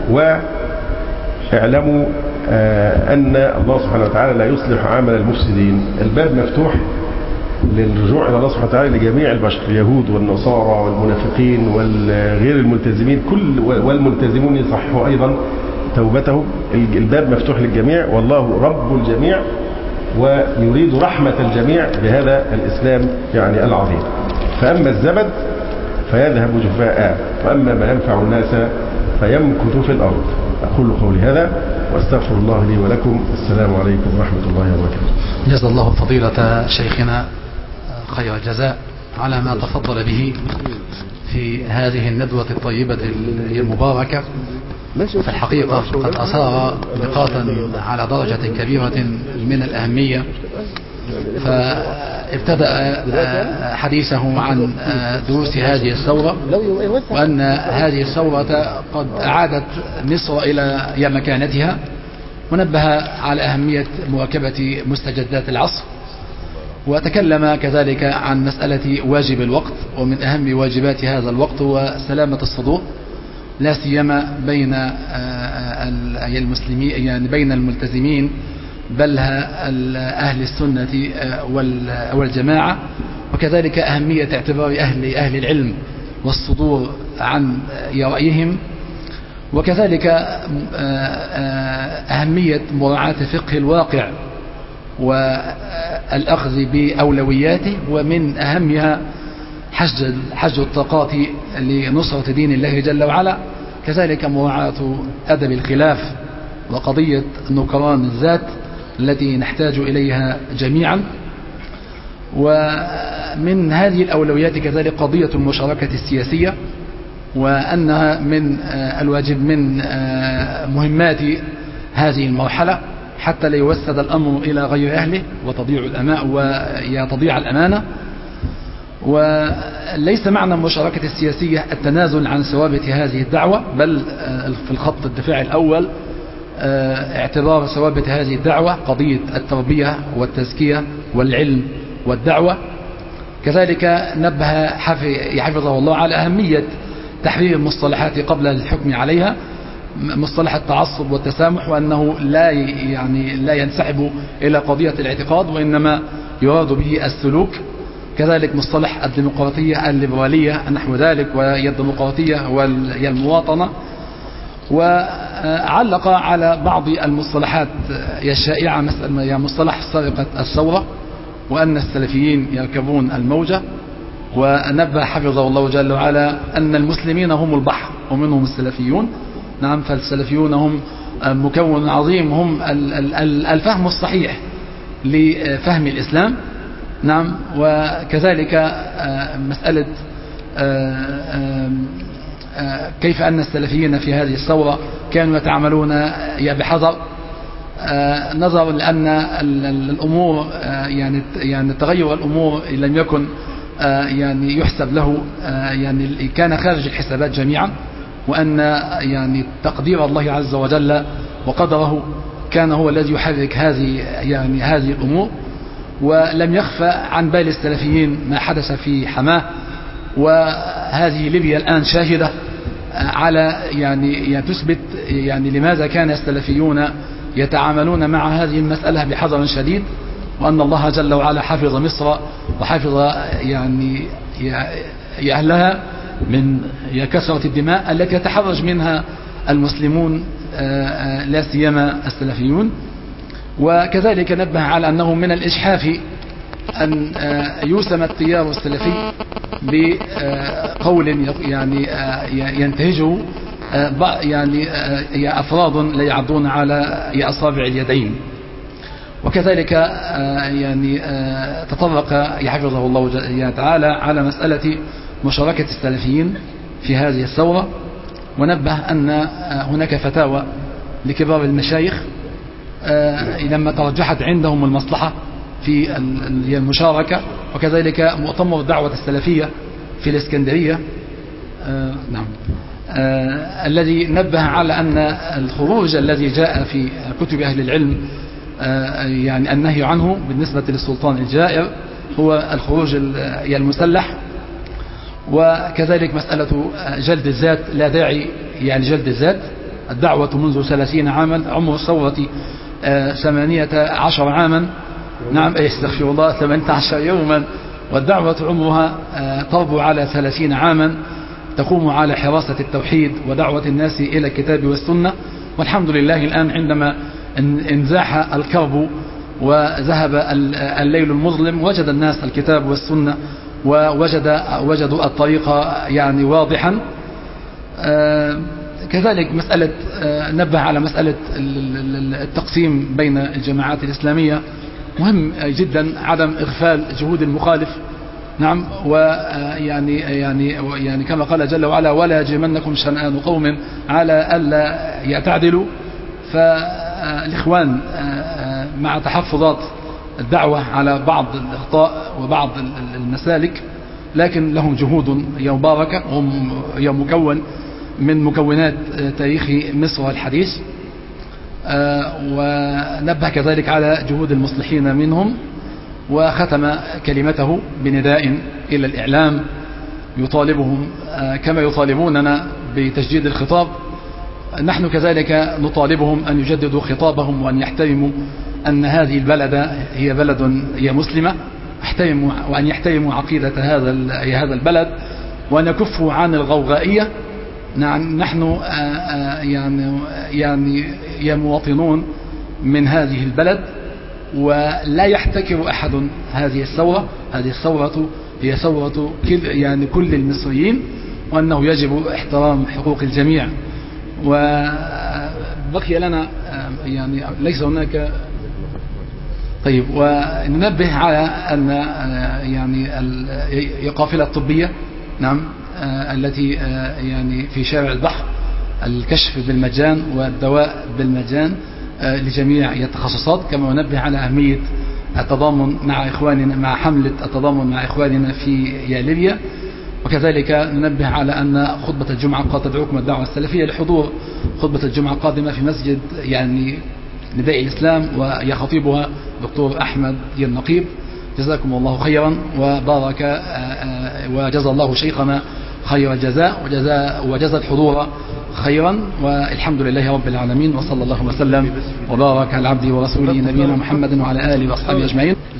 واعلموا أن الله سبحانه وتعالى لا يصلح عمل المفسدين. الباب مفتوح للرجوع إلى الله سبحانه وتعالى لجميع البشر، اليهود والنصارى والمنافقين والغير الملتزمين، والملتزمون يصححوا أيضا توبتهم. الباب مفتوح للجميع، والله رب الجميع ويريد رحمة الجميع بهذا الإسلام يعني العظيم. فأما الزبد فيذهب جفاء، وأما ما ينفع الناس فيمكث في الأرض. أقول قولي هذا وأستغفر الله لي ولكم. السلام عليكم ورحمة الله وبركاته. جزا الله فضيلة شيخنا خير الجزاء على ما تفضل به في هذه الندوة الطيبة المباركة. في الحقيقة قد أثار نقاطا على درجة كبيرة من الأهمية. فابتدأ حديثه عن دروس هذه الثورة، وأن هذه الثورة قد أعادت مصر إلى مكانتها، ونبه على أهمية مواكبة مستجدات العصر، وتكلم كذلك عن مسألة واجب الوقت، ومن أهم واجبات هذا الوقت هو سلامة الصدور، لا سيما بين المسلمين، يعني بين الملتزمين، بل أهل السنة والجماعة، وكذلك أهمية اعتبار أهل العلم والصدور عن رأيهم، وكذلك أهمية مراعاة فقه الواقع الأخذ بأولوياته، ومن أهمها حشد الطاقات لنصرة دين الله جل وعلا، كذلك مراعاة أدب الخلاف وقضية نكران الذات التي نحتاج إليها جميعا. ومن هذه الأولويات كذلك قضية المشاركة السياسية، وأنها من الواجب من مهمات هذه المرحلة حتى لا يوسد الأمر إلى غير أهله وتضيع الأمانة. وليس معنى المشاركة السياسية التنازل عن ثوابت هذه الدعوة، بل في الخط الدفاعي الأول اعتبار ثوابت هذه الدعوة قضية التربية والتزكية والعلم والدعوة. كذلك نبه حفظه الله على أهمية تحرير المصطلحات قبل الحكم عليها، مصطلح التعصب والتسامح، وأنه لا ينسحب إلى قضية الاعتقاد وإنما يراد به السلوك. كذلك مصطلح الديمقراطية الليبرالية نحو ذلك، وهي الديمقراطية وهي المواطنة. وعلق على بعض المصطلحات الشائعة مصطلح سرقة الثورة، وأن السلفيين يركبون الموجة. ونبه حفظه الله جل وعلا أن المسلمين هم البحر ومنهم السلفيون. نعم، فالسلفيون هم مكون عظيم، هم الفهم الصحيح لفهم الإسلام. نعم، وكذلك مسألة كيف أن السلفيين في هذه الثورة كانوا يتعاملون بحذر، نظرا لأن الأمور يعني تغير الأمور لم يكن يحسب له، كان خارج الحسابات جميعا، وأن تقدير الله عز وجل وقدره كان هو الذي يحرك هذه الأمور. ولم يخفى عن بال السلفيين ما حدث في حماه، وهذه ليبيا الآن شاهدة على تثبت لماذا كان السلفيون يتعاملون مع هذه المسألة بحذر شديد، وأن الله جل وعلا حفظ مصر وحفظ أهلها من كثرة الدماء التي يتحرج منها المسلمون لا سيما السلفيون. وكذلك نبه على أنه من الإجحاف أن يوسم التيار السلفي بقول ينتهجه أفراد لا يعضون على أصابع اليدين. وكذلك تطرق يحفظه الله تعالى على مسألة مشاركة السلفيين في هذه الثورة، ونبه أن هناك فتاوى لكبار المشايخ لما ترجحت عندهم المصلحة في المشاركة، وكذلك مؤتمر الدعوة السلفية في الإسكندرية نعم الذي نبه على أن الخروج الذي جاء في كتب أهل العلم النهي عنه بالنسبة للسلطان الجائر هو الخروج المسلح. وكذلك مسألة جلد الذات، لا داعي جلد الذات. الدعوة منذ 30 عاما، عمر الثورة 18 عاما، نعم استغفر الله 18 يوما، والدعوة عمرها تربو على 30 عاما، تقوم على حراسة التوحيد ودعوة الناس إلى الكتاب والسنة. والحمد لله الآن عندما انزاح الكرب وذهب الليل المظلم وجد الناس الكتاب والسنة ووجدوا الطريق واضحا. كذلك مسألة نبه على مسألة التقسيم بين الجماعات الإسلامية، مهم جدا عدم إغفال جهود المخالف. نعم، كما قال جل وعلا: ولا يجرمنكم شنآن قوم على ألا يعتدلوا. فالإخوان مع تحفظات الدعوة على بعض الأخطاء وبعض المسالك، لكن لهم جهود مباركة، هم مكون من مكونات تاريخ مصر الحديث. ونبه كذلك على جهود المصلحين منهم، وختم كلمته بنداء إلى الإعلام يطالبهم كما يطالبوننا بتجديد الخطاب، نحن كذلك نطالبهم أن يجددوا خطابهم وأن يحترموا أن هذه البلد هي بلد هي مسلمة، وأن يحترموا عقيدة هذا البلد، وأن يكفوا عن الغوغائية. نحن يا مواطنون من هذه البلد، ولا يحتكر أحد هذه الثورة. هذه الثورة هي ثورة يعني كل المصريين، وأنه يجب احترام حقوق الجميع. وبقي لنا يعني ليس هناك طيب، وننبه على أن يعني القافلة الطبية نعم التي يعني في شارع البحر الكشف بالمجان والدواء بالمجان لجميع التخصصات، كما ننبه على أهمية التضامن مع إخواننا مع حملة التضامن مع إخواننا في ليبيا. وكذلك ننبه على أن خطبة الجمعة قد تدعوكم الدعوة السلفية لحضور خطبة الجمعة القادمة في مسجد يعني نداء الإسلام، ويخطيبها دكتور أحمد النقيب. جزاكم الله خيرا وبارك وجزا الله شيخنا خير الجزاء وجزا الحضور خيرا، والحمد لله رب العالمين، وصلى الله وسلم وبارك على عبده ورسوله نبينا محمد وعلى آله وأصحابه أجمعين.